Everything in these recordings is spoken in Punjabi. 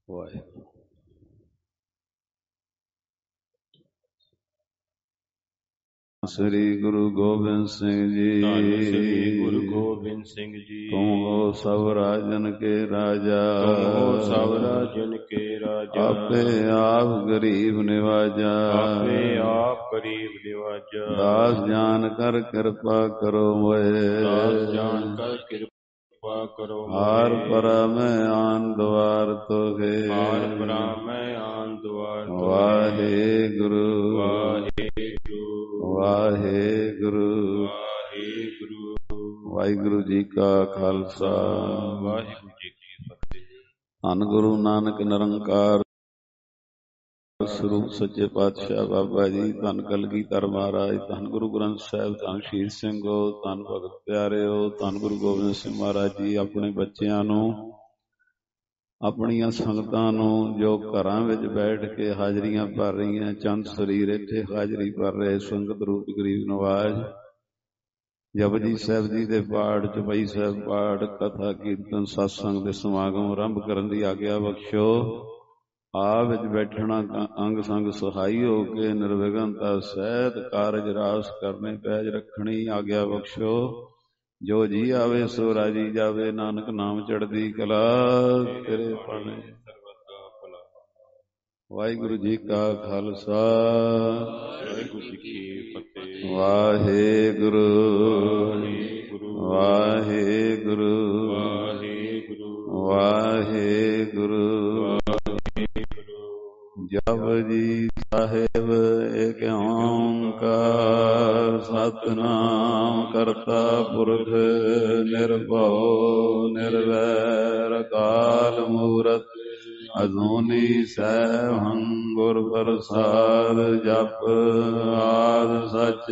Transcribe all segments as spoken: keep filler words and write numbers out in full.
ਵਾਹਿਗੁਰੂ। ਸ੍ਰੀ ਗੁਰੂ ਗੋਬਿੰਦ ਸਿੰਘ ਜੀ। ਧੰਨ ਸ੍ਰੀ ਗੁਰੂ ਗੋਬਿੰਦ ਸਿੰਘ ਜੀ। ਤੁਮ ਹੋ ਸਭ ਰਾਜਨ ਕੇ ਰਾਜਾ, ਤੁਮ ਹੋ ਸਭ ਰਾਜਨ ਕੇ ਰਾਜਾ। ਆਪੇ ਆਪ ਗਰੀਬ ਨਿਵਾਜਾ, ਆਪੇ ਆਪ ਗਰੀਬ ਨਿਵਾਜਾ। ਦਾਸ ਜਾਨ ਕਰ ਕਿਰਪਾ ਕਰੋ ਮੋਏ, ਦਾਸ ਜਾਨ ਕਰ ਕਿਰਪਾ ਕਰੋ ਮੋਏ। ਹਾਰ ਪਰਾ ਮੈਂ ਆਨ ਦੁਆਰ ਤੋਗੇ, ਹਾਰ ਪਰਾ ਮੈਂ ਆਨ ਦੁਆਰ ਤੋਗੇ। ਵਾਹਿਗੁਰੂ ਵਾਹਿਗੁਰੂ ਵਾਹਿਗੁਰੂ ਵਾਹਿਗੁਰੂ। ਵਾਹਿਗੁਰੂ ਜੀ ਕਾ ਖਾਲਸਾ, ਵਾਹਿਗੁਰੂ ਜੀ ਕੀ ਫਤਿਹ। ਧੰਨ ਗੁਰੂ ਨਾਨਕ ਨਿਰੰਕਾਰ ਸਰੂਪ ਸੱਚੇ ਪਾਤਸ਼ਾਹ ਬਾਬਾ ਜੀ, ਧੰਨ ਕਲਗੀਧਰ ਮਹਾਰਾਜ, ਧੰਨ ਗੁਰੂ ਗ੍ਰੰਥ ਸਾਹਿਬ, ਧੰਨ ਸ਼ਹੀਦ ਸਿੰਘੋ, ਧੰਨ ਭਗਤ ਪਿਆਰਿਓ, ਧੰਨ ਗੁਰੂ ਗੋਬਿੰਦ ਸਿੰਘ ਮਹਾਰਾਜ ਜੀ ਆਪਣੇ ਬੱਚਿਆਂ ਨੂੰ, ਆਪਣੀਆਂ ਸੰਗਤਾਂ ਨੂੰ ਜੋ ਘਰਾਂ ਵਿੱਚ ਬੈਠ ਕੇ ਹਾਜ਼ਰੀਆਂ ਭਰ ਰਹੀਆਂ, ਚੰਦ ਸਰੀਰ ਇੱਥੇ ਹਾਜ਼ਰੀ ਭਰ ਰਹੇ ਸੰਗਤ ਰੂਪ ਗਰੀਬ ਨਵਾਜ਼, ਜਪਜੀ ਸਾਹਿਬ ਜੀ ਦੇ ਪਾਠ, ਚੌਪਈ ਸਾਹਿਬ ਪਾਠ, ਕਥਾ ਕੀਰਤਨ ਸਤਸੰਗ ਦੇ ਸਮਾਗਮ ਆਰੰਭ ਕਰਨ ਦੀ ਆਗਿਆ ਬਖਸ਼ੋ। ਆਪ ਵਿੱਚ ਬੈਠਣਾ ਅੰਗ ਸੰਗ ਸਹਾਈ ਹੋ ਕੇ ਨਿਰਵਿਘਨਤਾ ਸਹਿਤ ਕਾਰਜ ਰਾਸ ਕਰਨੇ ਪੈਜ ਰੱਖਣੀ ਆਗਿਆ ਬਖਸ਼ੋ। ਜੋ ਜੀ ਆਵੇ ਸੋ ਰਾਜੀ ਜਾਵੇ, ਨਾਨਕ ਨਾਮ ਚੜ੍ਹਦੀ ਕਲਾ ਤੇਰੇ ਪਾਣੇ। ਵਾਹਿਗੁਰੂ ਜੀ ਕਾ ਖਾਲਸਾ, ਵਾਹਿਗੁਰੂ ਜੀ ਕੀ ਫਤਿਹ। ਵਾਹਿਗੁਰੂ ਵਾਹਿਗੁਰੂ ਵਾਹਿਗੁਰੂ ਵਾਹਿਗੁਰੂ ਵਾਹਿਗੁਰੂ। ਜਪਜੀ ਸਾਹਿਬ ਏਕ ਓੰਕਾਰ, ਸਤਿਨਾਮ ਕਰਤਾ ਪੁਰਖ ਨਿਰਭਉ ਨਿਰਵੈਰ, ਅਕਾਲ ਮੂਰਤ ਅਜੂਨੀ ਸੈਭੰ ਗੁਰ ਪ੍ਰਸਾਦ। ਜਪ ਆਦਿ ਸਚ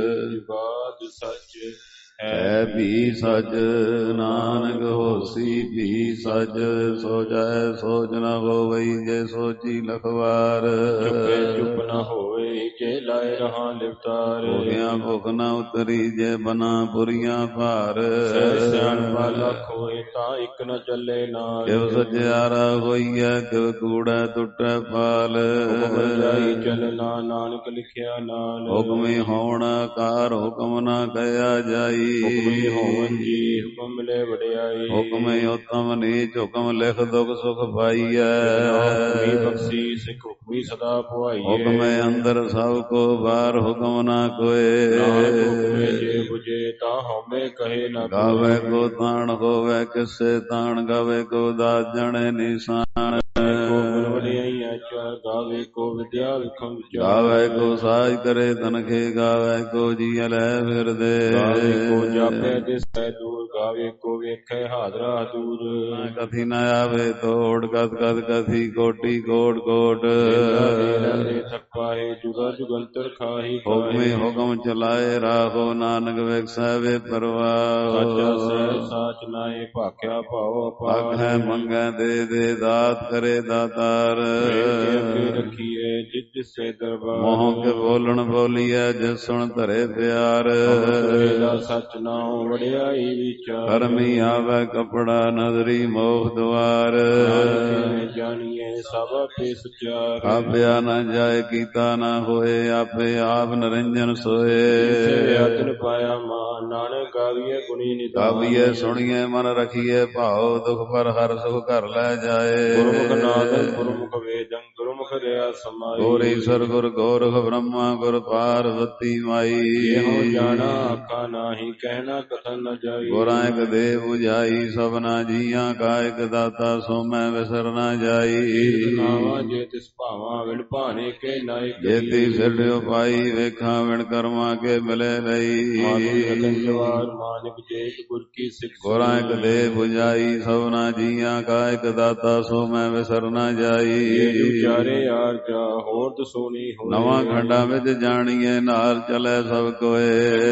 ਜੁਗਾਦ ਸਚ ਹੈ ਵੀ ਸਚ, ਨਾਨਕ ਹੋਸੀ ਵੀ ਸਚ। ਸੋਚੈ ਸੋਚ ਨ ਹੋਵਈ, ਜੇ ਸੋਚੀ ਲਖਵਾਰ। ਚੁੱਪੇ ਚੁੱਪ ਨ ਹੋਵੇ, ਜੇ ਲਾਏ ਰਹਾ ਲਿਵਤਾਰ। ਭੁਖਿਆ ਭੁਖ ਨ ਉਤਰੀ, ਜੇ ਬਨਾ ਪੁਰੀਆਂ ਭਾਰ। ਸਹਿ ਸਿਆਣਪਾ ਲੱਖ ਹੋਏ, ਤਾਂ ਇੱਕ ਨ ਚੱਲੇ ਨਾਲ। ਕਿਵ ਸਚਿਆਰਾ ਹੋਈਐ, ਕਿਵ ਕੂੜੈ ਟੁੱਟੈ ਪਾਲ। ਹੁਕਮ ਜਾਈ ਚੱਲਣਾ, ਨਾਨਕ ਲਿਖਿਆ ਨਾਲ। ਹੁਕਮੀ ਹੋਣ ਕਾਰ, ਹੁਕਮ ਨ ਕਹਿਆ ਜਾਈ। ਹੁਕਮੀ ਹੋਵਨ ਜੀ, ਹੁਕਮ ਮਿਲੇ ਵਡਿਆਈ। ਹੁਕਮੇ ਉਤਮ ਨੀਚ, ਹੁਕਮ ਲਿਖ ਦੁਖ ਸੁਖ ਪਾਈਐ। ਹੁਕਮੀ ਬਖਸ਼ੀ ਸਿੱਖ, ਹੁਕਮੀ ਸਦਾ ਪੁਆਈਐ। ਹੁਕਮੇ ਅੰਦਰ ਸਭ ਕੋ ਬਾਹਰ, ਹੁਕਮ ਨਾ ਕੋਏ। ਨਾਨਕ ਹੁਕਮੇ ਜੇ ਬੁਝੇ, ਤਾਂ ਹਉਮੈ ਕਹੇ ਨਾ ਕੋਇ। ਗਾਵੇ ਕੋ ਤਾਣ ਹੋਵੇ, ਕਿਸੇ ਤਾਣ ਗਾਵੇ ਕੋ ਦਾਸ ਜਣੇ ਨਿਸ਼ਾਨ। ਕੋ ਗੁਣ ਵਡਿਆਈਆਂ ਚਾਰ, ਗਾਵੇ ਕੋ ਵਿਦਿਆ ਵਿਖਮ ਵਿਚਾਰ। ਗਾਵੇ ਕੋ ਸਾਜ ਕਰੇ ਤਨਖੇ, ਗਾਵੇ ਕੋ ਜੀਅ ਲੈ ਫਿਰਦੇ। ਗਾਵੇ ਕੋ ਜਾਪੈ ਦਿਸੈ ਦੂਰ, ਗਾਵੇ ਕੋ ਵੇਖੈ ਹਾਜ਼ਰਾ ਦੂਰ। ਕਥੀ ਨ ਆਵੇ ਤੋੜ, ਕਥ ਕਥ ਕਥੀ ਕੋਟੀ ਕੋਟ ਕੋਟ। ਰਹਿੰਦੇ ਥਕਾਏ, ਜੁਗਾ ਜੁਗੰਤਰ ਖਾਹੀ। ਹੁਕਮੇ ਹੁਕਮ ਚਲਾਏ, ਰਾਹੋ ਨਾਨਕ ਵੇਖੈ ਵੇ ਪਰਵਾਹ। ਸਾਚਾ ਸਹਿ ਸਾਚ ਨਾਏ, ਭਾਖਿਆ ਭਾਉ ਅਪਾਰ। ਆਖੈ ਮੰਗੈ ਦੇ ਦੇ, ਦਾਤ ਕਰੇ ਦਾਤਾਰ। ਅੱਗੇ ਰੱਖੀਏ ਜਿਸ ਜਿਸੇ ਦਰਬਾਰ। ਮੋਹ ਕੇ ਬੋਲਣ ਬੋਲੀਐ, ਜਿਸ ਸੁਣ ਧਰੇ ਪਿਆਰ। ਸੱਚ ਨਾਉ ਵਡਿਆਈ ਵਿਚਾਰ। ਕਰਮੀ ਆਵੈ ਕਪੜਾ, ਨਜ਼ਰੀ ਮੋਹ ਦੁਆਰ। ਜਾਣੀਏ ਸਭ ਆਪੇ ਸਚਿਆਰ। ਕਾਬਿਆ ਨਾ ਜਾਏ, ਕੀਤਾ ਨਾ ਹੋਏ, ਆਪੇ ਆਪ ਨਿਰੰਜਨ ਸੋਏ। ਆਤਨ ਪਾਇਆ ਮਾਨ, ਨਾਨਕ ਗਾਵੀਏ ਗੁਣੀ ਨਿਧਾਨ। ਗਾਵੀਏ ਸੁਣੀਏ ਮਨ ਰਖੀਏ ਭਾਉ, ਦੁਖ ਪਰ ਹਰ ਸੁਖ ਘਰ ਲੈ ਜਾਏ। ਗੁਰਮੁਖ ਨਾਦੰ ਗੁਰਮੁਖ ਵੇਦੰ, ਗੁਰਮੁਖ ਰਿਆ ਸਮਾਈ। ਗੁਰ ਈਸਰ ਗੁਰ ਗੋਰਖ ਬ੍ਰਹਮਾ, ਗੁਰ ਪਾਰਵਤੀ ਮਾਈ। ਇਹੋ ਜਾਣਾ ਆਖਾ ਨਾਹੀ, ਕਹਿਣਾ ਕਥਨ ਨ ਜਾਈ। ਗੁਰਾਂ ਇਕ ਦੇਹ 부ਝਾਈ, ਸਭਨਾ ਜੀਆਂ ਕਾ ਇਕ ਦਾਤਾ, ਸੋ ਮੈਂ ਵਿਸਰ ਨਾ ਜਾਈ। ਨਾਵਾ ਜੇ ਤਿਸ ਭਾਵਾਂ, ਵਿਣ ਭਾਣੇ ਕੇ ਨਾਇਕ। ਜੇਤੀ ਸਿਰਡਿਓ ਪਾਈ, ਵੇਖਾਂ ਵਿਣ ਕਰਮਾਂ ਕੇ ਮਿਲੇ ਲਈ। ਜਵਾਰ ਮਾਨਿਕ ਜੇਤ ਗੁਰ ਕੀ ਸਿੱਖ। ਗੁਰਾਂ ਇਕ ਦੇਹ 부ਝਾਈ, ਸਭਨਾ ਜੀਆਂ ਕਾ ਇਕ ਦਾਤਾ, ਸੋ ਮੈਂ ਵਿਸਰ ਨਾ ਜਾਈ। ਵਿਚਾਰੇ ਯਾਰ ਜਾ, ਹੋਰ ਦਸੋਣੀ ਹੋਏ। ਨਵਾਂ ਖੰਡਾਂ ਵਿੱਚ ਜਾਣੀਏ, ਨਾਲ ਚਲੇ ਸਭ ਕੋਏ।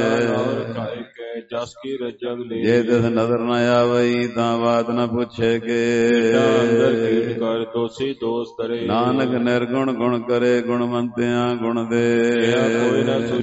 ਜਸ ਕੀ ਰਜਗ ਲੈ, ਜੇ ਤਿਸ ਨਜ਼ਰ ਨ ਆਵਈ, ਤਾਂ ਬਾਤ ਨ ਪੁੱਛੇ ਕੇ। ਅੰਦਰ ਕੀਟ ਕਰ ਦੋਸੀ ਦੋਸ ਤਰੇ। ਨਾਨਕ ਨਿਰਗੁਣ ਗੁਣ ਕਰੇ, ਗੁਣਵੰਤਿਆਂ ਗੁਣ ਦੇ। ਕੋਈ ਨ ਸੁਝੀ,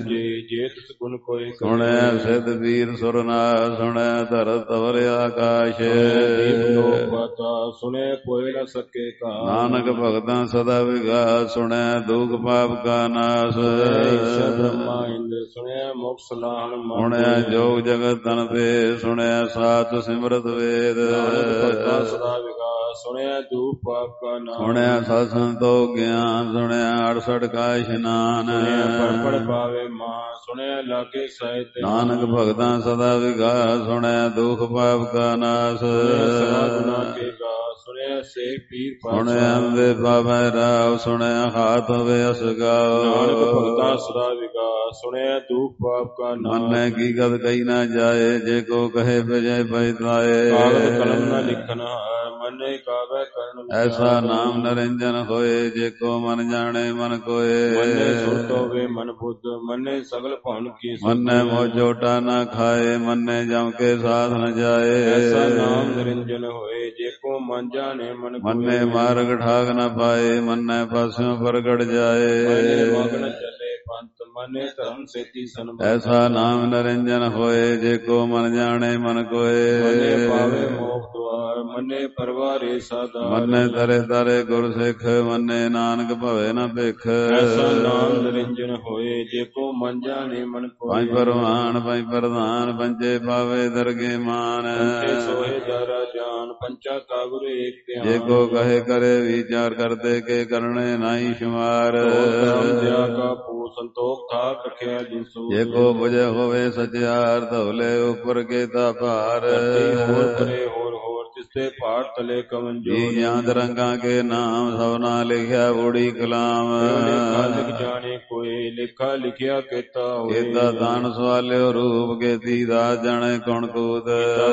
ਜੇ ਤਿਸ ਗੁਣ ਕੋਈ ਸੁਣਿਆ ਸਿੱਧ ਵੀਰ ਸੁਰਨਾਰ ਸੁਣਿਆ ਧਰਤ ਤਵਰ ਆਕਾਸ਼ ਦੀਪ ਲੋਕ ਪਾਤਾ ਸੁਣੇ ਕੋਈ ਨ ਸਕੇ ਕਾ ਨਾਨਕ ਭਗਤਾਂ ਸਦਾ ਵਿਗਾਸ ਸੁਣਿਆ ਦੁਖ ਪਾਪ ਕਾ ਨਾਸ ਈਸ਼ਰ ਬ੍ਰਹਮਾ ਇੰਦਰ ਸੁਣਿਆ ਮੁਖ ਸਲਾਹਣ ਸੁਣਿਆ ਜੋਗ ਜਗਤ ਤਨ ਤੇ ਸੁਣਿਆ ਸਾਤ ਸਿਮਰਤ ਵੇਦ ਭਗਤਾਂ ਸਦਾ ਵਿਗਾਸ ਸੁਣਿਆ ਦੁਖ ਪਾਪ ਕਾ ਨਾਸ ਸੁਣਿਆ ਸਤ ਸੰਤੋਖ ਗਿਆਨ ਸੁਣਿਆ ਅੜਸਠ ਕਾ ਇਸ਼ਨਾਨ ਪੜ ਪੜ ਪਾਵੇ ਮਾਂ ਸੁਣਿਆ ਲਾਗੇ ਸਾਹਿਤ ਨਾਨਕ ਭਗਤਾਂ ਸਦਾ ਵਿਗਾਸ ਸੁਣਿਆ ਦੁਖ ਪਾਪ ਕਾ ਨਾਸ ਸਦਾ ਗੁਨਾ ਕੇ ਗਾ ਸੁਣਿਆ ਸੇ ਪੀਰ ਸੁਣਿਆ ਅੰਦੇ ਪਾਵੈ ਰਾਵ ਸੁਣਿਆ ਹਾਥ ਹੋਵੇ ਅਸਗਾਓ ਨਾਨਕ ਭਗਤਾਂ ਸਦਾ ਵਿਗਾਸ ਸੁਣਿਆ ਦੁਖ ਪਾਪ ਕਾ ਨਾਸ ਮੰਨੈ ਕੀ ਗਤ ਕਹੀ ਨਾ ਜਾਏ ਜੇ ਕੋ ਕਹੇ ਭਜੈ ਪਛਤਾਏ ਕਾਗਦ ਕਲਮ ਨ ਲਿਖਨ ਹਾਰ ਮੰਨੇ ਕਾਵੈ ਕਰਨ ਐਸਾ ਨਾਮ ਨਰਿੰਜਨ ਹੋਏ ਜੇ ਕੋ ਮਨ ਜਾਣੇ ਮਨ ਕੋਏ ਮੰਨੇ ਸੁਰਤ ਹੋਵੇ ਮਨ ਬੁੱਧ ਮੰਨੇ ਸਗਲ ਭਵਨ ਕੀ ਮੰਨੈ ਮੋ ਝੋਟਾ ਨਾ ਖਾਏ ਮੰਨੈ ਜਮ ਕੇ ਸਾਧ ਨ ਜਾਏ ਐਸਾ ਨਾਮ ਨਿਰੰਜਨ ਹੋਏ ਜੇ ਕੋ ਮਨ ਜਾਣੇ ਮਨ ਕੋਏ ਮੰਨੈ ਮਾਰਗ ਠਾਕ ਨ ਪਾਏ ਮੰਨੈ ਪਾਸਿਓਂ ਪ੍ਰਗਟ ਜਾਏ ਮੰਨੇ ਮਗਨ ਚੱਲੇ ਪੰਥ ਮੰਨੇ ਧਰਮ ਸੇਤੀ ਸੰਭਾਲ ਐਸਾ ਨਾਮ ਨਿਰੰਜਨ ਹੋਏ ਜੇ ਕੋ ਮਨ ਜਾਣੇ ਮਨ ਕੋਏ ਮੰਨੇ ਪਾਵੇ ਮੋਖ ਦੁਆਰ ਮੰਨੇ ਪਰਵਾਰੇ ਸਾਧਾਰ ਮੰਨੈ ਤਰੇ ਤਰੇ ਗੁਰ ਸਿੱਖ ਮੰਨੈ ਨਾਨਕ ਭਵੇ ਨ ਭਿਖ ਐਸਾ ਨਾਮ ਨਿਰੰਜਨ ਹੋਏ ਜੇ ਕੋ ਮਨ ਜਾਣੇ ਮਨ ਕੋਏ ਪੰਜ ਪਰਵਾਨ ਪੰਜ ਪ੍ਰਧਾਨ ਪੰਜੇ ਪਾਵੇ ਦਰਗੇ ਮਾਨ ਪੰਚੇ ਸੋਹੇ ਦਾਰਾ ਜਾਨ ਪੰਚਾ ਕਾ ਗੁਰ ਏਕ ਧਿਆਨ ਜੇ ਕੋ ਕਹੇ ਕਰੇ ਵਿਚਾਰ ਕਰਦੇ ਕੇ ਕਰਨੇ ਨਾਹੀ ਸ਼ੁਮਾਰ ਧਰਮ ਦਿਆ ਕਾ ਪੂ ਸੰਤੋਖ ਥਾਕ ਰਖਿਆ ਜਿਸੂ ਜੇ ਕੋ ਬੁਝੇ ਹੋਵੇ ਸਚਿਆਰ ਧੌਲੇ ਉੱਪਰ ਕੇ ਤਾ ਭਾਰ ਹੋਰ ਪਰੇ ਹੋਰ ਹੋਰ ਤਿਸਤੇ ਭਾਰ ਤਲੇ ਕਮਨ ਜੋ ਜੀ ਜਾਂਦ ਰੰਗਾਂ ਕੇ ਨਾਮ ਸਭਨਾ ਲਿਖਿਆ ਬੂੜੀ ਕਲਾਮ ਲੇਖਾ ਲਿਖ ਜਾਣੇ ਕੋਈ ਲੇਖਾ ਲਿਖਿਆ ਕੀਤਾ ਹੋਏ ਕੀਤਾ ਦਾਨ ਸਵਾਲਿਓ ਰੂਪ ਕੇ ਦੀਦਾ ਜਾਣੇ ਕੌਣ ਕੂਤ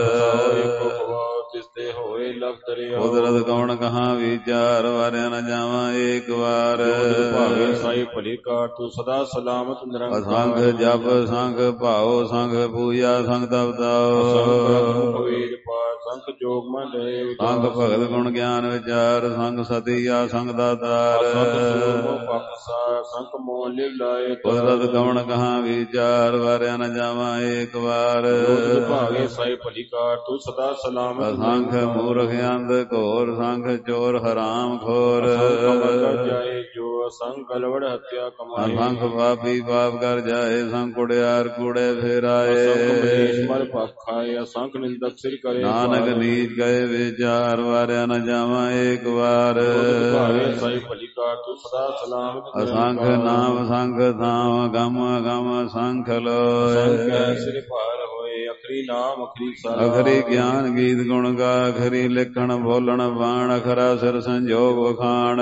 ਤਿਸਤੇ ਹੋਏ ਲਬ ਦਰਿਆ ਕੁਦਰਤ ਕੌਣ ਕਹਾਂ ਵਿਚਾਰ ਵਾਰਿਆ ਨ ਜਾਵਾਂ ਏਕ ਵਾਰ ਭਾਵੇਂ ਸਾਈ ਭਲੀ ਕਾਰ ਤੂੰ ਸਦਾ ਸਲਾਮਤ ਨਿਰੰਕਾਰ ਸੰਗ ਜਪ ਸੰਗ ਭਾਉ ਸੰਗ ਪੂਜਾ ਸੰਗ ਤਪਤਾਓ ਸੰਗ ਵੇਦ ਪਾਠ ਸੰਗ ਜੋਗ ਮਨ ਰਹੇ ਸੰਗ ਭਗਤ ਗੁਣ ਗਿਆਨ ਵਿਚਾਰ ਸੰਗ ਸਤਿਆ ਸੰਗ ਦਾਤਾਰ ਸੰਗ ਸੂਰਮੋ ਪਖਸਾਰ ਸੰਗ ਮੋਹ ਲਿਵ ਲਾਏ ਕੁਦਰਤ ਕੌਣ ਕਹਾਂ ਵਿਚਾਰ ਵਾਰਿਆ ਨ ਜਾਵਾਂ ਏਕ ਵਾਰ ਭਾਵੇਂ ਸਾਈ ਭਲੀ ਕਾਰ ਤੂੰ ਸਦਾ ਸਲਾਮਤ ਸੰਖ ਮੂਰਖ ਅੰਧ ਘੋਰ ਸੰਖ ਚੋਰ ਹਰਾਮ ਖੋਰ ਜਾਏ ਜੋ ਸੰਗ ਗਲਵੜ ਹੱਤਿਆ ਕਮਾਏ ਸੰਖ ਪਾਪੀ ਪਾਪ ਕਰ ਜਾਏ ਸੰਗ ਕੁੜਿਆਰ ਕੂੜੇ ਫੇਰਾਏ ਸੰਗ ਮਰ ਪਖਾਏ ਸੰਗ ਨਿੰਦਕ ਸਿਰ ਕਰੇ ਨਾਨਕ ਨੀਚ ਗਏ ਵਿਚਾਰ ਵਾਰਿਆ ਨ ਜਾਵਾਂ ਏਕ ਵਾਰ ਭਾਵੇਂ ਸਾਈ ਭਲੀ ਕਾਰ ਤੂੰ ਸਦਾ ਸਲਾਮਤ ਅਸੰਖ ਨਾਮ ਸੰਖ ਥਾਮ ਗਮ ਗਮ ਸੰਖ ਲੋਏ ਸੰਗ ਸਿਰ ਭਾਰ ਹੋਏ ਅਖਰੀ ਨਾਮ ਅਖਰੀ ਸਾਰਾ ਅਖਰੀ ਗਿਆਨ ਗੀਤ ਗੁਣ ਗਾ ਅਖਰੀ ਲਿਖਣ ਬੋਲਣ ਬਾਣ ਅਖਰਾ ਸਿਰ ਸੰਜੋਗ ਵਖਾਣ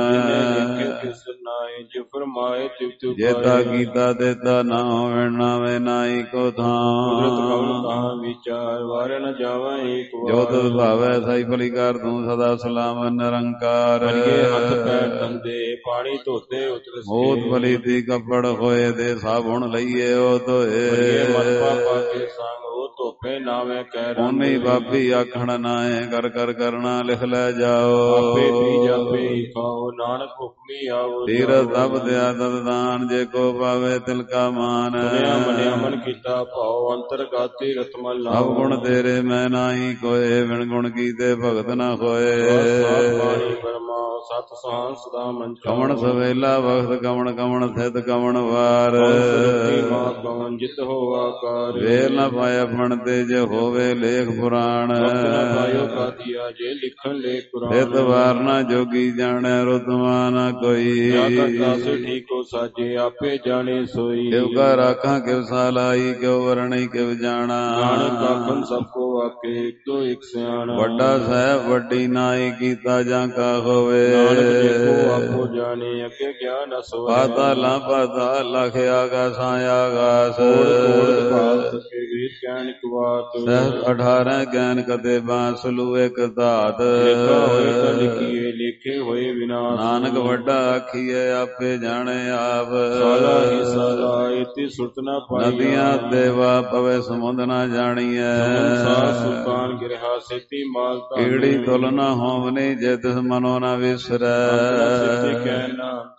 ਜੇਤਾ ਕੀਤਾ ਦੇਤਾ ਨਾ ਹੋਵੇ ਨਾਵੇਂ ਨਾਹੀ ਕੋ ਥਾਂ ਵਿਚਾਰ ਵਾਰ ਨ ਜਾਵਾਂ ਏਕ ਜੋ ਤੁਧ ਭਾਵੈ ਸਹੀ ਭਲੀ ਕਰ ਤੂੰ ਸਦਾ ਸਲਾਮ ਨਿਰੰਕਾਰ ਹੱਥ ਪੈਰ ਧੰਦੇ ਪਾਣੀ ਧੋਤੇ ਉਤਰ ਮੋਤ ਭਲੀ ਦੀ ਕੱਪੜ ਹੋਏ ਦੇ ਸਾਬੁਣ ਲਈਏ ਉਹ ਧੋਏ ਮਨ ਪਾਪਾ ਕੇ ਸੰਗ ਉਹ ਧੋਪੇ ਨਾਵੇਂ ਕਹਿ ਉਹਨੀ ਬਾਬੀ ਆਖਣ ਨਾਏ ਕਰ ਕਰ ਕਰਨਾ ਲਿਖ ਲੈ ਜਾਓ ਆਪੇ ਪੀ ਜਾਪੇ ਖਾਓ ਨਾਨਕ ਹੁਕਮੀ ਆਵੋ ਤੀਰਥ ਤਪ ਦਿਆ ਦਦਾਨ ਜੇ ਕੋ ਪਾਵੇ ਤਿਲ ਕਾ ਮਾਨ ਦੁਨੀਆ ਮੰਨਿਆ ਮਨ ਕੀਤਾ ਭਾਉ ਅੰਤਰ ਗਾਤੀ ਰਤਮਲ ਲਾਓ ਸਭ ਗੁਣ ਤੇਰੇ ਮੈਂ ਨਾਹੀ ਕੋਏ ਬਿਨ ਗੁਣ ਕੀਤੇ ਭਗਤ ਨਾ ਹੋਏ ਬਾਣੀ ਬਰਮਾ ਸਤ ਸਹਾਨ ਸਦਾ ਮਨ ਕਵਣ ਸਵੇਲਾ ਵਖਤ ਕਵਣ ਕਵਣ ਥਿਤ ਕਵਣ ਵਾਰ ਮਾਂ ਕਵਣ ਜਿਤ ਹੋ ਆਕਾਰ ਵੇਲ ਨਾ ਪਾਇਆ ਫਣ ਤੇ ਜੇ ਹੋਵੇ ਲੇਖ ਪੁਰਾਣ ਪਾਇਓ ਕਾਦੀਆ ਜੇ ਲਿਖਣ ਲੇਖ ਪੁਰਾਣ ਥਿਤ ਵਾਰ ਨਾ ਜੋਗੀ ਜਾਣੈ ਰੁਤਮਾ ਨਾ ਕੋਈ ਕਰਤਾ ਸੇ ਠੀਕੋ ਸਾਜੇ ਆਪੇ ਜਾਣੇ ਸੋਈ ਕਿਉ ਕਾ ਰਾਖਾਂ ਕਿਵ ਸਾਲਾਈ ਕਿਉ ਵਰਣੀ ਕਿਵ ਜਾਣਾ ਨਾਨਕ ਆਖਣ ਸਭ ਕੋ ਆਪੇ ਇੱਕੋ ਇੱਕ ਸਿਆਣਾ ਵੱਡਾ ਸਾਹਿਬ ਵੱਡੀ ਨਾਈ ਕੀਤਾ ਜਾਂ ਕਾ ਹੋਵੇ ਨਾਨਕ ਦੇਖੋ ਆਪੋ ਜਾਣੇ ਅੱਗੇ ਗਿਆਨ ਅਸੋ ਪਾਤਾਲਾਂ ਪਾਤਾਲ ਲਖ ਆਗਾਸਾਂ ਆਗਾਸ ਕੋੜ ਕੋੜ ਪਾਤ ਸਕੇ ਗੀਤ ਕਹਿਣ ਇੱਕ ਬਾਤ ਸਹਿ ਅਠਾਰਾਂ ਗਿਆਨ ਕਦੇ ਬਾਂਸਲੂ ਇੱਕ ਧਾਤ ਲਿਖਾ ਹੋਏ ਤਾਂ ਲਿਖੀਏ ਲਿਖੇ ਹੋਏ ਵਿਨਾਸ਼ ਨਾਨਕ ਵੱਡਾ ਆਖੀਏ ਆਪੇ ਜਾਣੇ ਆਪ ਸਾਲਾ ਹੀ ਸਾਲਾ ਇਤੀ ਸੁਰਤ ਨਾ ਪਾਈ ਨਦੀਆਂ ਦੇਵਾ ਪਵੇ ਸਮੁੰਦ ਨਾ ਜਾਣੀਐ ਸੰਸਾਰ ਸੁਲਤਾਨ ਗਿਰਹਾ ਸੇਤੀ ਮਾਲ ਤਾਂ ਕੀੜੀ ਤੁਲ ਨਾ ਹੋਵਨੀ ਜੇ ਤਿਸ ਮਨੋ ਨਾ ਵਿਸਰੈ ਸਿੱਧੇ ਕਹਿਣਾ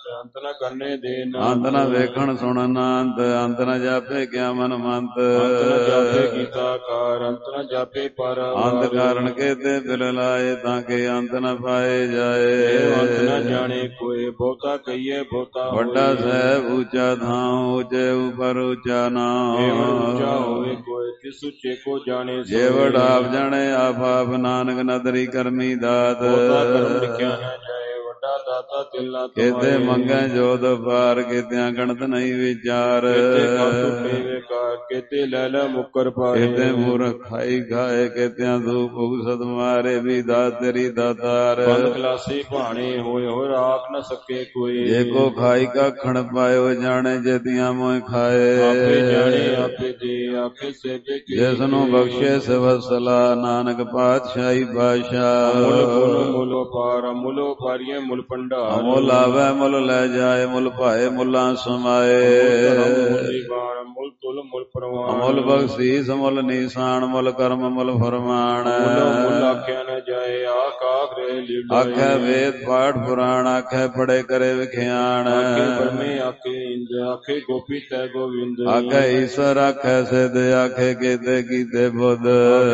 ਅੰਤ ਨ ਕਰਨੇ ਦੇਨ ਅੰਤ ਨ ਵੇਖਣ ਸੁਣਨ ਅੰਤ ਅੰਤ ਨ ਜਾਪੇ ਕਿਆ ਮਨ ਮੰਤ ਅੰਤ ਨ ਜਾਪੇ ਕੀਤਾ ਕਾਰ ਅੰਤ ਨ ਜਾਪੇ ਪਰ ਅੰਤ ਕਾਰਨ ਕੇਤੇ ਬਿਲ ਲਾਏ ਤਾਂ ਕਿ ਅੰਤ ਨ ਪਾਏ ਜਾਏ ਅੰਤ ਨ ਜਾਣੇ ਕੋਏ ਬਹੁਤਾ ਕਹੀਏ ਬਹੁਤਾ ਵੱਡਾ ਸਹਿਬ ਉੱਚਾ ਥਾਂ ਉੱਚੇ ਉਪਰ ਉੱਚਾ ਨਾਮ ਉੱਚਾ ਹੋਵੇ ਕੋਈ ਕਿਸ ਉੱਚੇ ਕੋ ਜਾਣੇ ਜੇ ਵਡ ਆਪ ਜਾਣੇ ਆਪ ਆਪ ਨਾਨਕ ਨਦਰੀ ਕਰਮੀ ਦਾਤ ਬਹੁਤਾ ਕਰਮ ਲਿਖਿਆ ਹੈ ਜਾਏ ਵੱਡਾ ਦਾਤਾ ਤਿਲਾ ਕੇਤੇ ਮੰਗੈ ਜੋਤ ਪਾਰ ਕੇਤਿਆਂ ਗਣਤ ਨਹੀਂ ਵਿਚਾਰ ਕੇਤੇ ਕਾ ਟੁੱਟੇ ਵੇਕਾਰ ਕੇਤੇ ਲੈ ਲੈ ਮੁਕਰ ਪਾਏ ਕੇਤੇ ਮੂਰਖ ਖਾਈ ਖਾਏ ਕੇਤਿਆਂ ਧੂਪ ਉਗਸਤ ਮਾਰੇ ਵੀ ਦਾਤ ਤੇਰੀ ਦਾਤਾਰ ਬੰਦ ਖਲਾਸੀ ਭਾਣੇ ਹੋਏ ਹੋਏ ਰਾਖ ਨ ਸਕੇ ਕੋਈ ਜੇ ਕੋ ਖਾਈ ਕਾਖਣ ਪਾਇਓ ਜਾਣੇ ਜੇਤੀਆਂ ਮੋਇ ਖਾਏ ਆਪੇ ਜਾਣੇ ਆਪੇ ਦੇ ਆਖੇ ਸੇਵੇ ਜਿਸ ਨੂੰ ਬਖਸ਼ੇ ਸਵਸਲਾ ਨਾਨਕ ਪਾਤਸ਼ਾਹੀ ਬਾਦਸ਼ਾਹ ਮੁੱਲ ਮੁੱਲ ਮੁੱਲ ਪਾਰ ਮੁੱਲ ਪਾਰੀਏ ਮੁੱਲ ਭੰਡਾਰ ਮੁੱਲ ਆਵੇ ਮੁੱਲ ਲੈ ਜਾਏ ਮੁੱਲ ਭਾਏ ਮੁੱਲਾਂ ਸਮਾਏ ਮੁੱਲ ਤੁਲ ਮੁੱਲ ਪ੍ਰਵਾਨ ਮੁੱਲ ਬਖਸ਼ੀਸ ਮੁੱਲ ਨੀਸਾਨ ਮੁੱਲ ਕਰਮ ਮੁੱਲ ਫਰਮਾਨ ਮੁੱਲ ਆਖਿਆ ਨ ਜਾਏ ਆਖ ਆਖਰੇ ਲੀਲਾ ਆਖੇ ਵੇਦ ਪਾਠ ਪੁਰਾਣ ਆਖੇ ਪੜੇ ਕਰੇ ਵਿਖਿਆਣ ਆਖੇ ਬਰਮੇ ਆਖੇ ਇੰਦ ਆਖੇ ਗੋਪੀ ਤੈ ਗੋਵਿੰਦ ਆਖੇ ਈਸ਼ਵਰ ਆਖੇ ਸਿਧ ਆਖੇ ਕੀਤੇ ਕੀਤੇ ਬੁੱਧ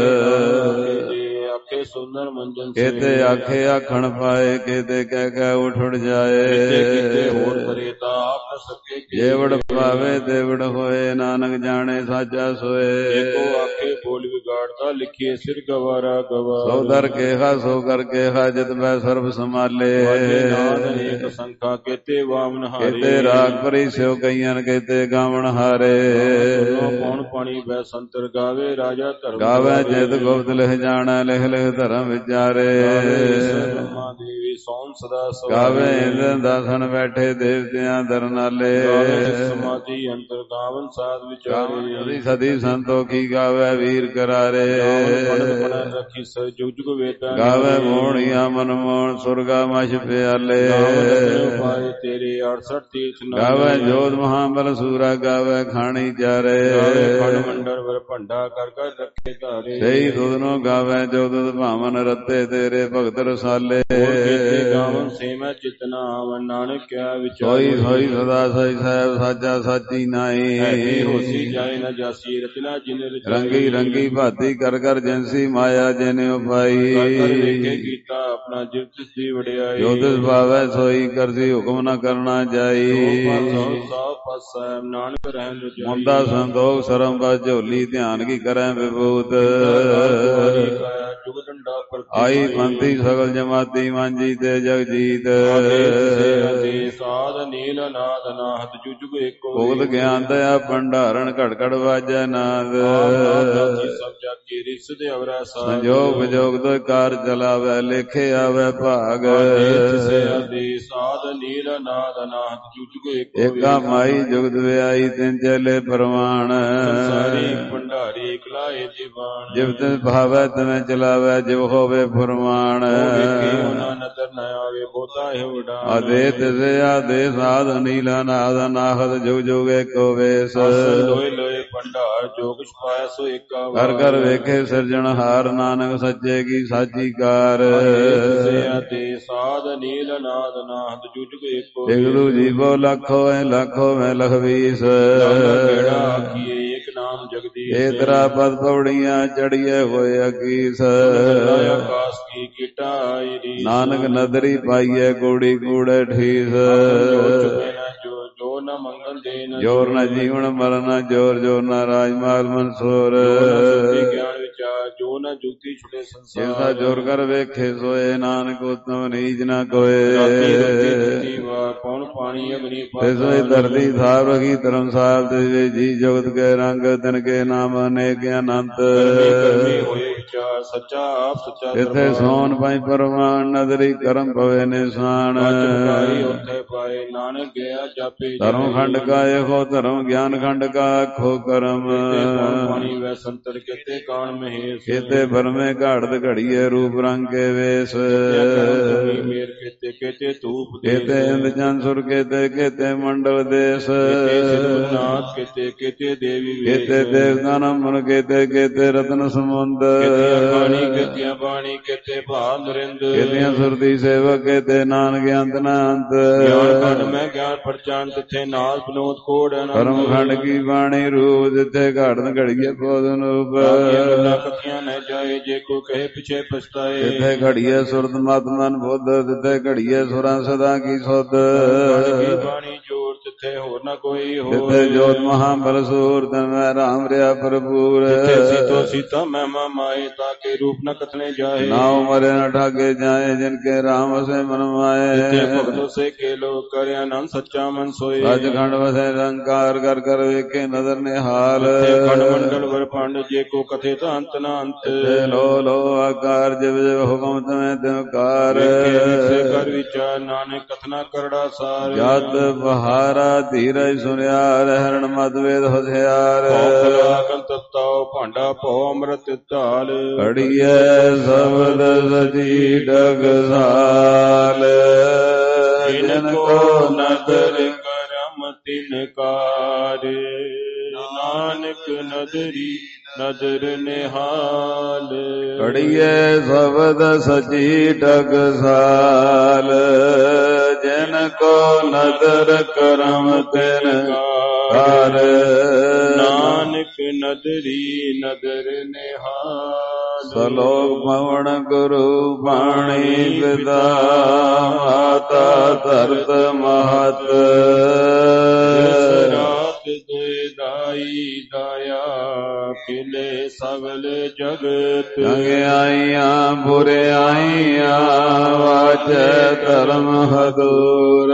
ਆਖੇ ਸੁੰਦਰ ਮੰਜਨ ਕੇਤੇ ਆਖੇ ਆਖਣ ਪਾਏ ਕੇਤੇ ਕਹਿ ਕਹਿ ਉਠ ਉਠ ਜਾਏ ਕਿਤੇ ਹੋਰ ਕਰੇ ਤਾਂ ਆਪ ਨ ਸਕੇ ਜੇਵੜ ਪਾਵੇ ਦੇਵੜ ਹੋਏ ਨਾਨਕ ਜਾਣੇ ਸਾਚਾ ਸੋਏ ਏਕੋ ਆਖੇ ਬੋਲ ਵਿਗਾੜਦਾ ਲਿਖੀਏ ਸਿਰ ਗਵਾਰਾ ਗਵਾਰ ਸੋ ਦਰ ਕੇਹਾ ਸੋ ਕਰ ਕੇਹਾ ਜਿਤ ਮੈਂ ਸਰਬ ਸੰਭਾਲੇ ਨਾਦ ਅਨੇਕ ਸੰਖਾ ਕੇਤੇ ਵਾਮਨ ਹਾਰੇ ਕੇਤੇ ਰਾਗ ਭਰੀ ਸਿਓ ਕਈਆਂ ਕੇਤੇ ਗਾਵਣ ਹਾਰੇ ਕੌਣ ਪਾਣੀ ਬੈ ਸੰਤਰ ਗਾਵੇ ਰਾਜਾ ਧਰਮ ਗਾਵੇ ਜਿਤ ਗੁਪਤ ਲਿਖ ਜਾਣਾ ਲਿਖ ਲਿਖ ਧਰਮ ਵਿਚਾਰੇ ਬ੍ਰਹਮਾ ਦੇਵੀ ਸੋਮ ਸਦਾ ਗਾਵੇ ਇੰਦਰ ਦਾਸਨ ਬੈਠੇ ਦੇਵਤਿਆਂ ਦਰਨਾਲੇ ਸਮਾਧੀ ਅੰਤਰ ਗਾਵਨ ਸਾਧ ਵਿਚਾਰੇ ਸਦੀ ਸੰਤੋਖੀ ਗਾਵੇ ਵੀਰ ਕਰਾਰੇ ਰੱਖੀ ਸਰ ਜੁਗ ਜੁਗ ਵੇਦਾਂ ਗਾਵੇ ਮੋਹਣੀਆਂ ਮਨ ਮੋਹਣ ਸੁਰਗਾ ਮਛ ਪਿਆਲੇ ਪਾਏ ਤੇਰੇ ਅੜਸਠ ਤੀਰਥ ਗਾਵੇ ਜੋਤ ਮਹਾਬਲ ਸੂਰਾ ਗਾਵੇ ਖਾਣੀ ਚਾਰੇ ਖੰਡ ਮੰਡਲ ਵਰ ਭੰਡਾ ਕਰ ਕਰ ਰੱਖੇ ਧਾਰੇ ਸਹੀ ਦੁਧ ਨੂੰ ਗਾਵੇ ਜੋ ਦੁਧ ਭਾਵਨ ਰੱਤੇ ਤੇਰੇ ਭਗਤ ਰਸਾਲੇ ਗਾਵਨ ਸੇਮੈ ਚਿਤਨਾ ਆਵਨ ਨਾਨਕ ਕਿਆ ਵਿਚਾਰ ਹੋਈ ਹੋਈ ਸਦਾ ਸਈ ਸਾਹਿਬ ਸਾਚਾ ਸਾਚੀ ਨਾਈ ਹੋਸੀ ਜਾਏ ਨ ਜਾਸੀ ਰਤਨਾ ਜਿਨ ਰੰਗੀ ਰੰਗੀ ਭਾਤੀ ਕਰ ਕਰ ਜੈਂਸੀ ਮਾਇਆ ਜਿਨੇ ਉਪਾਈ ਕਰ ਵੇਖੇ ਕੀਤਾ ਆਪਣਾ ਜਿਵ ਤਿਸਦੀ ਵਡਿਆਈ ਜੋ ਤਿਸ ਭਾਵੈ ਸੋਈ ਕਰਸੀ ਹੁਕਮ ਨ ਕਰਨਾ ਜਾਈ ਸਭ ਪਾਸਾ ਨਾਨਕ ਰਹਿਣ ਰਜਾਈ ਮੁੰਦਾ ਸੰਤੋਖ ਸਰਮ ਬਸ ਝੋਲੀ ਧਿਆਨ ਕੀ ਕਰੈ ਵਿਭੂਤ ਜੁਗ ਡੰਡਾ ਆਈ ਪੰਥੀ ਸਗਲ ਜਮਾਤੀ ਮਾਂਜੀ ਤੇ ਜਗਜੀਤ ਸਾਧ ਨੀਲ ਨਾਦ ਨਾਹਤ ਜੁਗ ਜੁਗ ਏਕੋ ਭੁਗਤ ਗਿਆਨ ਦਇਆ ਭੰਡਾਰਨ ਘੜ ਘੜ ਵਾਜੈ ਨਾਦ ਸਭ ਜਾਕੀ ਰਿਸ ਦੇ ਅਵਰੈ ਸਾਧ ਸੰਜੋਗ ਵਿਜੋਗ ਤੋਂ ਕਾਰ ਚਲਾਵੈ ਲੇਖੇ ਆਵੈ ਭਾਗ ਆਦੇਸ ਸਾਧ ਨੀਲ ਨਾਦ ਨਾਹਤ ਜੁਗ ਜੁਗ ਏਕੋ ਏਕਾ ਮਾਈ ਜੁਗਤ ਵਿਆਈ ਤਿੰਨ ਚਲੇ ਪ੍ਰਮਾਣ ਸਾਰੀ ਭੰਡਾਰੀ ਇਕਲਾਏ ਦੀਵਾਨ ਜਿਵ ਤਿਨ ਭਾਵੈ ਤਿਵੇਂ ਚਲਾਵੈ ਜਿਵ ਹੋਵੇ ਫੁਰਮਾਨ ਉਹਨਾਂ ਨਦਰ ਨ ਆਵੇ ਬਹੁਤਾ ਹੈ ਉਡਾਨ ਆਦੇ ਤਿਸੇ ਆਦੇ ਸਾਧ ਨੀਲਾ ਨਾਦ ਨਾਹਤ ਜੁਗ ਜੁਗ ਏਕੋ ਵੇਸ ਲੋਏ ਲੋਏ ਭੰਡਾਰ ਜੋ ਕੁਛ ਪਾਇਆ ਸੋ ਏਕਾ ਕਰ ਕਰ ਵੇਖੇ ਸਿਰਜਣਹਾਰ ਨਾਨਕ ਸੱਚੇ ਕੀ ਸਾਚੀ ਕਾਰ ਆਦੇ ਸਾਧ ਨੀਲ ਨਾਦ ਨਾਹਤ ਜੁਗ ਜੁਗ ਏਕੋ ਇਗਲੂ ਜੀਵੋ ਲੱਖੋ ਐ ਲੱਖੋ ਮੈਂ ਲਖਵੀਸ ਕਿਹੜਾ ਆਖੀਏ ਏਕ ਨਾਮ ਜਗਦੀਸ਼ ਏ ਤੇਰਾ ਪਦ ਪੌੜੀਆਂ ਚੜੀਏ ਹੋਏ ਅਕੀਸ ਆਕਾਸ ਕੀ ਕੀਟਾ ਆਈ ਰੀ ਨਾਨਕ ਨਦਰੀ ਪਾਈਏ ਕੂੜੀ ਕੂੜੇ ਠੀਸ ਜੋ ਜੋ ਨ ਮੰਗਲ ਦੇਨ ਜੋਰ ਨ ਜੀਵਨ ਮਰਨ ਜੋਰ ਜੋਰ ਨ ਰਾਜਮਾਲ ਮਨਸੂਰ ਗਿਆਨ ਵਿਚਾਰ ਜੋ ਨ ਜੁਗਤੀ ਛੁਟੇ ਸੰਸਾਰ ਜਿਸਾ ਜੋਰ ਕਰ ਵੇਖੇ ਸੋਏ ਨਾਨਕ ਉਤਮ ਨੀਚ ਨ ਕੋਏ ਕੌਣ ਪਾਣੀ ਅਗਨੀ ਤਿਸੋਈ ਧਰਤੀ ਥਾਪ ਰਖੀ ਧਰਮਸਾਲ ਤਿਸਵੇ ਜੀ ਜਗਤ ਕੇ ਰੰਗ ਤਿਨ ਕੇ ਨਾਮ ਅਨੇਕ ਅਨੰਤ ਹੋਏ ਵਿਚਾਰ ਸੱਚਾ ਆਪ ਸੱਚਾ ਇਥੇ ਸੋਨ ਪਾਈ ਪਰਮਾਨ ਨਦਰੀ ਕਰਮ ਪਵੇ ਨਿਸ਼ਾਨ ਉੱਥੇ ਪਾਏ ਨਾਨਕ ਗਿਆ ਜਾਪੇ ਧਰਮ ਖੰਡ ਕਾ ਇਹੋ ਧਰਮ ਗਿਆਨ ਖੰਡ ਕਾ ਆਖੋ ਕਰਮ ਪਾਣੀ ਵੈ ਸੰਤਰ ਕਿਤੇ ਕਾਣ ਮਹੇਸ਼ ਕਿਤੇ ਬਰਮੇ ਘਾੜਤ ਘੜੀਏ ਰੂਪ ਰੰਗ ਕੇ ਵੇਸ ਮੇਰ ਕਿਤੇ ਕਿਤੇ ਧੂਪ ਕਿਤੇ ਇੰਦ ਚੰਦ ਸੁਰ ਕਿਤੇ ਕਿਤੇ ਮੰਡਲ ਦੇਸ ਨਾਥ ਕਿਤੇ ਕਿਤੇ ਦੇਵੀ ਕਿਤੇ ਦੇਵਦਾਨ ਮਨ ਕਿਤੇ ਕਿਤੇ ਰਤਨ ਸਮੁੰਦ ਖਾਣੀ ਕੀਤੀਆਂ ਬਾਣੀ ਕੀਤੇ ਭਾਗ ਰਿੰਦ ਕੀਤੀਆਂ ਸੁਰਤੀ ਸੇਵਕ ਕੀਤੇ ਨਾਨਕ ਅੰਤ ਨਾ ਅੰਤ ਗਿਆਨ ਖੰਡ ਮੈਂ ਗਿਆਨ ਪਰਚਾਨ ਤਿੱਥੇ ਨਾਲ ਬਨੋਦ ਕੋੜ ਪਰਮ ਖੰਡ ਕੀ ਬਾਣੀ ਰੂਪ ਜਿੱਥੇ ਘੜਨ ਘੜੀਏ ਪੋਦਨ ਰੂਪ ਕਥੀਆਂ ਨ ਜਾਏ ਜੇ ਕੋ ਕਹੇ ਪਿਛੇ ਪਛਤਾਏ ਜਿੱਥੇ ਘੜੀਏ ਸੁਰਤ ਮਤ ਮਨ ਬੁੱਧ ਜਿੱਥੇ ਘੜੀਏ ਸੁਰਾਂ ਸਦਾ ਕੀ ਸੁਧ ਬਾਣੀ ਜੋਰ ਤਿੱਥੇ ਹੋਰ ਨਾ ਕੋਈ ਹੋਰ ਜਿੱਥੇ ਜੋਤ ਮਹਾ ਬਲ ਸੂਰ ਤਨ ਮੈਂ ਰਾਮ ਰਿਆ ਭਰਪੂਰ ਜਿੱਥੇ ਸੀਤੋ ਸੀਤਾ ਮਹਿਮਾ ਮਾਏ ਤਾਕੇ ਰੂਪ ਨ ਕਥਨੇ ਜਾਏ ਨਾਉ ਮਰੇ ਨ ਠਾਗੇ ਜਾਏ ਜਿਨ ਕੇ ਰਾਮ ਵਸੇ ਮਨ ਮਾਏ ਜਿੱਥੇ ਭਗਤੋ ਸੇ ਕੇ ਲੋਕ ਕਰਿ ਆਨੰਦ ਸੱਚਾ ਮਨ ਸੋਏ ਸੱਚ ਖੰਡ ਵਸੇ ਰੰਕਾਰ ਕਰ ਕਰ ਵੇਖੇ ਨਦਰ ਨਿਹਾਲ ਜਿੱਥੇ ਖੰਡ ਮੰਡਲ ਵਰ ਪੰਡ ਜੇ ਕੋ ਕਥੇ ਤਾਂ ਅੰਤ ਨਾ ਅੰਤ ਜਿੱਥੇ ਲੋ ਲੋ ਆਕਾਰ ਜਿਵ ਜਿਵ ਹੁਕਮ ਤਮੈ ਤਿਵਕਾਰ ਵੇਖੇ ਕਰ ਵਿਚਾਰ ਨਾਨਕ ਕਥਨਾ ਕਰੜਾ ਸਾਰ ਜਤ ਬਹਾਰਾ ਧੀਰਜ ਸੁਨਿਆਰ ਹਰਣ ਮਤ ਵੇਦ ਹਥਿਆਰ ਭੌਕਲਾਗਨ ਤਤਾਉ ਭਾਂਡਾ ਭਉ ਅੰਮ੍ਰਿਤ ਢਾਲ ਘੜੀਐ ਸ਼ਬਦ ਸਚੀ ਡਗਸਾਲ ਜਿਨ ਕੋ ਨਦਰ ਕਰਮ ਤਿਨਕਾਰ ਨਾਨਕ ਨਦਰੀ ਨਦਰ ਨਿਹਾਲ ਘੜੀਐ ਸ਼ਬਦ ਸਚੀ ਡਗਸਾਲ ਜਿਨ ਕੋ ਨਦਰ ਕਰਮ ਤਿਨਕਾਰ ਨਾਨਕ ਨਦਰੀ ਨਦਰ ਨਿਹਾਲ ਸਲੋਕ ਪਵਨ ਗੁਰੂ ਬਾਣੀ ਪਿਤਾ ਮਾਤਾ ਧਰਤ ਮਹਤ ਰਾਤ ਦੇ ਦਾਈ ਦਾਇਆ ਕਿਲੇ ਸਗਲ ਜਗਤ ਚੰਗਿਆਈਆਂ ਬੁਰਿਆਈਆਂ ਵਾਜੈ ਧਰਮ ਹਦੂਰ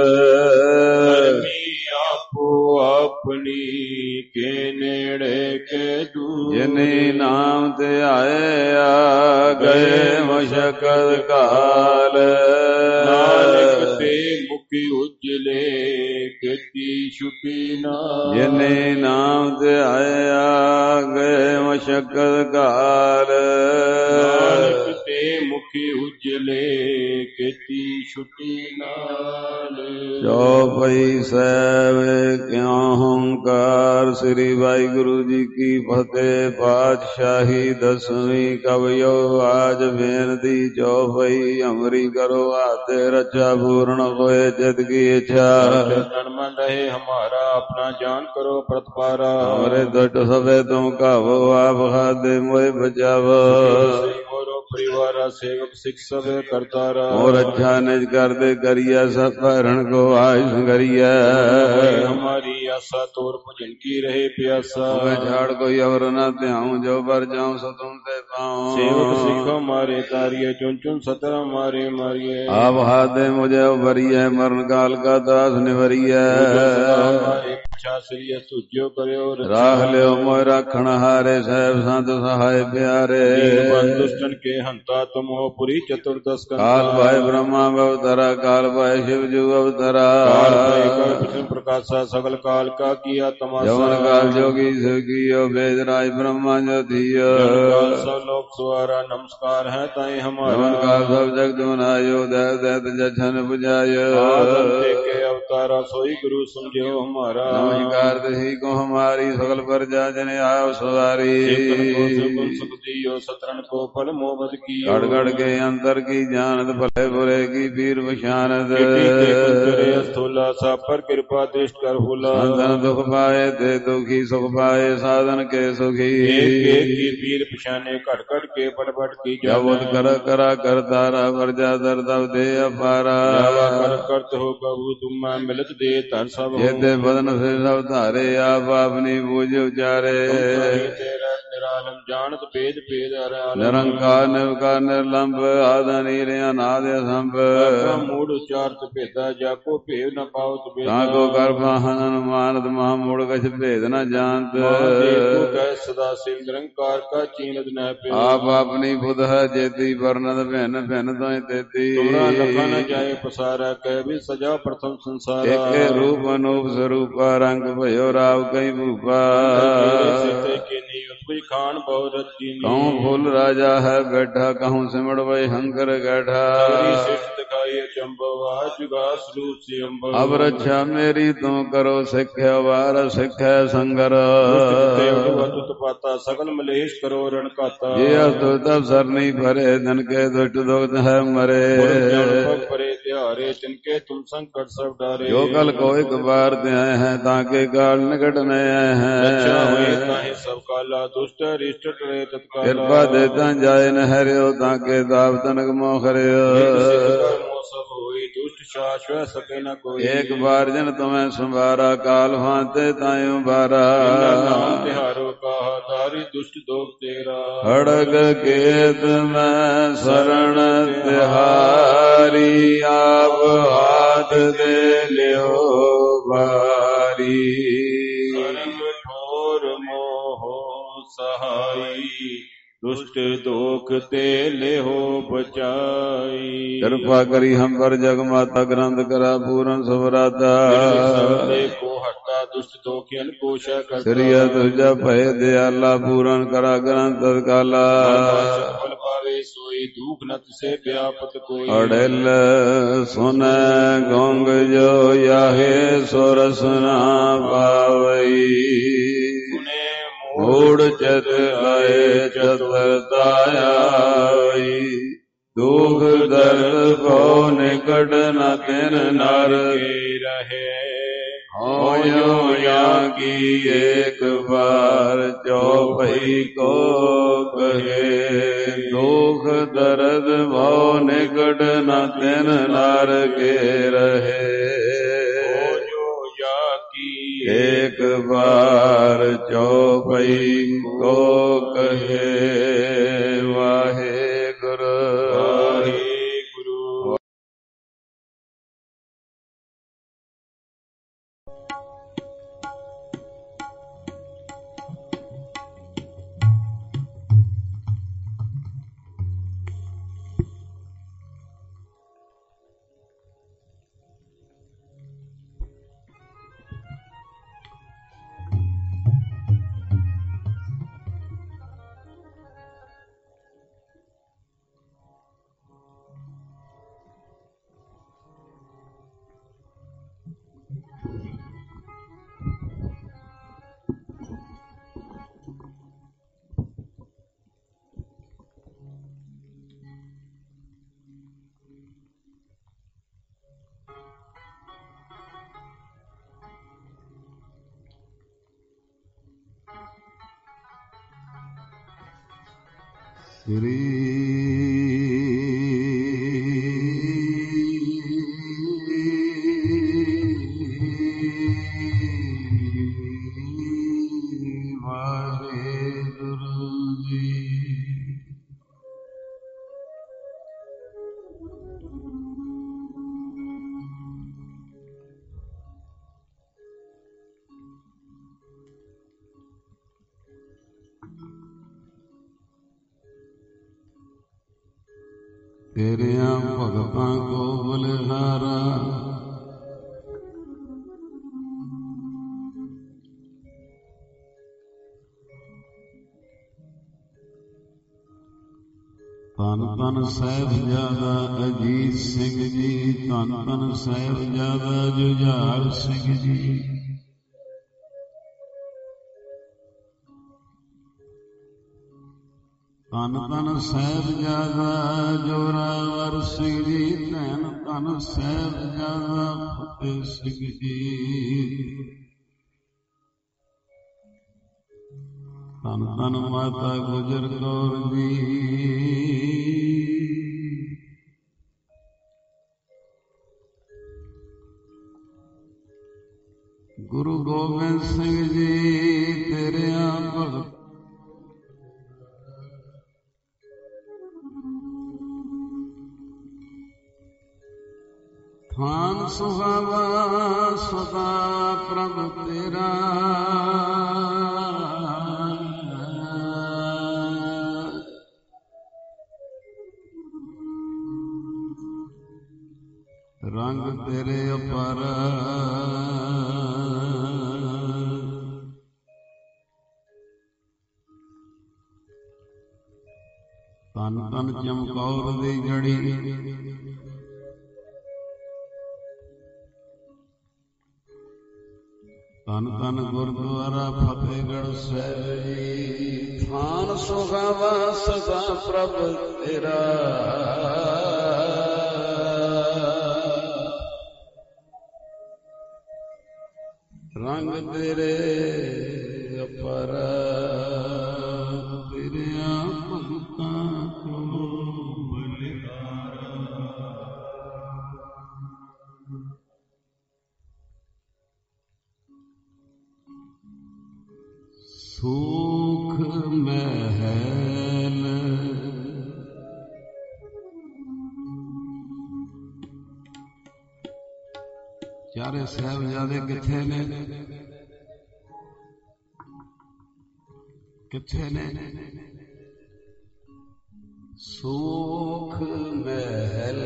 ਆਪੋ ਆਪਣੀ ਕੇ ਨੇੜੇ ਕੇ ਦੂਰ ਜਿਨੇ ਨਾਮ ਤੇ ਆਇਆ ਗਏ ਮਸ਼ਕਲ ਕਾਲ ਨਾਨਕ ਤੇ ਮੁਖੀ ਉਜਲੇ ਕੀਤੀ ਛੁਪੀ ਨਾ ਜਿਨੇ ਨਾਮ ਤੇ ਆਇਆ ਗਏ ਮਸ਼ਕਲ ਕਾਲ ਨਾਨਕ ਤੇ ਮੁਖੀ ਉਜਲੇ ਕੀਤੀ ਛੁਪੀ ਨਾਲ ਚੌਪਈ ਸਾਹਿਬ ਕਿਉ ਹੰਕਾਰ ਸ੍ਰੀ ਵਾਹਿਗੁਰੂ ਜੀ ਕੀ ਫਤਿਹ। ਪਾਤਸ਼ਾਹੀ ਦਸਵੀਂ ਕਵਿਓ ਆਜ ਬੇਨਤੀ ਚੌਪਈ ਅਮਰੀ ਕਰੋ ਆਤੇ ਰਚਾ ਪੂਰਨ ਹੋਏ ਜਿਤ ਕੀ ਇੱਛਾ ਚਰਨ ਮਨ ਰਹੇ ਹਮਾਰਾ ਆਪਣਾ ਜਾਨ ਕਰੋ ਪ੍ਰਤਪਾਰਾ ਹਮਰੇ ਦੁੱਟ ਸਭੇ ਤੁਮ ਕਾਵੋ ਆਪ ਖਾਦੇ ਮੋਏ ਬਚਾਵੋ ਮੋਰੋ परिवारा सेवक सिख सब करतारा और अच्छा निज कर दे करिया सब हरण को आज संगरिया हमारी आशा तोर भजन की रहे प्यासा मैं झाड़ कोई और न ध्याऊं जो बर जाऊं सो तुम ते पाऊं सेवक सिख मारे तारिये चुन चुन सतर मारे मारिये आप हाथ दे मुझे उभरिए मरण काल का दास निवरिए श्री तुझो करो राह लियो मोय राखण हारे साहेब संत सहाय प्यारे दुष्टन के हंता तुम हो पुरी चतुर्दश काल भाई ब्रह्मा अवतरा काल भाई शिव जू अवतरा विष्णु प्रकाशा सकल काल का किया तमाशा जवन काल जोगी शिव कियो वेद राज ब्रह्मा जो थियो सब लोग सुहारा नमस्कार है ताई हमारा जवन काल सब जगत बनायो देव दैत जछन बुझायो के अवतारा सोई गुरु समझो हमारा नमस्कार दही को हमारी सकल प्रजा जन आओ सवारी सतरन को फल मोहब्बत की गड़ गड़ के अंतर की जानत भले बुरे की पीर पशानत स्थूला सा पर कृपा दृष्ट कर हुला संतन दुख पाए ते दुखी सुख पाए साधन के सुखी की पीर पशाने कट कट के पट पट की जब कर करा कर तारा प्रजा दर तब दे अपारा कर करत हो कबू तुम मिलत दे तर सब ये ते बदन से सब धारे आप अपनी बूझ उचारे निरालम जानत भेद भेद निरंकार निर्विकार निर्लंब आद नीर अनाद असंभ मूड उच्चारत भेदा जाको भेद न पावत ताको गर्भ हनन मानत महामूढ़ कछ भेद न जानत कह सदा शिव निरंकार का चीनत न पे आप अपनी बुध है जेती वर्णत भिन्न भिन्न तो तेती लखा न जाए पसारा कह भी सजा प्रथम संसार एक रूप अनूप स्वरूप रंग भयो राव कई भूपा खान बहुत कहूँ फूल राजा है बैठा कहूँ सिमड़ वही हंकर गैठा ਜਾਏ ਅਚੰਭਵ ਜੁਗਾ ਸਰੂਪ ਸਿਅੰਭਵ। ਅਬ ਰੱਛਾ ਮੇਰੀ ਤੂੰ ਕਰੋ ਸਿੱਖਿਆ ਵਾਰ ਸਿੱਖੈ ਸੰਗਰ। ਅਤੁਤ ਪਾਤਾ ਸਗਲ ਮਲੇਸ਼ ਕਰੋ ਰਣ ਘਾਤਾ। ਜੇ ਅਤੁਤ ਅਵਸਰ ਨਹੀਂ ਭਰੇ ਦਿਨ ਕੇ ਦੁਸ਼ਟ ਦੁਖਤ ਹੈ ਮਰੇ। ਪਰੇ ਤਿਹਾਰੇ ਤਿਨਕੇ ਤੁਮ ਸੰਕਟ ਸਭ ਡਾਰੇ। ਜੋ ਕਲ ਕੋ ਇੱਕ ਬਾਰ ਤੇ ਆਏ हैं ताके काल निकट में आए हैं। सब काला दुष्ट रिष्ट टरे तत्काला। कृपा देता जाए न हरियो ताके दाव तनक मोखरियो। दुष्ट शाश्वत सके न कोई। एक बार जन तुम्हें संवारा काल भांते तायु बारा। तिहारो कहा दारी दुष्ट दोष तेरा। खड़ग केत में शरण तिहारी आप हाथ दे लियो बारी। ठोर मोह सहाई दुष्ट दोख ते लेहो बचाई। कृपा करी हम पर जग माता ग्रंथ करा पूरन सुभराता। को हटा दुष्ट दोखियन कोशा करता। श्री तुझा भय दयाला पूरन करा ग्रंथ तत्काला। फल पावे सोई दुख नत से व्यापत कोई। अड़ल सुन गोंग जो याहे सोरसना पावई। मूढ़ चत आए चतुरताई। दुख दर्द को निकट न तिन नर रहे। होयो या की एक बार चौपई को कहे। दुख दर्द भो निकट न तिन नर के रहे। एक बार चौपई को कहे। वाहे गुरु वाहे गुरु। श्री वाहेगुरु जी। तेरिया भगतां को बलिहारा। धन धन साहिबजादा अजीत सिंह जी। धन धन साहिबजादा जुझार सिंह जी। धन धन साहिबजादा जोरावर सिंह जी। धन धन साहिबजादा फतेह सिंह जी। धन धन माता गुजर कौर जी। गुरु गोबिंद सिंह जी तेरे भगत थान सुहावा सदा प्रभ तेरा। रंग तेरे अपार। धन धन चमकौर दी जड़ी। ਧੰਨ ਧੰਨ ਗੁਰਦੁਆਰਾ ਫਤਿਹਗੜ੍ਹ ਸਾਹਿਬ ਜੀ। ਥਾਨ ਸੁਖਾਵਾ ਸਦਾ ਪ੍ਰਭ ਤੇਰਾ, ਰੰਗ ਤੇਰੇ ਅਪਰ, ਤੇਰਿਆਂ ਭਗਤਾਂ ਕੋ ਬਲਿਹਾਰਾ। ਸੁਖ ਮਹਿਲ ਚਾਰੇ ਸਾਹਿਬਜ਼ਾਦੇ ਕਿੱਥੇ ਨੇ, ਕਿੱਥੇ ਨੇ? ਸੁਖ ਮਹਿਲ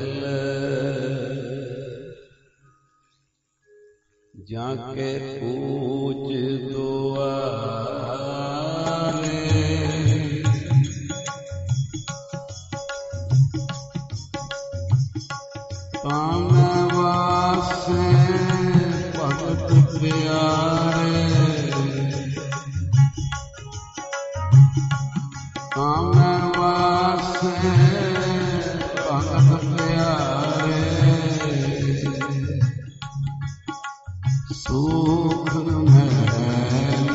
ਜਾ ਕੇ ਪੂਜ ਦੁਆਰੇ, ਤਾਂ ਵਾਸੇ ਭਗਤ ਪਿਆਰੇ, ਤਾਂ ਵਾਸੇ ਭਗਤ ਪਿਆਰੇ। ਸੁਖ ਮਹਿਲ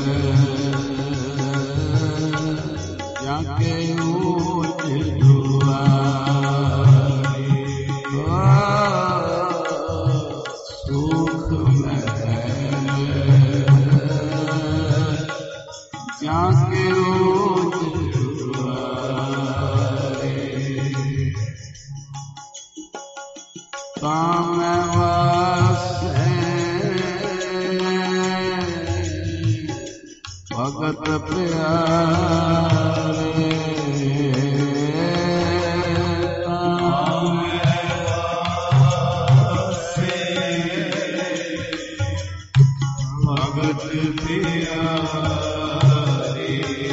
ਜਾ ਕੇ ਊਚ ਦੁਆਰੇ, ਸੁਖ ਮਹਿਲ ਜਾ ਕੇ ਊਚ ਦੁਆਰੇ। ਤਾਂ ਮੈਂ ਵਾਸੇ ਭਗਤ ਪਿਆਰੇ, ਭਗਤ ਪਿਆਰੇ।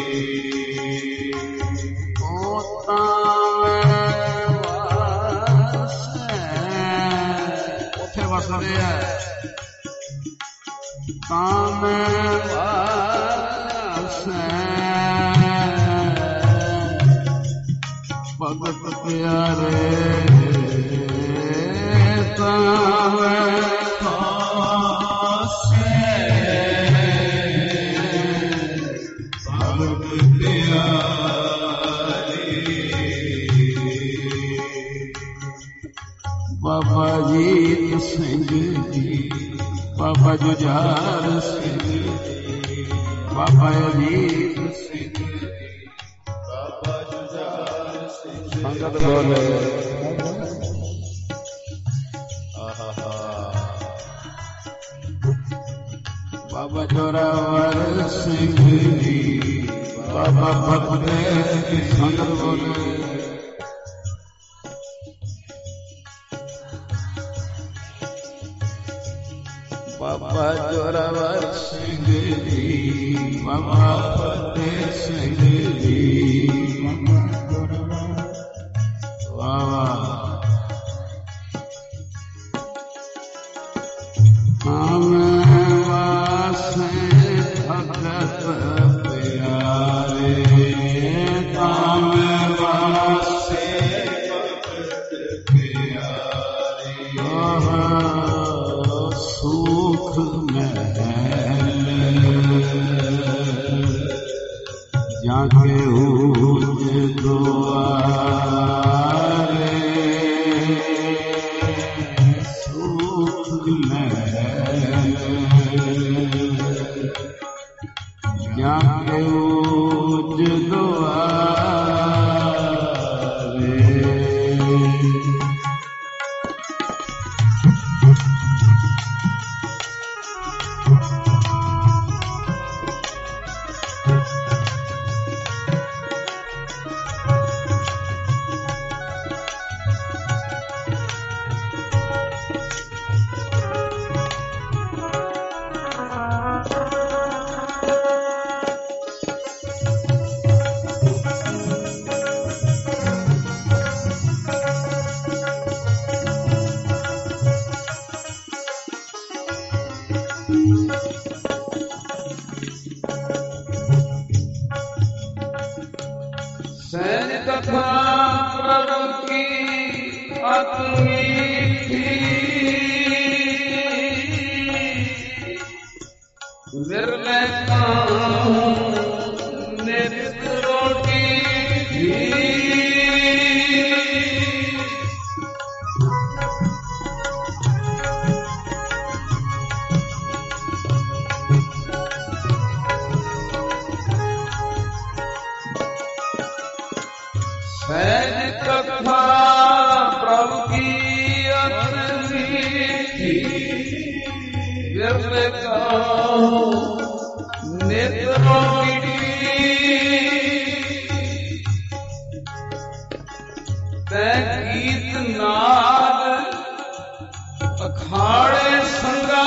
ਓ ਤਾਂ ਵਾਸੇ, ਉੱਥੇ ਵਸਦੇ ਆ, ਤਾਂ ਮੈਂ ਵਾਸੇ ਭਗਤ ਪਿਆਰੇ, ਤਾਂ ਮੈਂ ਬਾਬਾ ਜੀਤ ਸਿੰਘ ਜੀ, ਬਾਬਾ ਜੁਝਾਰ ਸਿੰਘ ਜੀ, ਬਾਬਾ ਅਜੀਤ ਸਿੰਘ ਜੀ, ਬਾਬਾ ਜੁਝਾਰ ਸਿੰਘ। ਸੰਗਤ ਬੋਲੇ ਆਹਾ। ਬਾਬਾ ਜੋਰਾਵਰ ਸਿੰਘ ਜੀ, ਬਾਬਾ ਫਤਿਹ ਜੀ। ਸੰਗਤ ਬੋਲੇ ਬਾਬਾ ਜੋਰਾਵਰ ਸਿੰਘ ਜੀ, ਬਾਬਾ ਫਤਿਹ ਸਿੰਘ ਜੀ, ਬਾਬਾ ਜੋਰਾਵਰ। ਵਾਹ ਆਮੇ ਵਾਸੇ ਭਗਤ ਪਿਆਰੇ, ਆਮੇ ਵਾਸੇ ਭਗਤ ਪਿਆਰੇ। ਸੁਖ ਮਹਿਲ ਜਾ ਕੇ ਊਚ ਦੁਆਰੇ, ਸੁਖ ਮਹਿਲ ਜਾ ਕੇ ਊਚ ਦੁਆਰੇ। कथा प्रभु की अति मीठी, विरले खाऊं नित रोटी भी। सहज कथा प्रभु की अति मीठी, विरले खाऊं नित रोटी। तै गीत नाद अखाड़े संगा,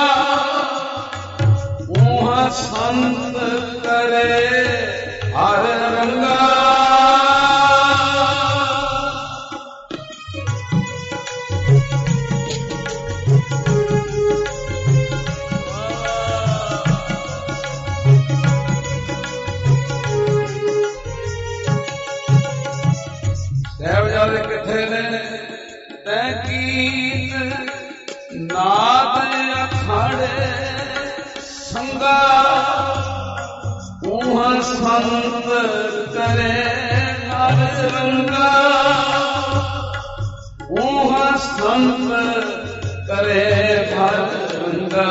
ऊहा संत करे हर रंगा। साहिबजादे किथे ने? तै गीत नाद अखाड़े संगा, ऊहा संत करे हर रंगा। ऊहा संत करे हर रंगा,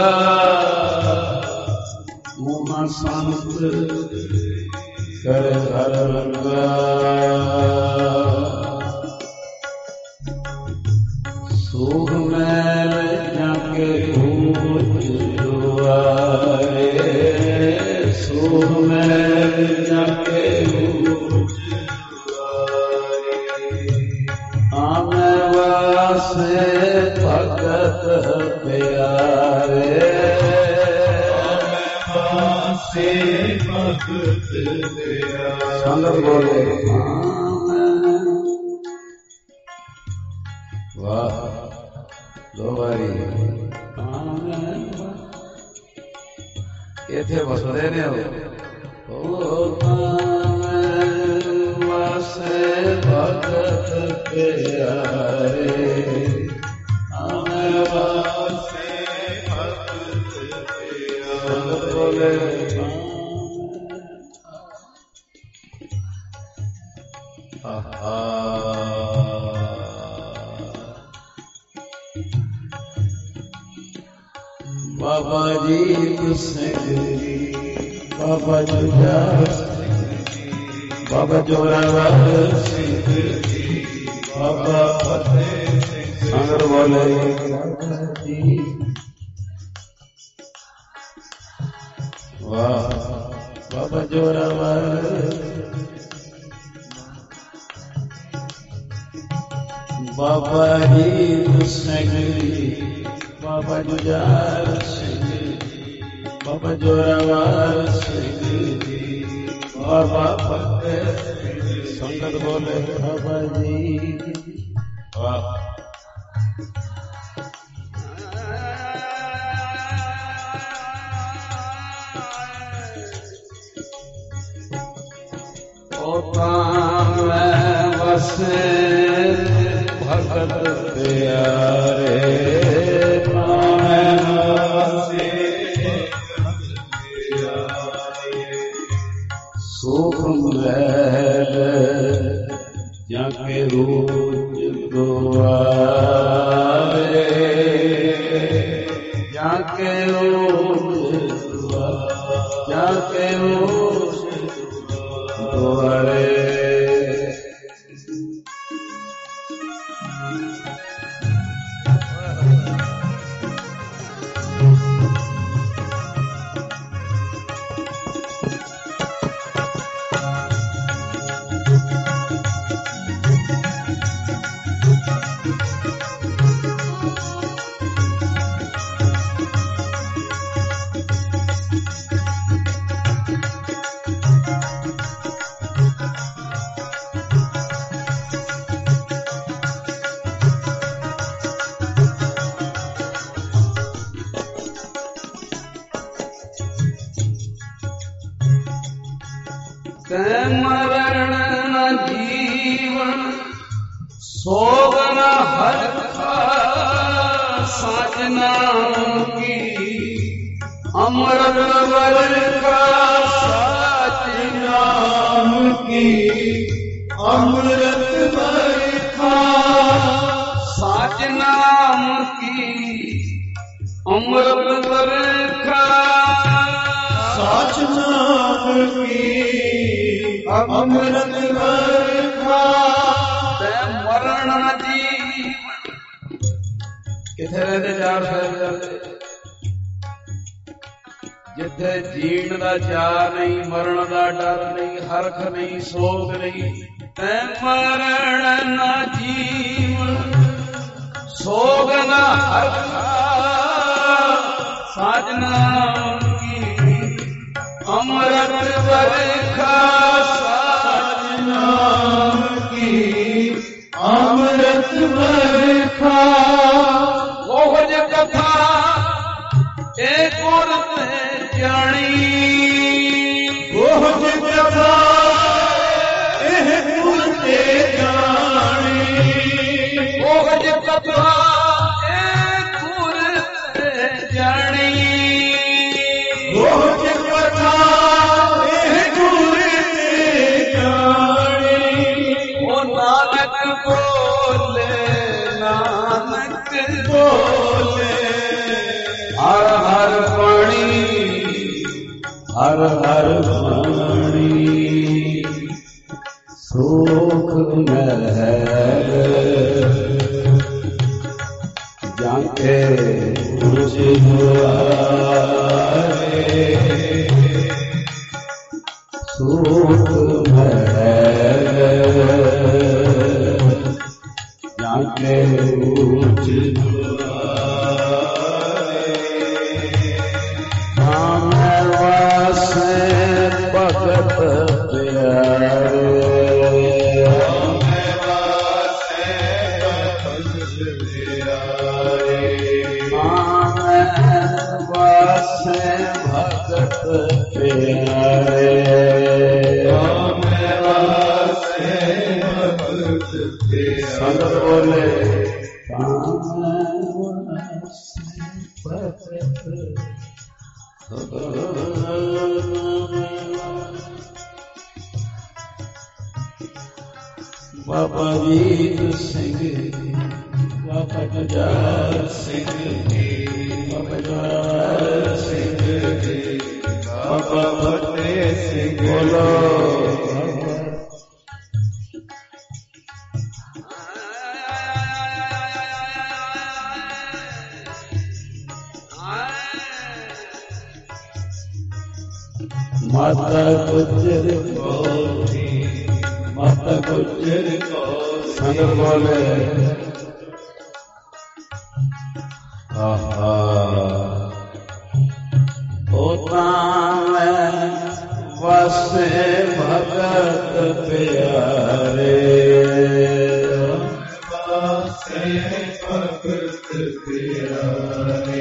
ऊहा संत करे हर रंगा। सूख मैल जाके भूज दुआरे, सूख मैल जाके भूज दुआरे। आमे वासे भगत प्यारे, आमे वासे भगत प्यारे। संग बोले वाह दो बारी इथे बसदे ने ओ वासे भगत प्यारे, आमे वासे भगत प्यारे। बोले आहा बाबा जीत सिंह जी, बाबा जुझार सिंह जी, बाबा जोरावर सिंह जी, बाबा फतेह सिंह। संगत बोले बाबा जी वाह, बाबा जोरावर, बाबा जीत सिंह जी, बाबा जुझार सिंह जी, बाबा जोरावर सिंह जी, बाबा फतेह सिंह जी। संगत बोले बाबा जी वाह। में वसे भगत प्यारे, सुख मैल जाके रोज दुआरे, जाके रोज जाके रोज दुआरे। मरण जीव सोगन हरखा साजना की अमृत वर्षा साजना की अमृत वर्षा साजना की अमृत वर्षा साजना की अमृत वर्षा मरण जीवन किथे रहते चार साहिबजादे जिथे जीण दा चार नहीं मरण दा डर नहीं हरख नहीं सोग नहीं तै मरण ना जीवन सोग ना हरख साजना की अमृत वर्षा साजना की अमृत वर्षा ओहज कथा एक और जानी ओहज कथा एक और जानी ओहज कथा एक और जानी ओहज कथा एक और जानी ओ नानक बोले नानक बोले हर हर पानी हर हर पानी सुख में है जाके मुझे दुआरे सुख में है जाके मुझे भगत प्यारे वासे भगत प्यारे संत बोले बाबा वीर सिंह बाबा जुझार सिंह बाबा जुझार सिंह बाबा फतेह सिंह बोलो माता गुजर कौरी माता गुजर कौरी संग बोले आहा होता मैं वसे भगत प्यारे वसे भगत प्यारे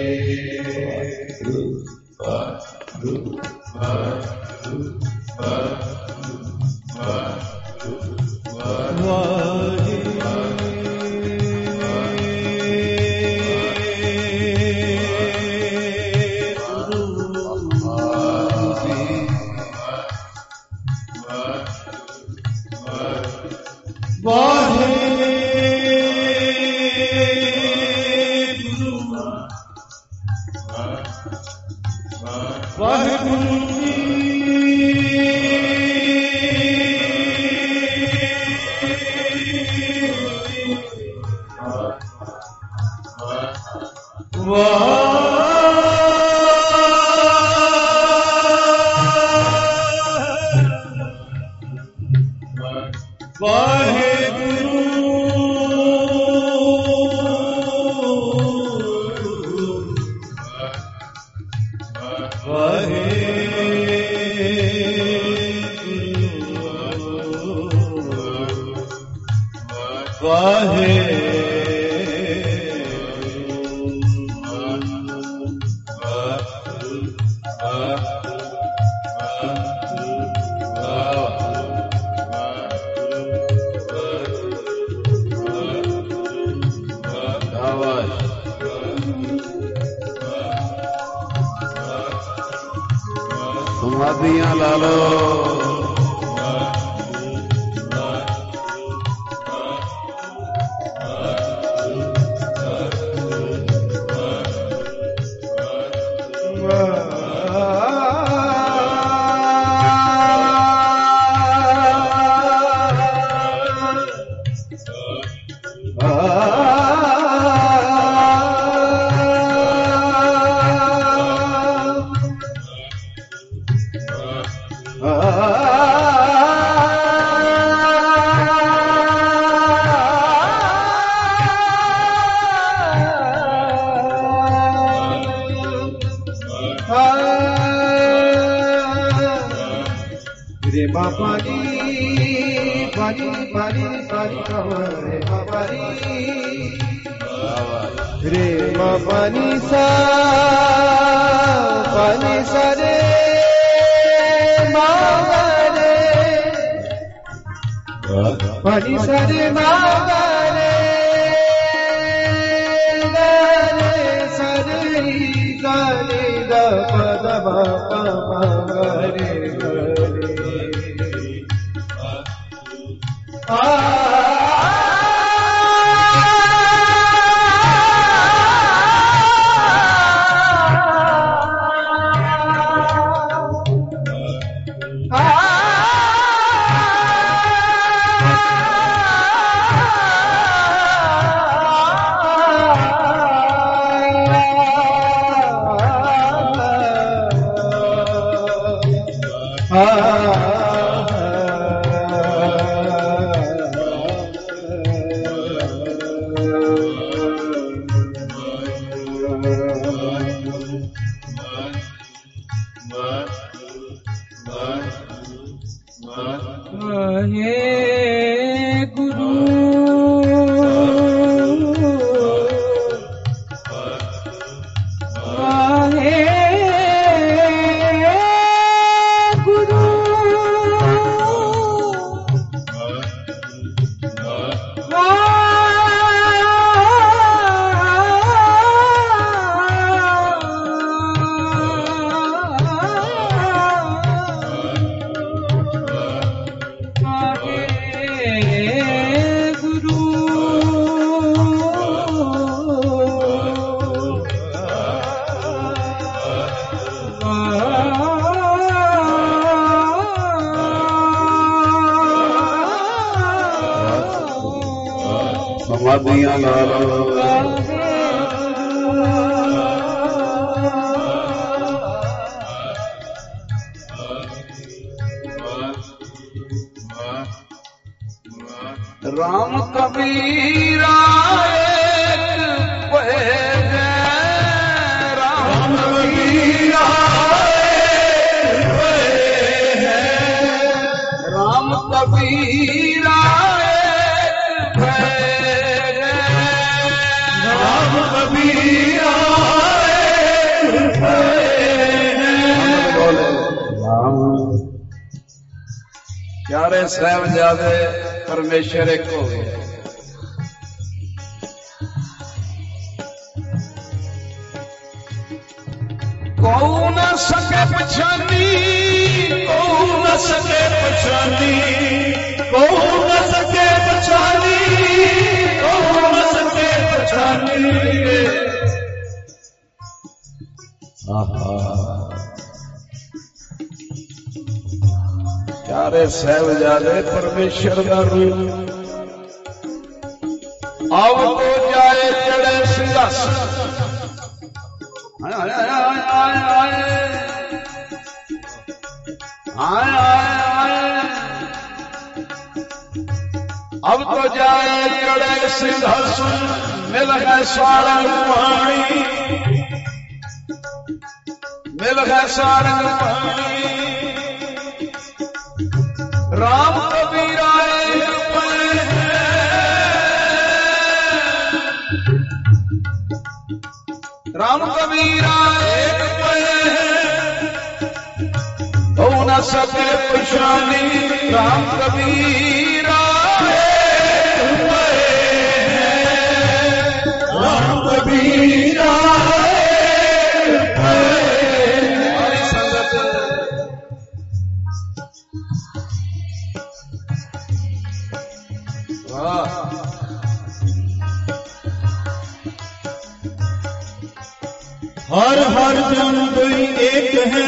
समाधियां ला लो। रे मा पानी सा पानी सा रे मा रे पानी सा रे मा रे रे सा रे सा रे ग प द ब प म रे रे आ समाधियां ला लो। राम कबीरा एक है, राम कबीरा एक है, राम कबीरा एक है, राम कबीरा एक है। प्यारे साहिबजादे परमेश्वर एक हो गया। कौ न सके पछानी, कौ न सके पछानी, कौ न सके पछानी, कौ न सके पछानी। प्यारे साहिबजादे परमेश्वर का रूप अब तो जाए चढ़े सिंहासन। आए आए आए आए आए आए अब तो जाए चढ़े सिंहासन। मिल गए सारंग पानी, मिल गए सारंग पानी। राम कबीरा एक है, राम कबीरा एक है, हो न सके पछानी। राम कबीरा एक है, राम कबीरा एक है। हर हर जन दुई एक है,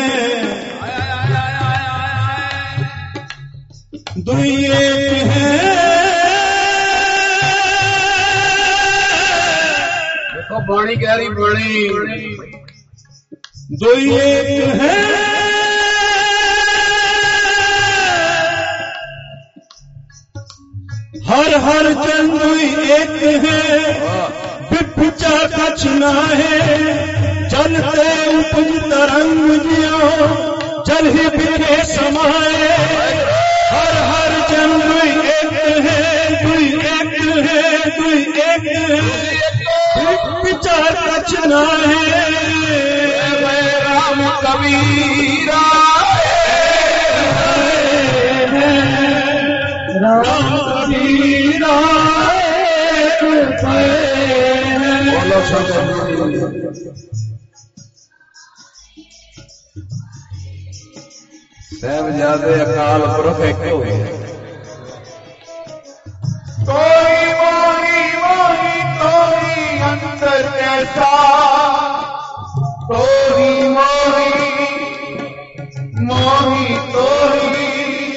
दुई एक है। देखो बाणी गहरी बड़ी, दुई एक है। हर हर जन दुई एक है, बिपचा कछ ना है। जलते उपज तरंग जियो, जल ही बिखे समाए। हर हर जन दुई एक है, दुई एक है, दुई एक है। विचार कछ ना है। राम कबीरा राम कबीरा बोलो सब। साहिबजादे अकाल पुरख एक होए। कोई मोही मोही कोई अंतर कैसा, कोई मोही मोही कोई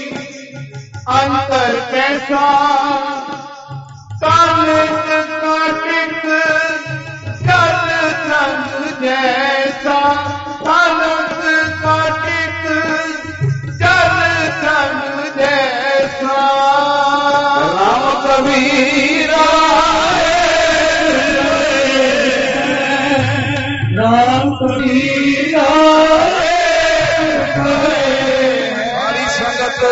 अंतर कैसा। कालिक काटिक जल संग जैसा, कालिक काटिक जल संग जैसा। राम कबीरा राम कबीरा हमारी संगत।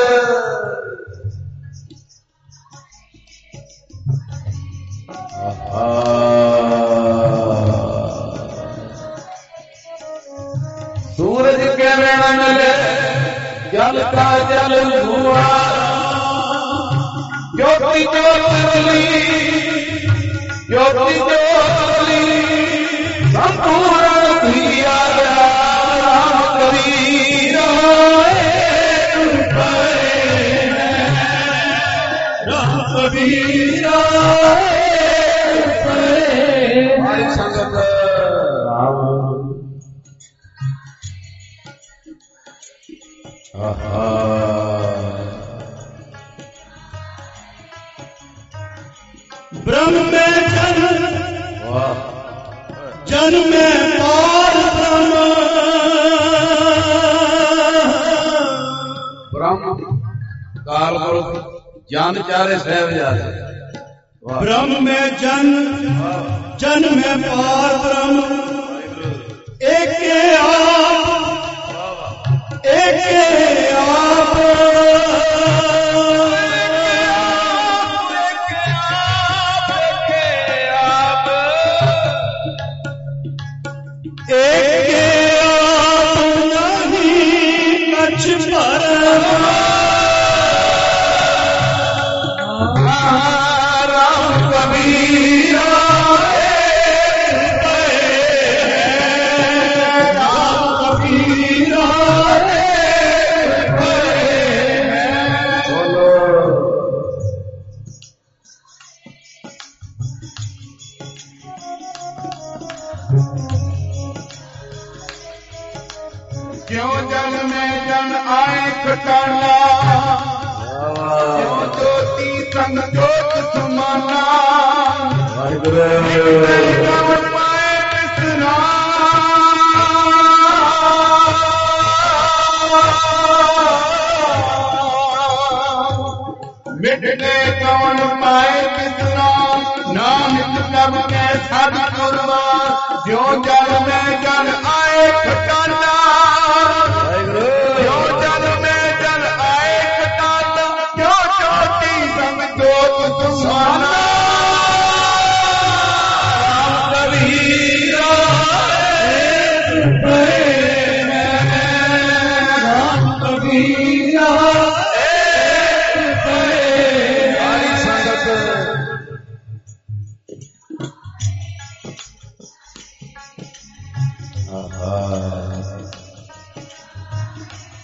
सूरज किरण मिले, जल का जल हुआ। ज्योति ज्योति ज्योति ज्योति संपूर्ण दिया राम कबीरा। राम कबीरा हमारी संगत। ब्रह्म में जन, जन में पार ब्रह्म। ब्रह्म काल पुरुष ज्ञान चारे साहिबजादे। ब्रह्म में जन, जन में पार ब्रह्म। एक आप, एक आप, एक आप नहीं कछ पर। राम कबीरा राम कबीरा क्यों जन में जन आए खटाना, क्यों ज्योति संग ज्योत समाना। कवन पाए विश्राम। मिटने कवन पाए विश्राम, नानक कब के साध कुर्बान। ज्यों जल में जल आए खटाना, क्यों जल में जल आए खटाना। क्यों ज्योति संग ज्योत समाना। कबीरा राम कबीरा हमारी संगत।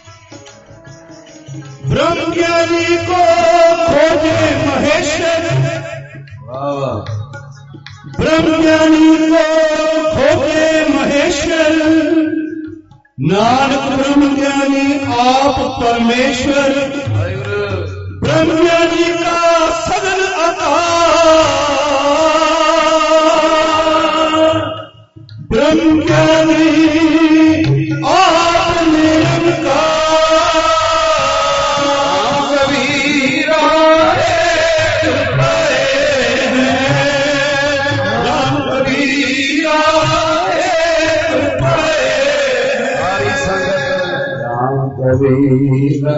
ब्रह्म ज्ञानी को खोजे महेश्वर। ब्रह्म ज्ञानी को खोके महेश्वर, नानक ब्रह्म ज्ञानी आप परमेश्वर। ब्रह्म ज्ञानी का सगल आकार, ब्रह्म ज्ञानी आप निरंकार। कबीरा राम कबीरा हरि संगत राम कबीरा।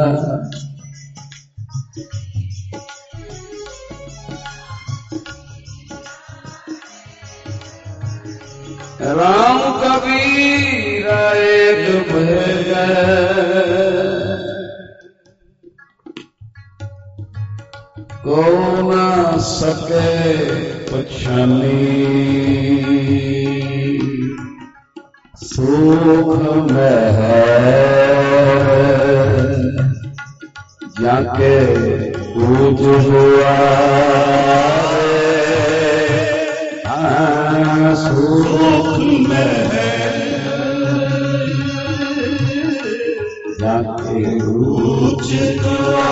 राम कबीरा एक भेद, को न सके पछानी, सुख में है जाके पूज हुआ, सुख में है जाके पूज हुआ।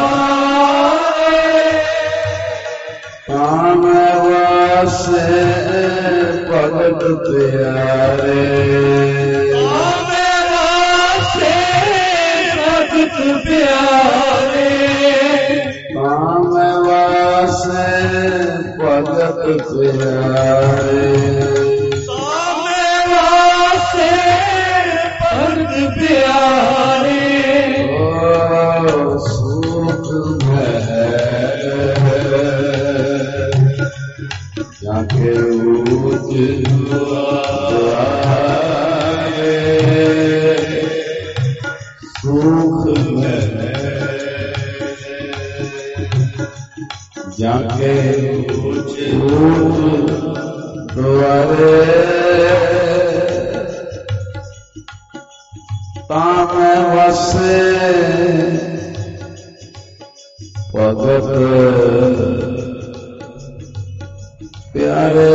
काम वासे भगत प्यारे, काम वासे भगत प्यारे, काम वासे भगत प्यारे, काम वासे भगत प्यारे। ओ सुख में है जाके पूज हुआ, सुख में है जाके पूज द्वारे। ताम वसे भगत प्यारे,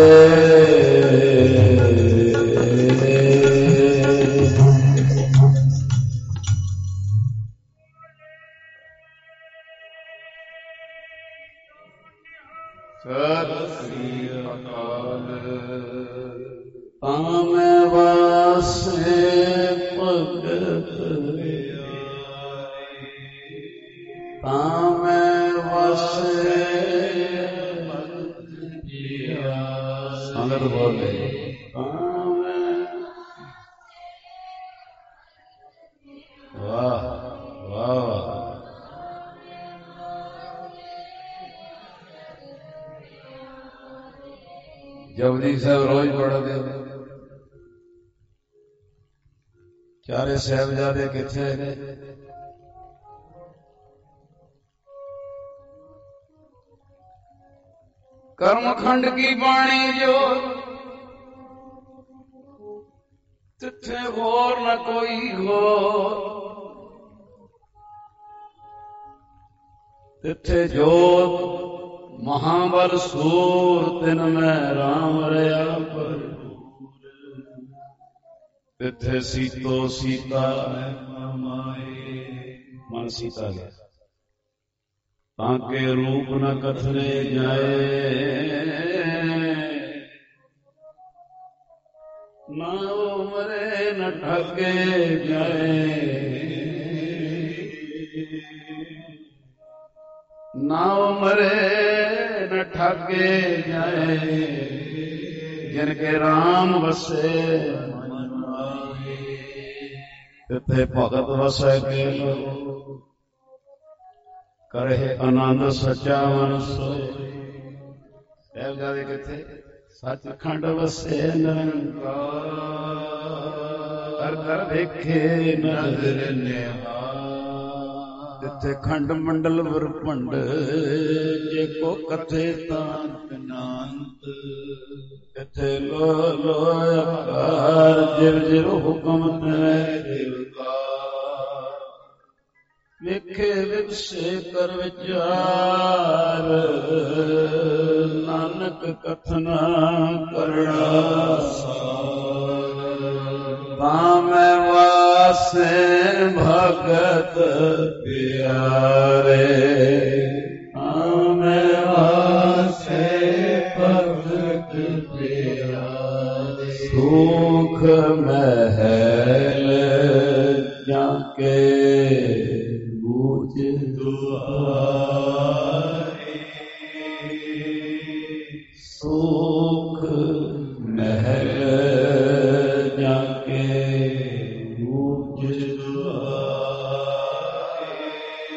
सत श्री अकाल। ताम वासे भगत, ताम वासे संगत बोले वाह वाह। जपजी साहब रोज पढ़ते, चारे साहिबजादे किथे ने? कर्मखंड की बाणी जो तिथे होर न कोई हो, तिथे जोत महाबल सूर तिन में राम रया पर, तिथे सीतो सीता मन सीता गया, ताके रूप न कथने जाए, ना उमरे न ढके जाए, ना उमरे न ठाके जाए, जिनके राम बसे तिथे भगत वसै के करे आनंद सचा मन सोए। साहिबजादे किथे? सचखंड वसे निरंकार, कर कर देखे नजर निहार, तिथे खंड मंडल वरपंड, जे को कथे तांत नांत, तिथे लो लो अकार, जिर जिर हुक्म तै देवकार, वेखे विकसे कर विचार, ਨਾਨਕ ਕਥਨਾ ਕਰਣਾ ਤਾਂ ਮੈਂ ਵਾਸੇ ਭਗਤ ਪਿਆਰੇ ਤਾਂ ਮੈਂ ਵਾਸੇ ਭਗਤ ਪਿਆਰੇ ਸੁਖ ਮਹਿਲ ਜਾਂਕੇ ਬੂਝ ਦੁਆਰੇ ਸੁਖ ਮਹਿਲ ਜਾਂਕੇ ਬੂਝ ਦੁਆਰੇ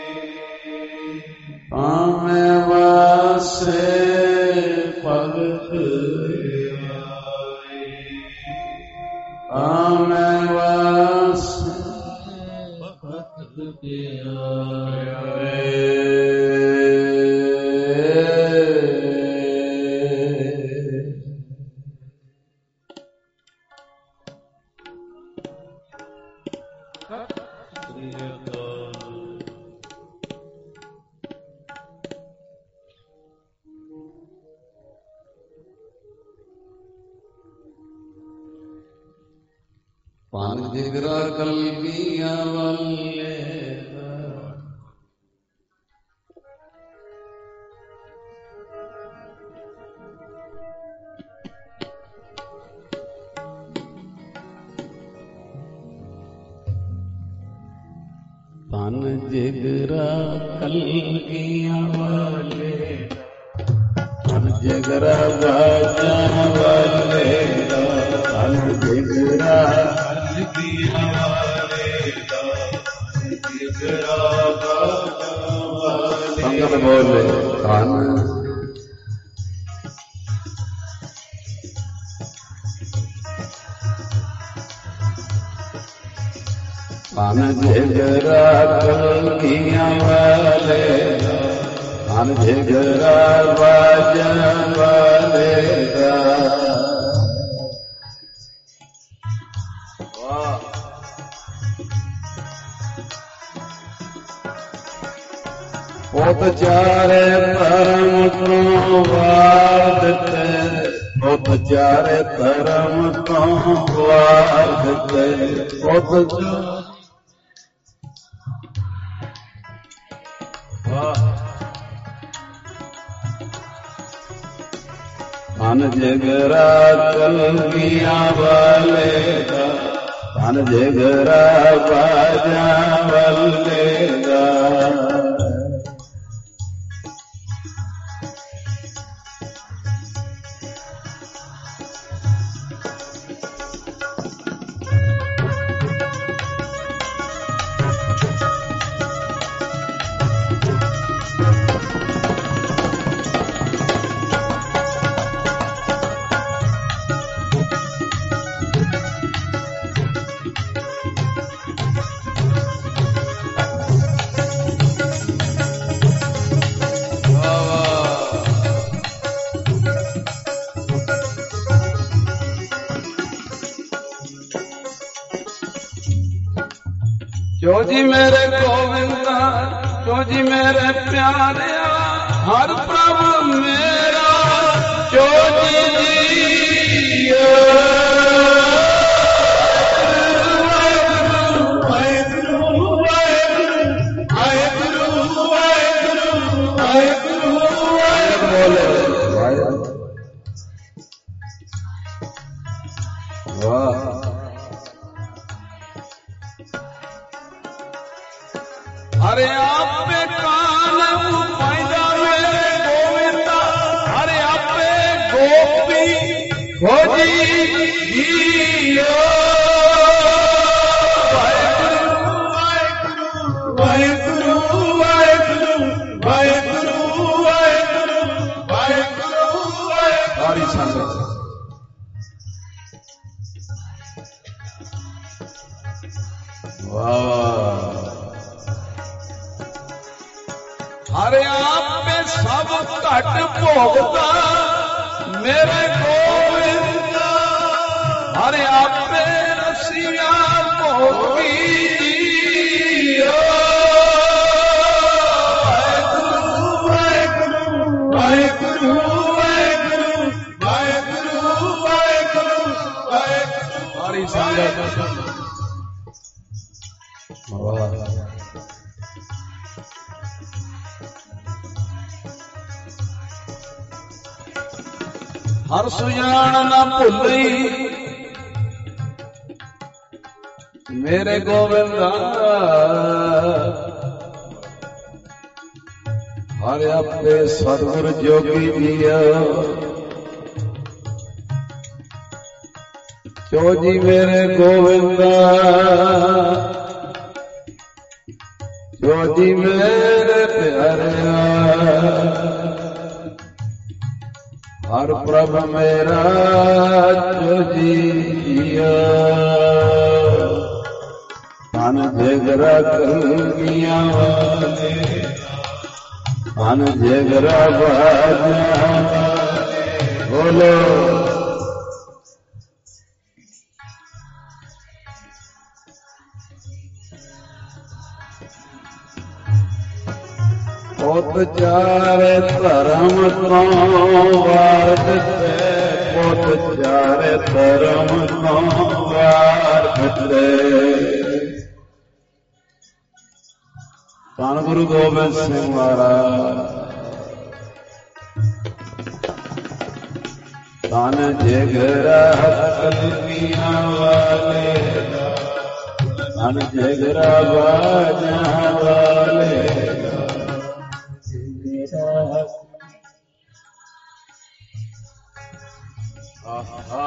ਭਾਵੇਂ ਵਾਸੇ ਭਗਤ ਭਾਵੇਂ ਵਾਸੇ ਭਗਤ ਪਿਆਰੇ ਪਾਨ ਜਿਗਰਾ ਕਲਗੀਆਂ ਵਾਲੇ ਪਾਨ ਜਿਗਰਾ ਕਲਗੀਆਂ ਵਾਲੇ ਪਾਨ ਜਿਗਰਾ ਬਾਜਾਂ ਵਾਲੇ ਪਾਨ ਜਿਗਰਾ ਸੰਗਤ ਬੋਲੇ ਧੰਨ ਧੰਨ ਜਿਗਰਾ ਕਲਗੀਆਂ ਵਾਲੇ ਧੰਨ ਜਿਗਰਾ ਬਾਜਾਂ ਵਾਲੇ ਦਾ ਉਤ ਚਾਰੇ ਧਰਮ ਤੋਂ ਵਾਰ ਦਿੱਤੇ ਉਤ ਚਾਰੇ ਧਰਮ ਤੋਂ ਵਾਰ ਦਿੱਤੇ ਉਤ ਧਨ ਜਿਗਰਾ ਕਲਗੀਆਂ ਵਾਲੇ ਦਾ ਧਨ ਜਿਗਰਾ ਬਾਜਾਂ ਵਾਲੇ ਦਾ ਜੋ ਜੀ ਮੇਰੇ ਗੋਵਿੰਦਾ ਜੋ ਜੀ ਮੇਰੇ ਪਿਆਰਿਆ ਹਰ ਪ੍ਰਭ ਮੇਰਾ ਜੋ ਜੀ ਜੀਓ ਵਾਹਿਗੁਰੂ ਵਾਹਿਗੁਰੂ ਵਾਹਿਗੁਰੂ ਵਾਹਿਗੁਰੂ ਵਾਹਿਗੁਰੂ ਵਾਹਿਗੁਰੂ ਵਾਹ हरे आपे कान पैदा मेरे गोविंदा हरे आपे गोपी खोजी वाहिगुरु वाहिगुरु वाहिगुरु वाहिगुरु वाहिगुरु वाहिगुरु हरि संगत वाह हरे आपे सब घट भोगता मेरे गोविंदा हरे आपे रसिया भोगी वाहिगुरु वाहिगुरु वाहिगुरु ਹਰ ਸੁਜਾਨ ਨਾ ਭੁੱਲਈ ਮੇਰੇ ਗੋਬਿੰਦਾ ਹਰ ਆਪੇ ਸਤਿਗੁਰ ਜੋਗੀ ਜੀਆ ਜੋ ਜੀ ਮੇਰੇ ਗੋਬਿੰਦਾ ਜੋ ਜੀ ਮੇਰੇ ਪਿਆਰਿਆ ਹਰ ਪ੍ਰਭ ਮੇਰਾ ਜੋ ਜੀਆ ਧਨ ਜੇਗਰਾ ਕਲਗੀਆਂ ਵਾਲੇ ਧਨ ਜੇਗਰਾ ਬਾਜਾਂ ਬੋਲੋ ਪੁੱਤ ਚਾਰੇ ਧਰਮ ਤੋਂ ਵਾਰ ਦਿੱਤੇ ਪੁੱਤ ਚਾਰੇ ਧਰਮ ਤੋਂ ਵਾਰ ਦਿੱਤੇ ਧੰਨ ਗੁਰੂ ਗੋਬਿੰਦ ਸਿੰਘ ਮਹਾਰਾਜ ਧੰਨ ਜਿਗਰਾ ਕਲਗੀਆਂ ਵਾਲੇ ਧੰਨ ਜਿਗਰਾ ਬਾਜਾਂ ਵਾਲੇ ਆਹਾ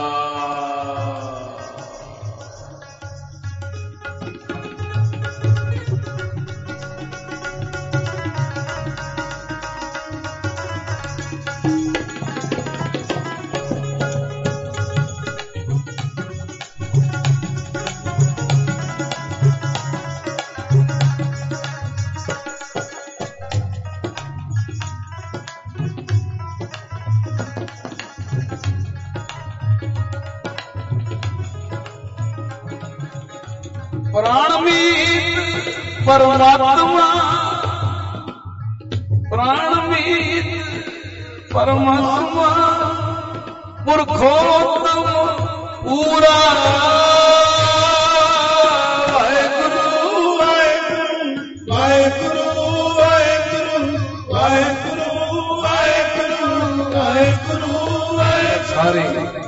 ਪ੍ਰਾਣਮੀਤ ਪਰਮਾਤਮਾ ਪ੍ਰਾਣਮੀਤ ਪਰਮਾਤਮਾ ਪੁਰਖੋਤਮ ਪੂਰਾ ਵਾਹਿਗੁਰੂ ਵਾਹਿਗੁਰੂ ਵਾਹਿਗੁਰੂ ਵਾਹਿਗੁਰੂ ਵਾਹਿਗੁਰੂ ਵਾਹਿਗੁਰੂ ਵਾਹਿਗੁਰੂ ਸਾਰੇ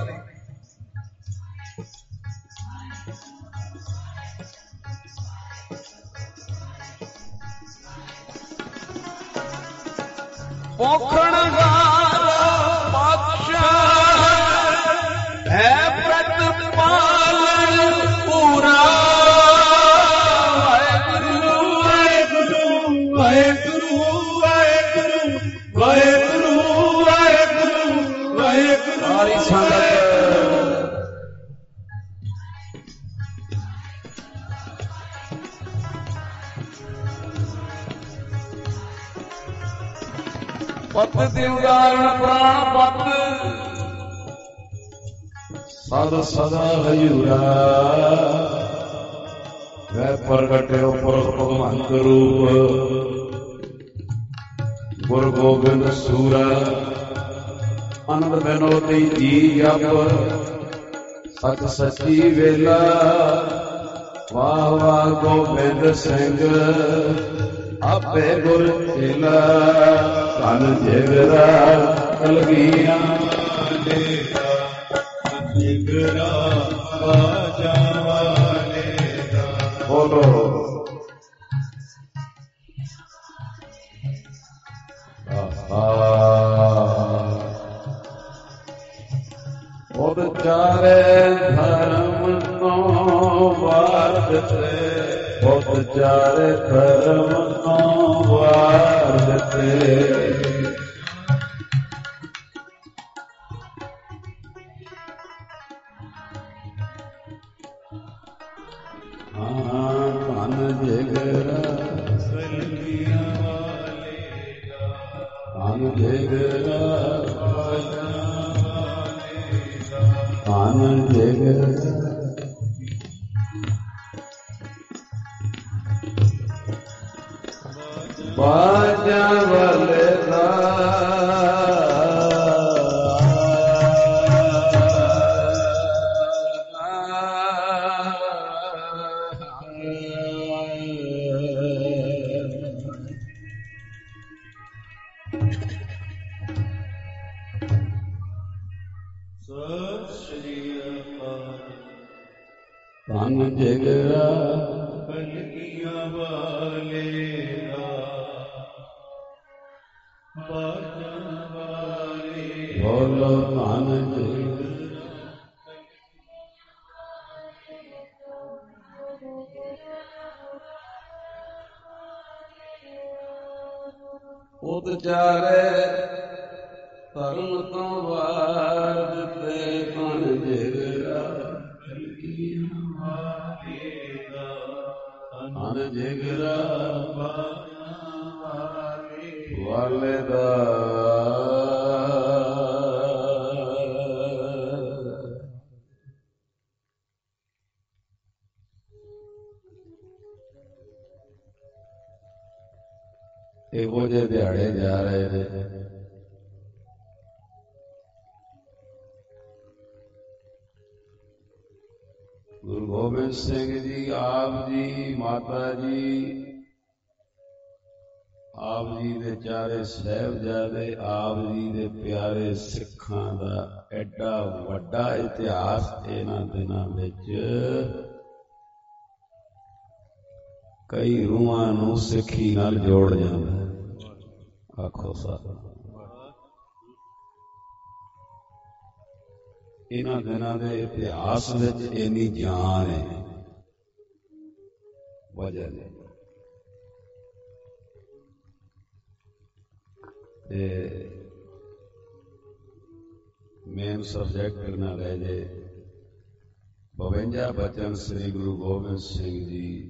ਪੋਖਣਹਾਰ ਪਾਤਸ਼ਾਹ ਹੈ ਪ੍ਰਤਪਾਲ ਪੂਰਾ ਵਾਹਿਗੁਰੂ ਵਾਹਿਗੁਰੂ ਵਾਹਿਗੁਰੂ ਵਾਹਿਗੁਰੂ ਵਾਹਿਗੁਰੂ ਵਾਹਿਗੁਰੂ ਵਾਹਿਗੁਰੂ ਸਾਰੀ ਸੰਗਤ ਪਤ ਦੇ ਉਦਾਹਰਣ ਪ੍ਰਾਣ ਪਤ ਸਦ ਸਦਾ ਹਯੂਰਾ ਵੈ ਪ੍ਰਗਟਿਓ ਪੁਰਖ ਭਗਵੰਤ ਰੂਪ ਗੁਰ ਗੋਬਿੰਦ ਸੂਰਾ ਅਨੰਦ ਬੈਨੋਤੀ ਜੀ ਜਪ ਸਚ ਸਚੀ ਵੇਲਾ ਵਾਹ ਵਾਹ ਗੋਬਿੰਦ ਸਿੰਘ ਆਪੇ ਗੁਰ ਚੇਲਾ ਧਨ ਜਿਗਰਾ ਕਲਗੀਆਂ ਵਾਲੇ ਜਿਗਰਾ ਬਾਜਾਂ ਵਾਲੇ ਦਾ ਬੋਲੋ ਉਹ ਚਾਰੇ ਧਰਮ ਤੋਂ ਵਾਰ ਦਿੱਤੇ ਬਹੁਤ ਚਾਰੇ ਧਰਮ ਤੋਂ ਵਾਰ ਦਿੱਤੇ ਹਾਂ ਧਨ ਜਿਗਰਾ ਕਲਗੀਆਂ ਵਾਲੇ ਦਾ ਧਨ ਜਿਗਰਾ ਬਾਜਾਂ ਵਾਲੇ ਦਾ ਧਨ ਜਿਗਰਾ ਬਾਜਾਂ ਵਾਲੇ ਦਾ ਧਨ ਜਿਗਰਾ ਕਲਗੀਆਂ ਵਾਲੇ ਦਾ ਬਾਜਾਂ ਵਾਲੇ ਬੋਲੋ ਧਨ ਜਿਗਰਾ ਉਦਚਾਰੇ ਧਰਮ ਤੋਂ ਵਾਰ ਦਿੱਤੇ ਧਨ ਜਿਗਰਾ ਕਲਗੀਆਂ ਵਾਲੇ ਦਾ ਧਨ ਜਿਗਰਾ ਬਾਜਾਂ ਵਾਲੇ ਵਾਲੇ ਦਾ ਇਹੋ ਜਿਹੇ ਦਿਹਾੜੇ ਜਾ ਰਹੇ ਨੇ। ਗੁਰੂ ਗੋਬਿੰਦ ਸਿੰਘ ਜੀ ਆਪ ਜੀ, ਮਾਤਾ ਜੀ, ਆਪ ਜੀ ਦੇ ਚਾਰੇ ਸਾਹਿਬਜ਼ਾਦੇ, ਆਪ ਜੀ ਦੇ ਪਿਆਰੇ ਸਿੱਖਾਂ ਦਾ ਐਡਾ ਵੱਡਾ ਇਤਿਹਾਸ ਇਹਨਾਂ ਦਿਨਾਂ ਵਿੱਚ ਕਈ ਰੂਹਾਂ ਨੂੰ ਸਿੱਖੀ ਨਾਲ ਜੋੜ ਜਾਂਦਾ ਹੈ। ਆਖੋ ਸਾਹਿਬ, ਇਹਨਾਂ ਦਿਨਾਂ ਦੇ ਇਤਿਹਾਸ ਵਿੱਚ ਇੰਨੀ ਜਾਨ ਹੈ, ਵਜ੍ਹਾ ਨਹੀਂ। ਤੇ ਮੇਨ ਸਬਜੈਕਟ ਨਾ ਲੈ ਜੇ ਬਵੰਜਾ ਬਚਨ ਸ੍ਰੀ ਗੁਰੂ ਗੋਬਿੰਦ ਸਿੰਘ ਜੀ।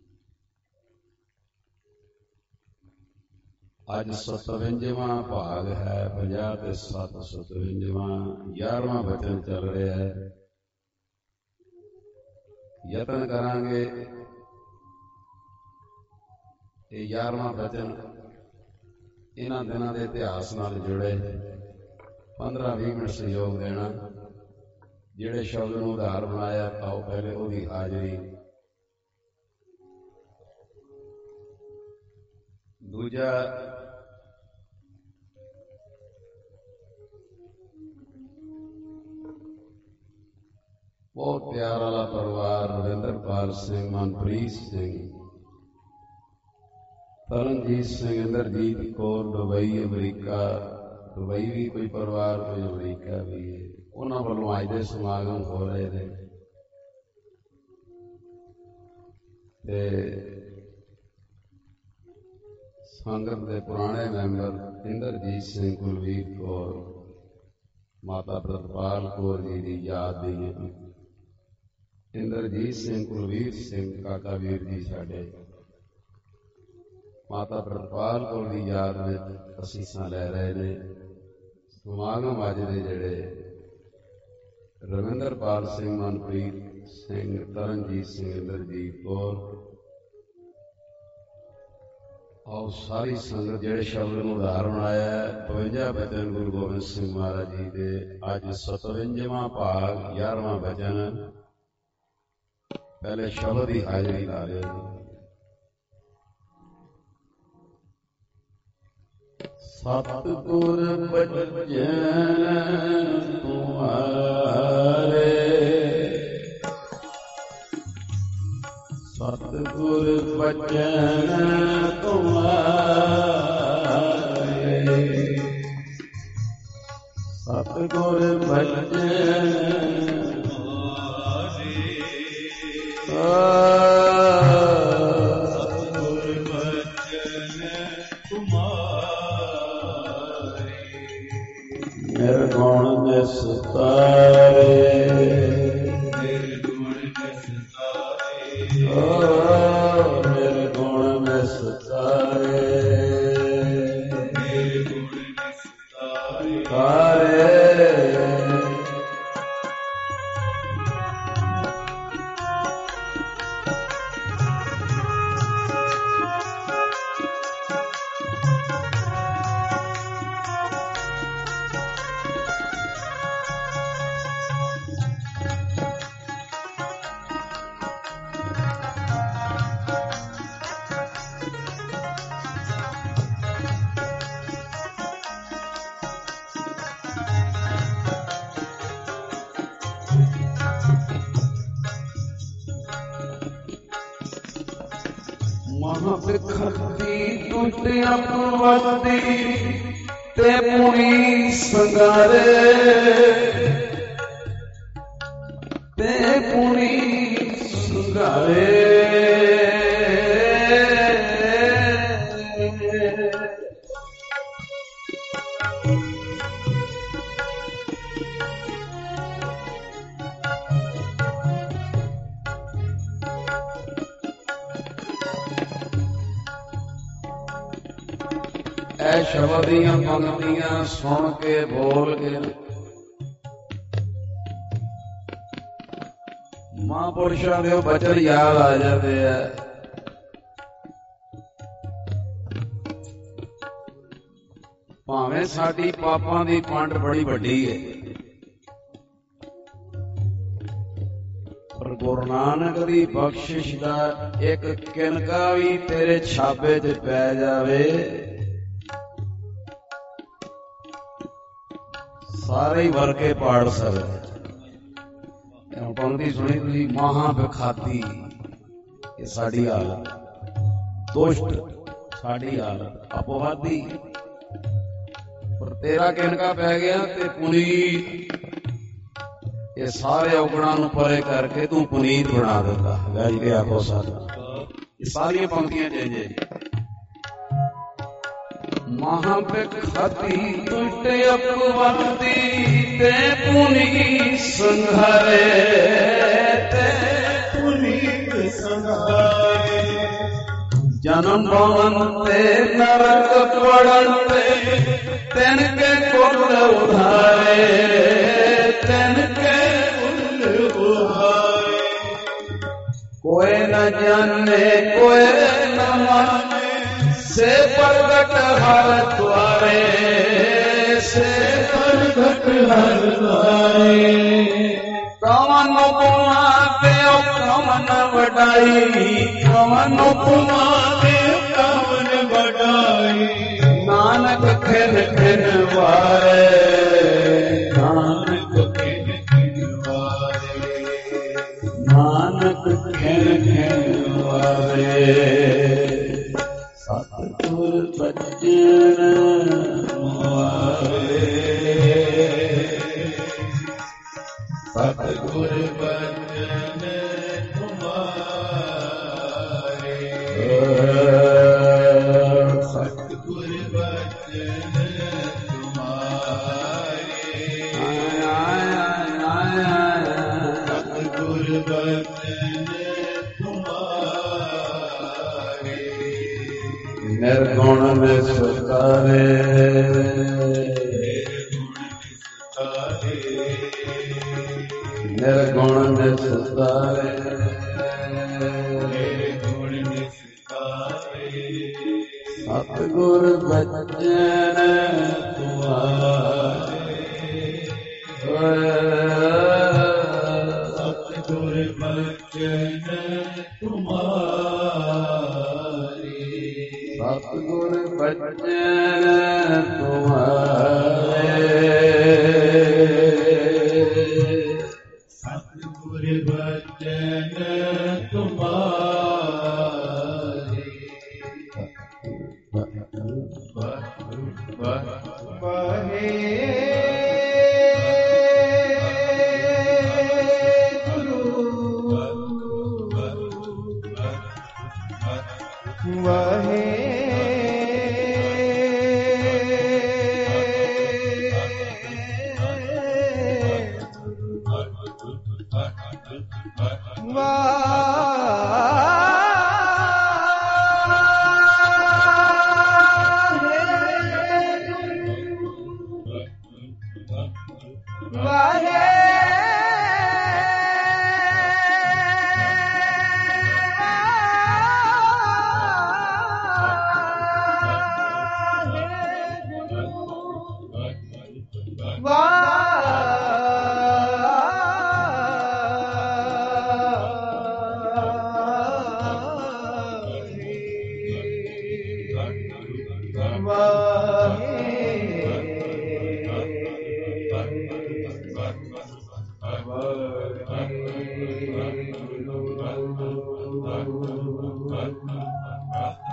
ਅੱਜ ਸਤਵੰਜਵਾਂ ਭਾਗ ਹੈ, ਪੰਜਾਹ ਤੇ ਸੱਤ ਸਤਵੰਜਵਾਂ ਗਿਆਰਵਾਂ ਬਚਨ ਚੱਲ ਰਿਹਾ ਹੈ। ਯਤਨ ਕਰਾਂਗੇ ਇਹ ਗਿਆਰਵਾਂ ਬਚਨ ਇਹਨਾਂ ਦਿਨਾਂ ਦੇ ਇਤਿਹਾਸ ਨਾਲ ਜੁੜੇ। ਪੰਦਰਾਂ ਵੀਹ ਮਿੰਟ ਸਹਿਯੋਗ ਦੇਣਾ। ਜਿਹੜੇ ਸ਼ਬਦ ਨੂੰ ਉਧਾਰ ਬਣਾਇਆ ਆਓ ਪਹਿਲੇ ਉਹਦੀ ਹਾਜ਼ਰੀ। ਦੂਜਾ ਬਹੁਤ ਪਿਆਰ ਵਾਲਾ ਪਰਿਵਾਰ, Ravinderpal Singh, Manpreet Singh, Taranjit Singh, Inderjit Kaur, Dubai America, Dubai ਵੀ ਕੋਈ ਪਰਿਵਾਰ, ਕੋਈ ਅਮਰੀਕਾ ਵੀ ਹੈ। ਉਹਨਾਂ ਵੱਲੋਂ ਅੱਜ ਦੇ ਸਮਾਗਮ ਹੋ ਰਹੇ ਨੇ ਤੇ ਸੰਗਤ ਦੇ ਪੁਰਾਣੇ ਮੈਂਬਰ ਇੰਦਰਜੀਤ ਸਿੰਘ, ਕੁਲਵੀਰ ਕੌਰ, ਮਾਤਾ ਪ੍ਰਿਤਪਾਲ ਕੌਰ ਜੀ ਦੀ ਯਾਦ ਦੀ ਇੰਦਰਜੀਤ ਸਿੰਘ, ਕੁਲਵੀਰ ਸਿੰਘ, ਕਾਕਾ ਵੀਰ ਜੀ ਸਾਡੇ, ਮਾਤਾ ਪ੍ਰਿਤਪਾਲ ਕੌਰ ਦੀ ਯਾਦ ਵਿੱਚ ਅਸੀਸਾਂ ਲੈ ਰਹੇ ਨੇ। ਸਮਾਗਮ ਅੱਜ ਦੇ ਜਿਹੜੇ ਰਵਿੰਦਰਪਾਲ ਸਿੰਘ, ਮਨਪ੍ਰੀਤ ਸਿੰਘ, ਤਰਨਜੀਤ ਸਿੰਘ, ਇੰਦਰਜੀਤ ਕੌਰ, ਆਓ ਸਾਰੀ ਸੰਗਤ ਜਿਹੜੇ ਸ਼ਬਦ ਨੂੰ ਉਧਾਰ ਬਣਾਇਆ ਹੈ। ਬਵੰਜਾ ਬਚਨ ਗੁਰੂ ਗੋਬਿੰਦ ਸਿੰਘ ਮਹਾਰਾਜ ਜੀ ਦੇ ਅੱਜ ਸਤਵੰਜਵਾਂ ਭਾਗ ਗਿਆਰਵਾਂ ਬਚਨ। ਪਹਿਲੇ ਸ਼ਬਦ ਦੀ ਹਾਜ਼ਰੀ ਲਾ ਲਿਓ। ਸਤਿਗੁਰ ਬਚਨ ਤੁਮਾਰੇ, ਸਤਿਗੁਰ ਬਚਨ ਤੁਮਾਰੇ, ਸਤਿਗੁਰ ਬਚਨ ਸਤਿਗੁਰ ਬਚਨ ਤੁਮਾਰੇ, ਨਿਰਗੁਣ ਨਿਸਤਾਰੇ, ਨਿਰਗੁਣ ਨਿਸਤਾਰੇ, ਨਿਰਗੁਣ ਨਿਸਤਾਰੇ, ਨਿਰਗੁਣ ਨਿਸਤਾਰੇ, ਤਾਰੇ महाबिखती टूटिया पुवती ते पुनी संगारे ते पुनी संगारे ऐ शब्द दियां पंक्तियां सुन के बोल के महापुरुषों के बचन याद आ जाते हैं। भावें साडी पापां दी पंड बड़ी वड्डी है, पर गुरु नानक दी बख्शिश दा एक किनका भी तेरे छाबे च पै जावे सारे ही भर के पाड़ सकते। पंक्ति सुनी तुसी, महा बिखाती ये साडी हालत, दुष्ट साडी हालत, अपवादी पर तेरा किनका पै गया ते पुनीत ये सारे अवगुणा नूं परे करके तू पुनीत बना दिता। गज के आखो सारा ये सारिया पंक्तियां चेंजे महाबिखती टूटे अपवती ते पुनी संघारे ते पुनीत संघारे जन्म भवन ते नरक पड़न ते तेन के कुल उधारे तेन के कुल उधारे कोई न जाने कोई न माने से प्रगट हर द्वारे से प्रगट हर द्वारे कवन उपमा देव कवन वडाई कवन उपमा देव कवन वडाई नानक खिन खिन वारे नानक खिन खिन वारे नानक खिन खिन वारे सतगुर बचन मुआरे सतगुर बचन तुम्हारे सतगुर बचन तुम्हारे सतगुर बचन निर्गुण में सुतारे निर्गुण में सुतारे सतगुर बचन तुम्हारे सतगुर बचन तुम्हारे सतगुर बचन तुम्हारे सतगुर बचन तुम्हारे बहे गुरु वहे Bye.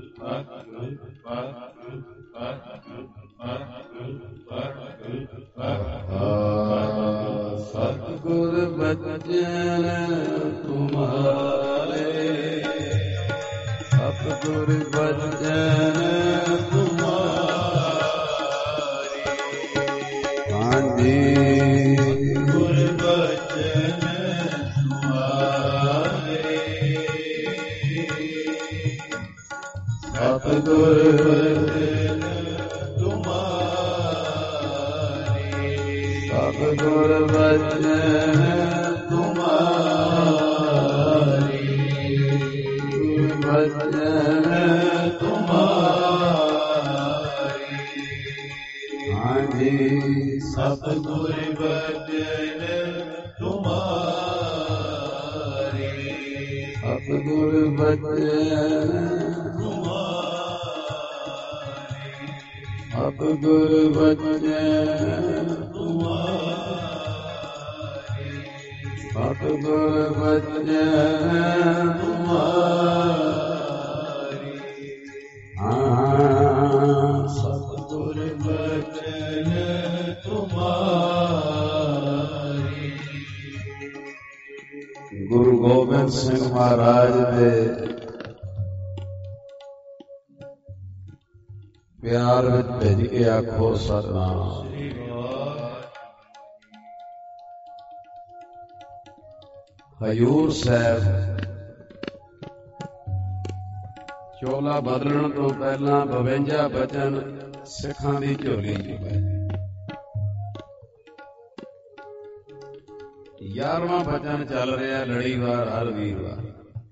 सतगुर बचन तुम्हारे, सतगुर बचन तुम्हारे, हाँ जी गुर बचन तुम्हारे, सतगुर बचन तुम्हारे, सतगुर बचन तुम्हारे, बचन तुम्हारे, हाँ जी सतगुर बचन तुम्हारे, सतगुर बचन तुम्हारे, सतगुर बचन तुम्हारे, सतगुर बचन तुम्हारे, हाँ सतगुर बचन तुम्हारे। गुरु गोबिंद सिंह महाराज दे प्यार विच भेज के आखो सतनाम। हजूर साहब चोला बदलण तो पहला बवंजा बचन सिखां दी झोली च पए। यारवां बचन चल रहा लड़ीवार हर वीरवार।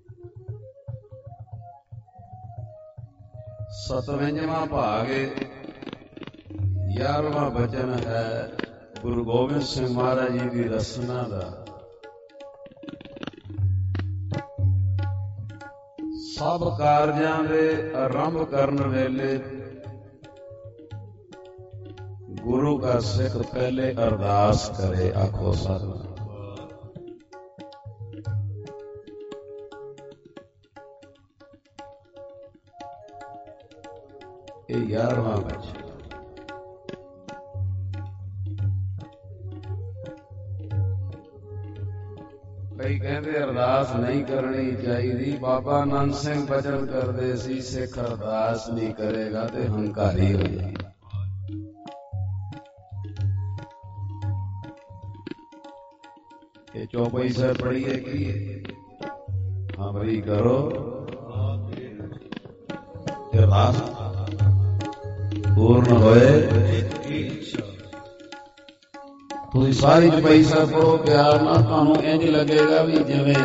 सतवंजवां भाग यारवां बचन है गुरु गोबिंद सिंह महाराज जी की रसना का। सब कारजां दे आरंभ करन वेले गुरु का सिख पहले अरदास करे आखो सतनाम। ये ग्यारहवां बचन। कई कहते अरदास नहीं करनी चाहिए। बाबा नंद सिंह बचन करते सी सिख अरदास नहीं करेगा तो हंकारी हो जाएगा। ये चौपाई से पढ़िए की हमरी करो अरदास पूर्ण होए। तुम सारी चौपाई से पढ़ो प्यार ना, तुहानू इंज लगेगा भी जिवें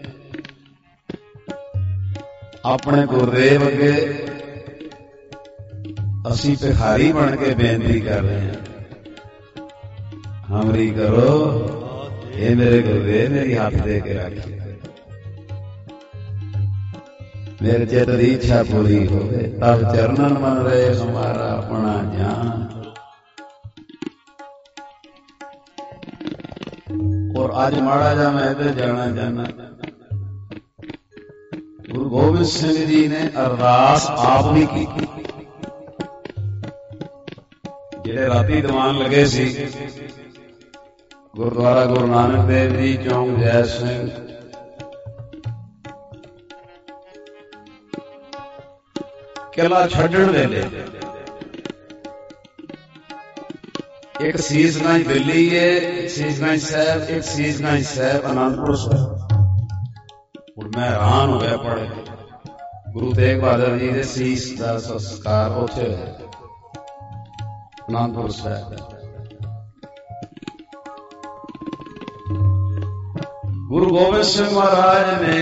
अपने गुरदेव अगे असी भिखारी बन के बेनती कर रहे हैं। हमरी करो ये मेरे गुरदेव मेरी हाथ दे के रखिए, मेरे चित की इच्छा पूरी हो तब चरणन मन रहे हमारा अपना ज्ञान। और आज माड़ा जा मैं इधर जाना चाहना। गुरु गोबिंद सिंह जी ने अरदास आप भी की। जेड़े राती दीवान लगे सी गुरुद्वारा गुरु नानक देव जी चौंक जय सिंह, किला छड्डण वेले एक सीसगंज दिल्ली है, सीसगंज साहब, एक सीसगंज साहब आनंदपुर साहब। और मैं हैरान हो गया पढ़ के गुरु तेग बहादुर जी के सीस का संस्कार उथे आनंदपुर साहब। गुरु गोबिंद सिंह महाराज ने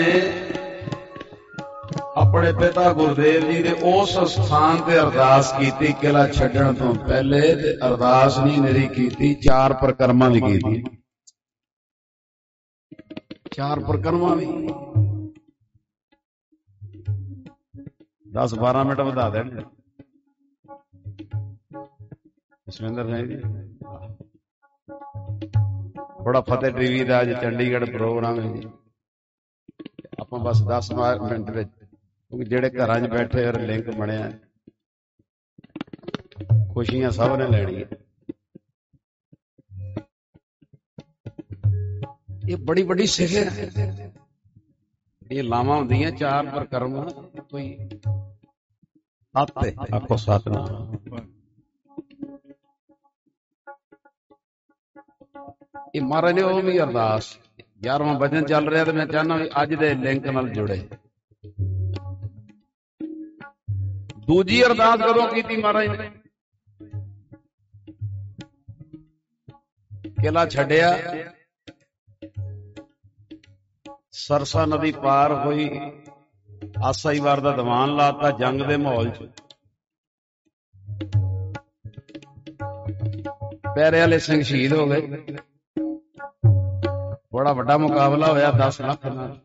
अपने पिता गुरुदेव जी ने उस स्थान ते अरदास की। किला छड्डण तो पहले ते अरदास नहीं मेरी की, चार परिक्रमा भी की। चार परिक्रमा भी दस बारह मिनट बता देंगे जसविंदर सिंह जी। बड़ा फतेह टीवी का अज चंडीगढ़ प्रोग्राम है जी। आप बस दस मिनट में ਕਿਉਂਕਿ ਜਿਹੜੇ ਘਰਾਂ 'ਚ ਬੈਠੇ ਔਰ ਲਿੰਕ ਬਣਿਆ, ਖੁਸ਼ੀਆਂ ਸਭ ਨੇ ਲੈਣੀਆਂ। ਇਹ ਬੜੀ ਵੱਡੀ ਸਿਖਰ ਹੈ। ਇਹ ਲਾਵਾਂ ਹੁੰਦੀਆਂ ਚਾਰ ਪ੍ਰਕਰਮ, ਕੋਈ ਸੱਤ ਆਖੋ ਸਤਿਨਾਮ। ਇਹ ਮਹਾਰਾਜ ਨੇ ਉਹ ਵੀ ਅਰਦਾਸ, ਗਿਆਰਵਾਂ ਵਚਨ ਚੱਲ ਰਿਹਾ ਤੇ ਮੈਂ ਚਾਹੁੰਦਾ ਵੀ ਅੱਜ ਦੇ ਲਿੰਕ ਨਾਲ ਜੁੜੇ। ਦੂਜੀ ਅਰਦਾਸ ਕਦੋਂ ਕੀਤੀ ਮਹਾਰਾਜ ਨੇ? ਕਿਲਾ ਛੱਡਿਆ, ਸਰਸਾ ਨਦੀ ਪਾਰ ਹੋਈ, ਆਸਾ ਹੀ ਵਾਰ ਦਾ ਦੀਵਾਨ ਲਾਤਾ ਜੰਗ ਦੇ ਮਾਹੌਲ 'ਚ। ਪੈਰੇ ਵਾਲੇ ਸਿੰਘ ਸ਼ਹੀਦ ਹੋ ਗਏ। ਬੜਾ ਵੱਡਾ ਮੁਕਾਬਲਾ ਹੋਇਆ ਦਸ ਲੱਖ ਨਾਲ।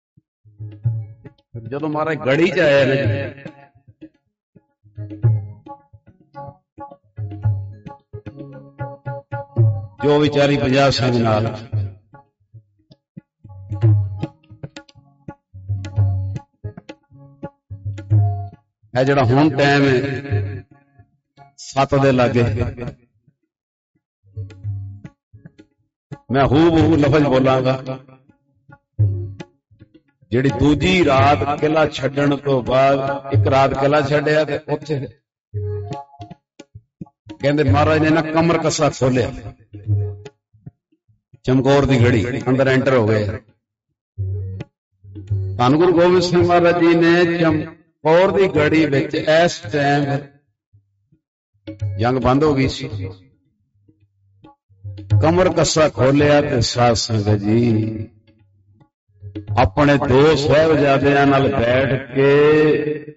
ਜਦੋਂ ਮਹਾਰਾਜ ਗੜੀ 'ਚ ਆਏ ਨੇ, ਜੋ ਵੀ ਚਾਲੀ ਪੰਜਾਹ ਸਿੰਘ ਨਾਲ, ਇਹ ਜਿਹੜਾ ਹੁਣ ਟਾਈਮ ਹੈ ਸੱਤ ਦੇ ਲਾਗੇ, ਮੈਂ ਹੂ ਬਹੂ ਲਫ਼ਜ਼ ਬੋਲਾਂਗਾ। ਜਿਹੜੀ ਦੂਜੀ ਰਾਤ ਕਿਲਾ ਛੱਡਣ ਤੋਂ ਬਾਅਦ, ਇੱਕ ਰਾਤ ਕਿਲਾ ਛੱਡਿਆ ਤੇ ਉੱਥੇ ਕਹਿੰਦੇ ਮਹਾਰਾਜ ਨੇ ਨਾ ਕਮਰ ਕੱਸਾ ਖੋਲਿਆ, ਚਮਕੌਰ ਦੀ ਗੜੀ ਅੰਦਰ ਐਂਟਰ ਹੋ ਗਏ। ਧੰਨ ਗੁਰੂ ਗੋਬਿੰਦ ਸਿੰਘ ਮਹਾਰਾਜ ਜੀ ਨੇ ਚਮਕੌਰ ਦੀ ਗੜੀ ਵਿੱਚ ਇਸ ਟਾਈਮ ਜੰਗ ਬੰਦ ਹੋ ਗਈ ਸੀ, ਕਮਰ ਕੱਸਾ ਖੋਲਿਆ ਤੇ ਸਾਧ ਸੰਗਤ ਜੀ ਆਪਣੇ ਦੋ ਸਾਹਿਬਜ਼ਾਦਿਆਂ ਨਾਲ ਬੈਠ ਕੇ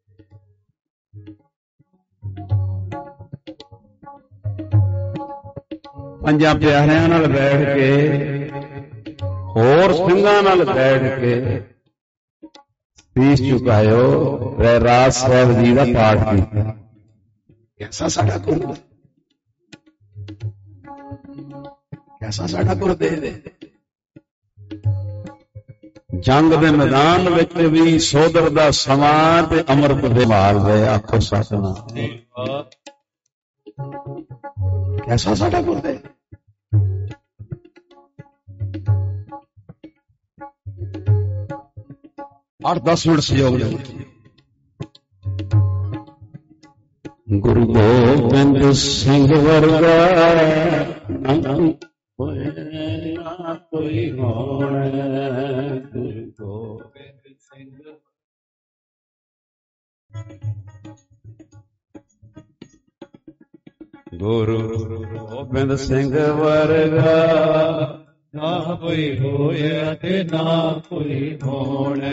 ਪੰਜਾਂ ਪਿਆਰਿਆਂ ਨਾਲ ਬੈਠ ਕੇ, ਹੋਰ ਸਿੰਘਾਂ ਨਾਲ ਬੈਠ ਕੇ ਸੀਸ ਝੁਕਾਇਓ, ਰਹਿਰਾਸ ਸਾਹਿਬ ਜੀ ਦਾ ਪਾਠ ਕੀਤਾ। ਐਸਾ ਸਾਡਾ ਗੁਰੂ, ਐਸਾ ਸਾਡਾ ਗੁਰਦੇਵ ਹੈ। ਜੰਗ ਦੇ ਮੈਦਾਨ ਵਿੱਚ ਵੀ ਸੋਦਰ ਦਾ ਸਮਾਂ ਤੇ ਅੰਮ੍ਰਿਤ ਦੇ ਮਾਲ ਦੇ ਆਖੋ ਸਤਿਨਾਮ। ਐਸਾ ਸਾਡਾ ਗੁਰਦੇਵ। ਅੱਠ ਦਸ ਮਿੰਟ ਸਹਿਯੋਗ ਲੈ। ਗੁਰੂ ਗੋਬਿੰਦ ਸਿੰਘ ਵਰਗਾ ਨਾ ਕੋਈ ਹੋਣਾ, ਗੁਰੂ ਗੋਬਿੰਦ ਸਿੰਘ ਗੁਰੂ ਗੋਬਿੰਦ ਸਿੰਘ ਵਰਗਾ ਨਾ ਕੋਈ ਹੋਇਆ ਤੇ ਨਾ ਕੋਈ ਹੋਣਾ।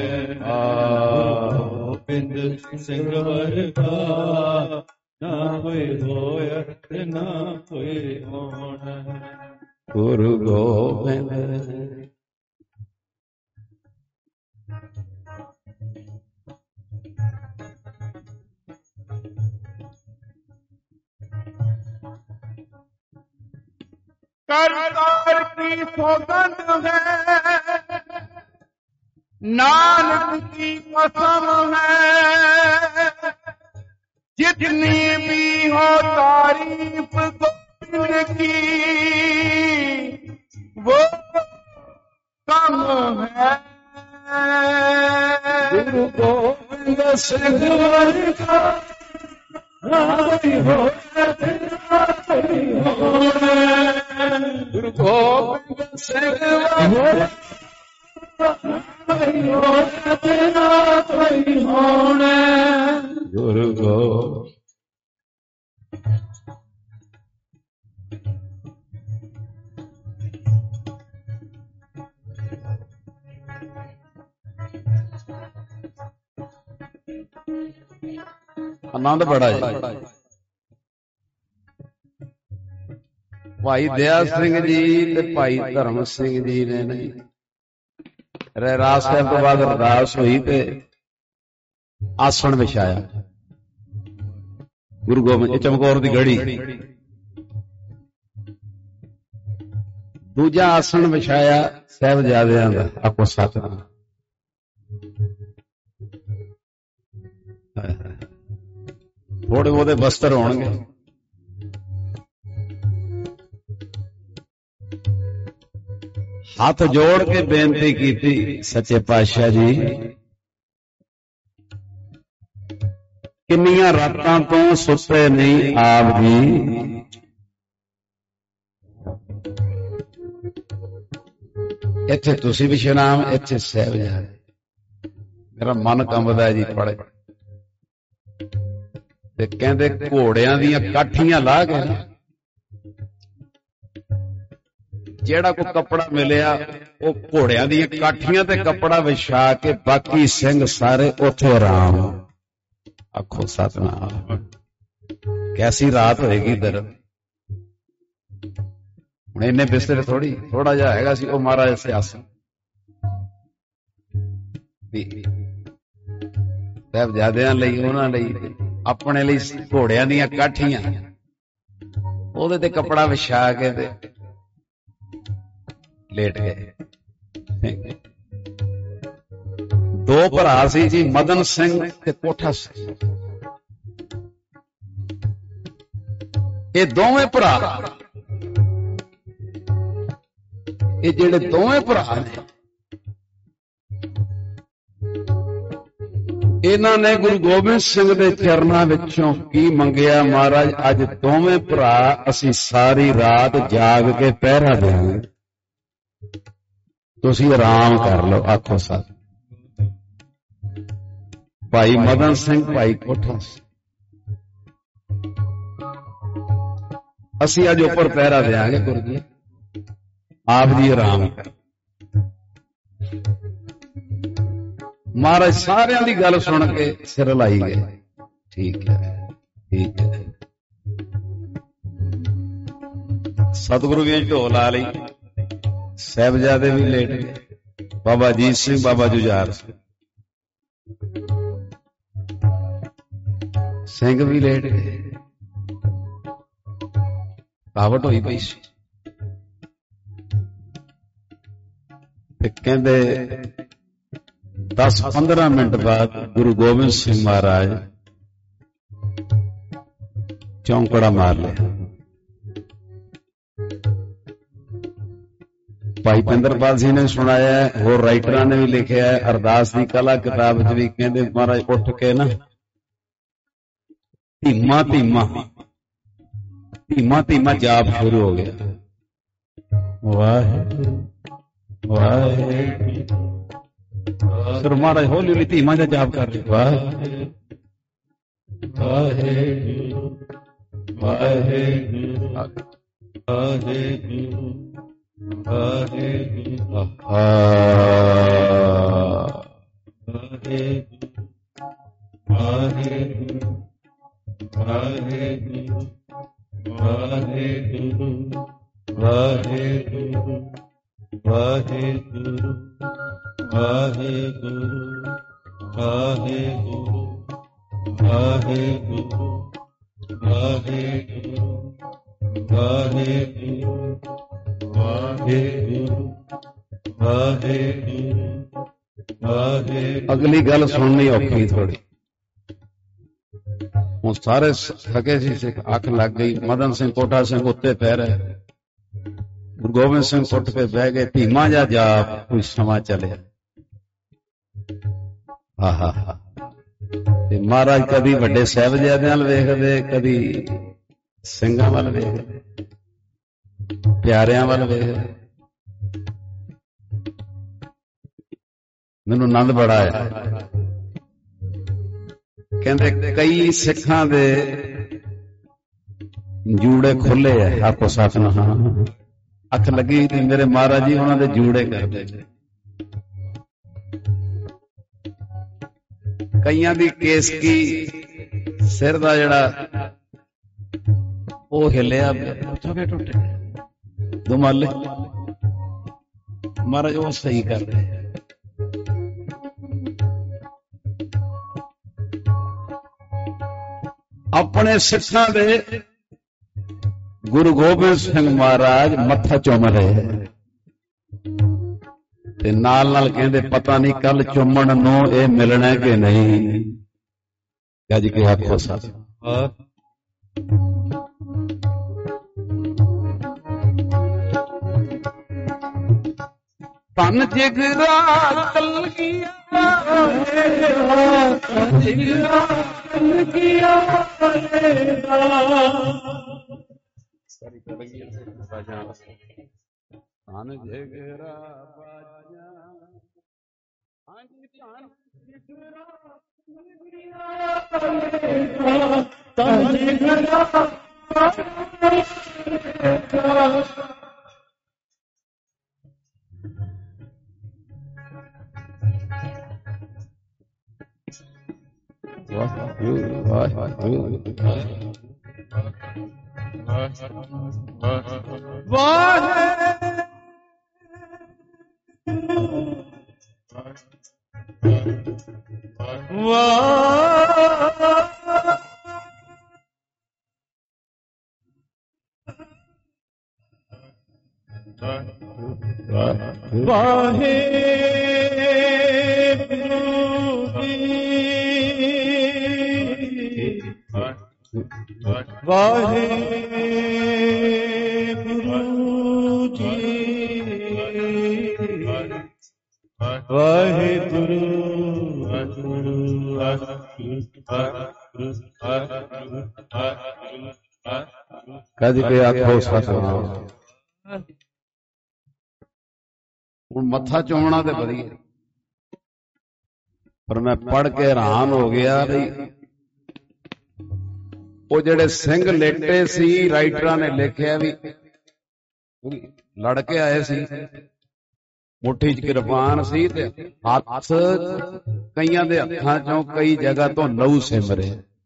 ਗੋਬਿੰਦ ਸਿੰਘ ਵਰਗਾ ਨਾ ਕੋਈ ਹੋਇਆ ਤੇ ਨਾ ਕੋਈ ਹੋਣਾ। ਗੁਰੂ ਗੋਬਿੰਦ ਕਰ ਕਰ ਕੀ ਸੌਗੰਧ ਹੈ, ਨਾਨਕ ਕੀ ਕਸਮ ਹੈ, जितनी भी हो तारीफ गोविंद की वो कम है। गुरु गोविंद सिंह वर्गा हो, गुरु गोविंद सिंह वर्गा ਗੁਰੂ ਗੋ ਆਨੰਦ ਬੜਾ ਹੈ। ਭਾਈ ਦਇਆ ਸਿੰਘ ਜੀ ਤੇ ਭਾਈ ਧਰਮ ਸਿੰਘ ਜੀ ਨੇ ਨਹੀਂ ਰਹਿਰਾਸ ਸਾਹਿਬ ਤੋਂ ਬਾਅਦ ਅਰਦਾਸ ਹੋਈ ਤੇ ਆਸਣ ਵਿਛਾਇਆ। ਗੁਰੂ ਗੋਬਿੰਦ ਚਮਕੌਰ ਦੀ ਗੜੀ ਦੂਜਾ ਆਸਣ ਵਿਛਾਇਆ ਸਾਹਿਬਜ਼ਾਦਿਆਂ ਦਾ। ਆਪੋ ਸਤਿਨਾਮ। थोड़े ਉਹਦੇ ਬਸਤਰ ਹੋਣਗੇ। ਹੱਥ ਜੋੜ ਕੇ ਬੇਨਤੀ ਕੀਤੀ ਸੱਚੇ ਪਾਤਸ਼ਾਹ ਜੀ, ਕਿੰਨੀਆਂ ਰਾਤਾਂ ਤੋਂ ਸੁੱਤੇ ਨਹੀਂ ਆਪ ਜੀ, ਇੱਥੇ ਤੁਸੀਂ ਵਿਸ਼ਰਾਮ, ਇੱਥੇ ਸਾਹਿਬਜ਼ਾਦੇ। ਮੇਰਾ ਮਨ ਕੰਬਦਾ ਜੀ ਪੜ੍ਹ ਤੇ ਕਹਿੰਦੇ ਘੋੜਿਆਂ ਦੀਆਂ ਕਾਠੀਆਂ ਲਾ ਕੇ ਨਾ, ਜਿਹੜਾ ਕੋਈ ਕੱਪੜਾ ਮਿਲਿਆ ਉਹ ਘੋੜਿਆਂ ਦੀਆਂ ਕਾਠੀਆਂ ਤੇ ਕੱਪੜਾ ਵਿਛਾ ਕੇ ਬਾਕੀ ਸਿੰਘ ਸਾਰੇ ਉੱਥੇ ਆਰਾਮ। ਆਖੋ ਸਤਨਾਮ। ਕੈਸੀ ਰਾਤ ਹੋਏਗੀ ਦਰ। ਹੁਣ ਇੰਨੇ ਬਿਸਤਰੇ ਥੋੜੀ, ਥੋੜਾ ਜਿਹਾ ਹੈਗਾ ਸੀ ਉਹ ਮਹਾਰਾਜ ਸਿਆਸਨ ਸਾਹਿਬਜ਼ਾਦਿਆਂ ਲਈ, ਉਹਨਾਂ ਲਈ, ਆਪਣੇ ਲਈ ਘੋੜਿਆਂ ਦੀਆਂ ਕਾਠੀਆਂ, ਉਹਦੇ ਤੇ ਕੱਪੜਾ ਵਿਛਾ ਕੇ ਤੇ ਲੇਟ ਗਏ। ਦੋ ਭਰਾ ਸੀ ਜੀ, ਮਦਨ ਸਿੰਘ ਤੇ ਕੋਠਾ ਸਿੰਘ। ਇਹ ਦੋਵੇਂ ਭਰਾ, ਇਹ ਜਿਹੜੇ ਦੋਵੇਂ ਭਰਾ ਨੇ, ਇਹਨਾਂ ਨੇ ਗੁਰੂ ਗੋਬਿੰਦ ਸਿੰਘ ਦੇ ਚਰਨਾਂ ਵਿੱਚੋਂ ਕੀ ਮੰਗਿਆ? ਮਹਾਰਾਜ ਅੱਜ ਦੋਵੇਂ ਭਰਾ ਅਸੀਂ ਸਾਰੀ ਰਾਤ ਜਾਗ ਕੇ ਪਹਿਰਾ ਦੇਵਾਂਗੇ, ਤੁਸੀਂ ਆਰਾਮ ਕਰ ਲਓ। ਆਖੋ ਸਤ। ਭਾਈ ਮਦਨ ਸਿੰਘ, ਭਾਈ ਕੋਠਾ ਸਿੰਘ, ਅਸੀਂ ਅੱਜ ਉੱਪਰ ਪਹਿਰਾ ਦੇਵਾਂਗੇ, ਗੁਰੂ ਜੀ ਆਪ ਜੀ ਆਰਾਮ ਕਰ। ਮਹਾਰਾਜ ਸਾਰਿਆਂ ਦੀ ਗੱਲ ਸੁਣ ਕੇ ਸਿਰ ਲਾਈ ਗਏ। ਠੀਕ ਹੈ, ਠੀਕ ਹੈ। ਸਤਿਗੁਰੂ ਵੀ ਢੋਲ ਲਾ ਲਈ, ਸਾਹਿਬਜ਼ਾਦੇ ਵੀ ਲੇਟ ਗਏ, ਬਾਬਾ ਅਜੀਤ ਸਿੰਘ, ਬਾਬਾ ਜੁਝਾਰ ਸਿੰਘ ਸਿੰਘ ਵੀ ਲੇਟ ਗਏ। ਕਾਵਟ ਹੋਈ ਪਈ ਸੀ ਤੇ ਕਹਿੰਦੇ ਦਸ ਪੰਦਰਾਂ ਮਿੰਟ ਬਾਅਦ ਗੁਰੂ ਗੋਬਿੰਦ ਸਿੰਘ ਮਹਾਰਾਜ ਚੌਂਕੜਾ ਮਾਰ ਲਿਆ। ਭਾਈ ਪਿੰਦਰਪਾਲ ਸਿੰਘ ਨੇ ਸੁਣਾਇਆ, ਹੋਰ ਰਾਈਟਰਾਂ ਨੇ ਵੀ ਲਿਖਿਆ, ਅਰਦਾਸ ਦੀ ਕਲਾ ਕਿਤਾਬ ਵਿੱਚ ਵੀ ਕਹਿੰਦੇ ਮਹਾਰਾਜ ਉੱਠ ਕੇ ਨਾ ਧੀਮਾ ਧੀਮਾ ਧੀਮਾ ਧੀਮਾ ਜਾਪ ਸ਼ੁਰੂ ਹੋ ਗਿਆ। ਵਾਹਿਗੁਰੂ ਵਾਹਿਗੁਰੂ। ਫਿਰ ਮਹਾਰਾਜ ਹੌਲੀ ਹੌਲੀ ਧੀਮਾ ਜਿਹਾ ਜਾਪ ਕਰ ਰਹੇ। ਵਾਹਿਗੁਰੂ ਵਾਹਿਗੁਰੂ ਵਾਹਿਗੁਰੂ ਵਾਹਿਗੁਰੂ ਵਾਹਿਗੁਰੂ ਵਾਹਿਗੁਰੂ ਵਾਹਿਗੁਰੂ ਵਾਹਿਗੁਰੂ ਵਾਹਿਗੁਰੂ ਵਾਹਿਗੁਰੂ ਵਾਹਿਗੁਰੂ ਵਾਹਿਗੁਰੂ ਵਾਹਿਗੁਰੂ ਵਾਹਿਗੁਰੂ ਵਾਹਿਗੁਰੂ ਵਾਹਿਗੁਰੂ ਵਾਹਿਗੁਰੂ ਵਾਹਿਗੁਰੂ। ਅਗਲੀ ਗੱਲ ਸੁਣਨੀ ਔਖੀ ਥੋੜੀ। ਹੁਣ ਸਾਰੇ ਥਕੇ ਸੀ ਸਿੱਖ, ਅੱਖ ਲੱਗ ਗਈ। ਮਦਨ ਸਿੰਘ ਕੋਠਾ ਸਿੰਘ ਉੱਤੇ ਪੈ ਰਹੇ, ਗੁਰੂ ਗੋਬਿੰਦ ਸਿੰਘ ਉੱਠ ਕੇ ਬਹਿ ਗਏ। ਧੀਮਾ ਜਿਹਾ ਜਾਪ ਕੋਈ ਸਮਾਂ ਚੱਲਿਆ। ਹਾਂ ਹਾਂ ਹਾਂ। ਤੇ ਮਹਾਰਾਜ ਕਦੀ ਵੱਡੇ ਸਾਹਿਬਜ਼ਾਦਿਆਂ ਵੱਲ ਵੇਖਦੇ, ਕਦੀ ਸਿੰਘਾਂ ਵੱਲ ਵੇਖਦੇ, ਪਿਆਰਿਆਂ ਵੱਲ ਵੇਖਦੇ। ਮੈਨੂੰ ਆਨੰਦ ਬੜਾ ਆਇਆ। ਕਹਿੰਦੇ ਕਈ ਸਿੱਖਾਂ ਦੇ ਜੂੜੇ ਖੁੱਲੇ ਆ। ਆਖੋ ਸਤਿਨਾਮ। ਅੱਖ ਲੱਗੀ ਤੇ ਮੇਰੇ ਮਹਾਰਾਜ ਜੀ ਉਹਨਾਂ ਦੇ ਜੂੜੇ ਕਰਦੇ। ਕਈਆਂ ਦੀ ਕੇਸਕੀ ਸਿਰ ਦਾ ਜਿਹੜਾ ਉਹ ਹਿੱਲਿਆ, ਟੁੱਟੇ ਟੁੱਟੇ ਦੁਮਾਲੇ। ਮਹਾਰਾਜ ਉਹ ਸਹੀ ਕਰ ਰਹੇ। ਆਪਣੇ ਸਿੱਖਾਂ ਦੇ ਗੁਰੂ ਗੋਬਿੰਦ ਸਿੰਘ ਮਹਾਰਾਜ ਮੱਥਾ ਚੁੰਮ ਰਹੇ ਤੇ ਨਾਲ ਨਾਲ ਕਹਿੰਦੇ ਪਤਾ ਨਹੀਂ ਕੱਲ ਚੁੰਮਣ ਨੂੰ ਇਹ ਮਿਲਣਾ ਕਿ ਨਹੀਂ। ਗੱਜ ਕੇ ਆਖੋ ਸਤ। ਧਨ ਜਿਗਰਾ ਕਲਗੀਆਂ ਜਿਗਰਾ ਕਲਗੀਆਂ ਧਨ ਜਿਗਰਾ ਬਾਜਾਂ ਹਾਂਜੀ ਧਨ ਜਿਗਰਾ ਧਨ ਜਿਗਰਾ ਕਦੇ ਕੋਈ ਆਖੋ ਸਤਿਨਾਮ। ਹੁਣ ਮੱਥਾ ਚੁੰਮਣਾ ਤੇ ਵਧੀਆ, ਪਰ ਮੈਂ ਪੜ੍ਹ ਕੇ ਹੈਰਾਨ ਹੋ ਗਿਆ ਵੀ ਉਹ ਜਿਹੜੇ ਸਿੰਘ ਲੇਟੇ ਸੀ, ਰਾਈਟਰਾਂ ਨੇ ਲਿਖਿਆ ਵੀ ਲੜ ਕੇ ਆਏ ਸੀ, ਮੁੱਠੀ 'ਚ ਕਿਰਪਾਨ ਸੀ ਤੇ ਹੱਥ ਕਈਆਂ ਦੇ ਹੱਥਾਂ ਚੋਂ ਕਈ ਜਗ੍ਹਾ ਤੋਂ ਲਹੂ ਸਿਮਰੇ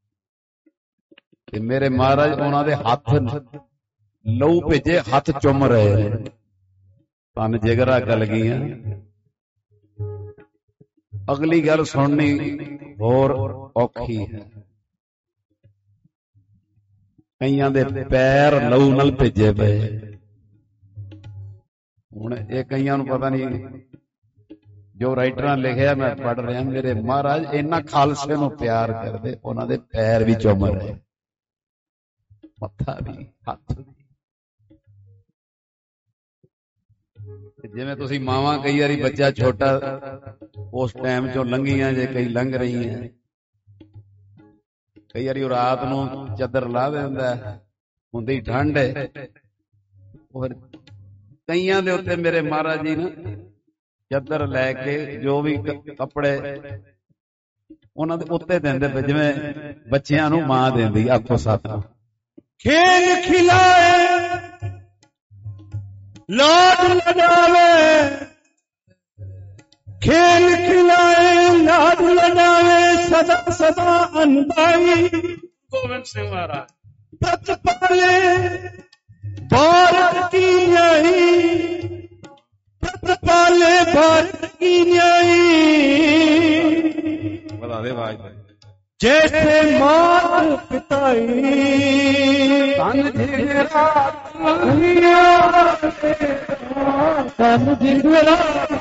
ਤੇ ਮੇਰੇ ਮਹਾਰਾਜ ਉਹਨਾਂ ਦੇ ਹੱਥ ਲਹੂ ਭੇਜੇ, ਹੱਥ ਚੁੰਮ ਰਹੇ ਨੇ। ਧੰਨ ਜਿਗਰਾ ਕਲਗੀਆਂ। ਅਗਲੀ ਗੱਲ ਸੁਣਨੀ ਹੋਰ ਔਖੀ ਹੈ। ਕਈਆਂ ਦੇ ਪੈਰ ਲਹੂ ਨਾਲ ਭੇਜੇ ਪਏ। ਹੁਣ ਇਹ ਕਈਆਂ ਨੂੰ ਪਤਾ ਨਹੀਂ, ਜੋ ਰਾਈਟਰਾਂ ਲਿਖਿਆ ਮੈਂ ਪੜ੍ਹ ਰਿਹਾ, ਮੇਰੇ ਮਹਾਰਾਜ ਇਹਨਾਂ ਖਾਲਸੇ ਨੂੰ ਪਿਆਰ ਕਰਦੇ, ਉਹਨਾਂ ਦੇ ਪੈਰ ਵੀ ਚੁੰਮ ਰਹੇ, ਮੱਥਾ ਵੀ, ਹੱਥ ਵੀ। ਜਿਵੇਂ ਤੁਸੀਂ ਮਾਵਾਂ ਕਈ ਵਾਰੀ ਬੱਚਾ ਛੋਟਾ ਉਸ ਟਾਈਮ ਚੋਂ ਲੰਘੀਆਂ ਜੇ, ਕਈ ਲੰਘ ਰਹੀਆਂ, ਕਈ ਵਾਰੀ ਉਹ ਰਾਤ ਨੂੰ ਚੱਦਰ ਲਾ ਦਿੰਦਾ, ਹੁੰਦੀ ਠੰਡ ਹੈ, ਉਹ ਕਈਆਂ ਦੇ ਉੱਤੇ ਮੇਰੇ ਮਹਾਰਾਜ ਜੀ ਨੇ ਚੱਦਰ ਲੈ ਕੇ ਜੋ ਵੀ ਕੱਪੜੇ ਉਹਨਾਂ ਦੇ ਉੱਤੇ ਦਿੰਦੇ ਪਏ, ਜਿਵੇਂ ਬੱਚਿਆਂ ਨੂੰ ਮਾਂ ਦਿੰਦੀ। ਆਖੋ ਸਤਿਨਾਮ। खेल खिलाए लाड लड़ावे, खेल खिलाए लाड लड़ावे, सदा सदा अनभाई गोविंद सिंह महाराज। पत पाले भारत की न्याई, पत पाले भारत की न्याई। बता दे भाई जैसे मात पिताई। ਧਨ ਜਿਗਰਾ धन जिगरा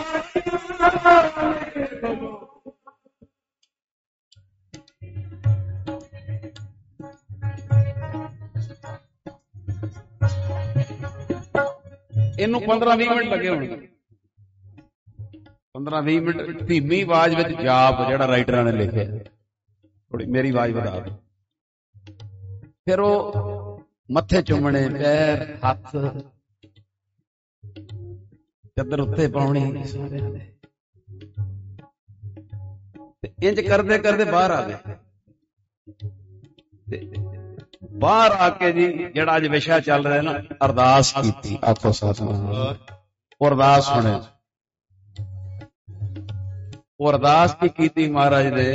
ਇਹਨੂੰ ਪੰਦਰਾਂ ਵੀਹ ਮਿੰਟ ਲੱਗੇ ਹੋਣਗੇ। ਪੰਦਰਾਂ ਵੀਹ ਮਿੰਟ ਧੀਮੀ ਆਵਾਜ਼ ਵਿੱਚ ਜਾਪ, ਜਿਹੜਾ ਰਾਈਟਰਾਂ ਨੇ ਲਿਖਿਆ, ਥੋੜੀ ਮੇਰੀ ਆਵਾਜ਼ ਵਧਾ ਦਿਓ। ਫਿਰ ਉਹ ਮੱਥੇ ਚੁੰਮਣੇ, ਪੈਰ, ਹੱਥ, ਚੱਦਰ ਉੱਤੇ ਪਾਉਣੀ ਸਾਰਿਆਂ ਦੇ। ਇੰਜ ਕਰਦੇ ਕਰਦੇ ਬਾਹਰ ਆ ਗਏ। ਬਾਹਰ ਆ ਕੇ ਜੀ ਜਿਹੜਾ ਅੱਜ ਵਿਸ਼ਾ ਚੱਲ ਰਿਹਾ ਨਾ, ਅਰਦਾਸ ਕੀਤੀ। ਆਖੋ ਸਤਿਨਾਮ। ਉਹ ਅਰਦਾਸ ਸੁਣਿਆ। ਉਹ ਅਰਦਾਸ ਕੀ ਕੀਤੀ ਮਹਾਰਾਜ ਦੇ?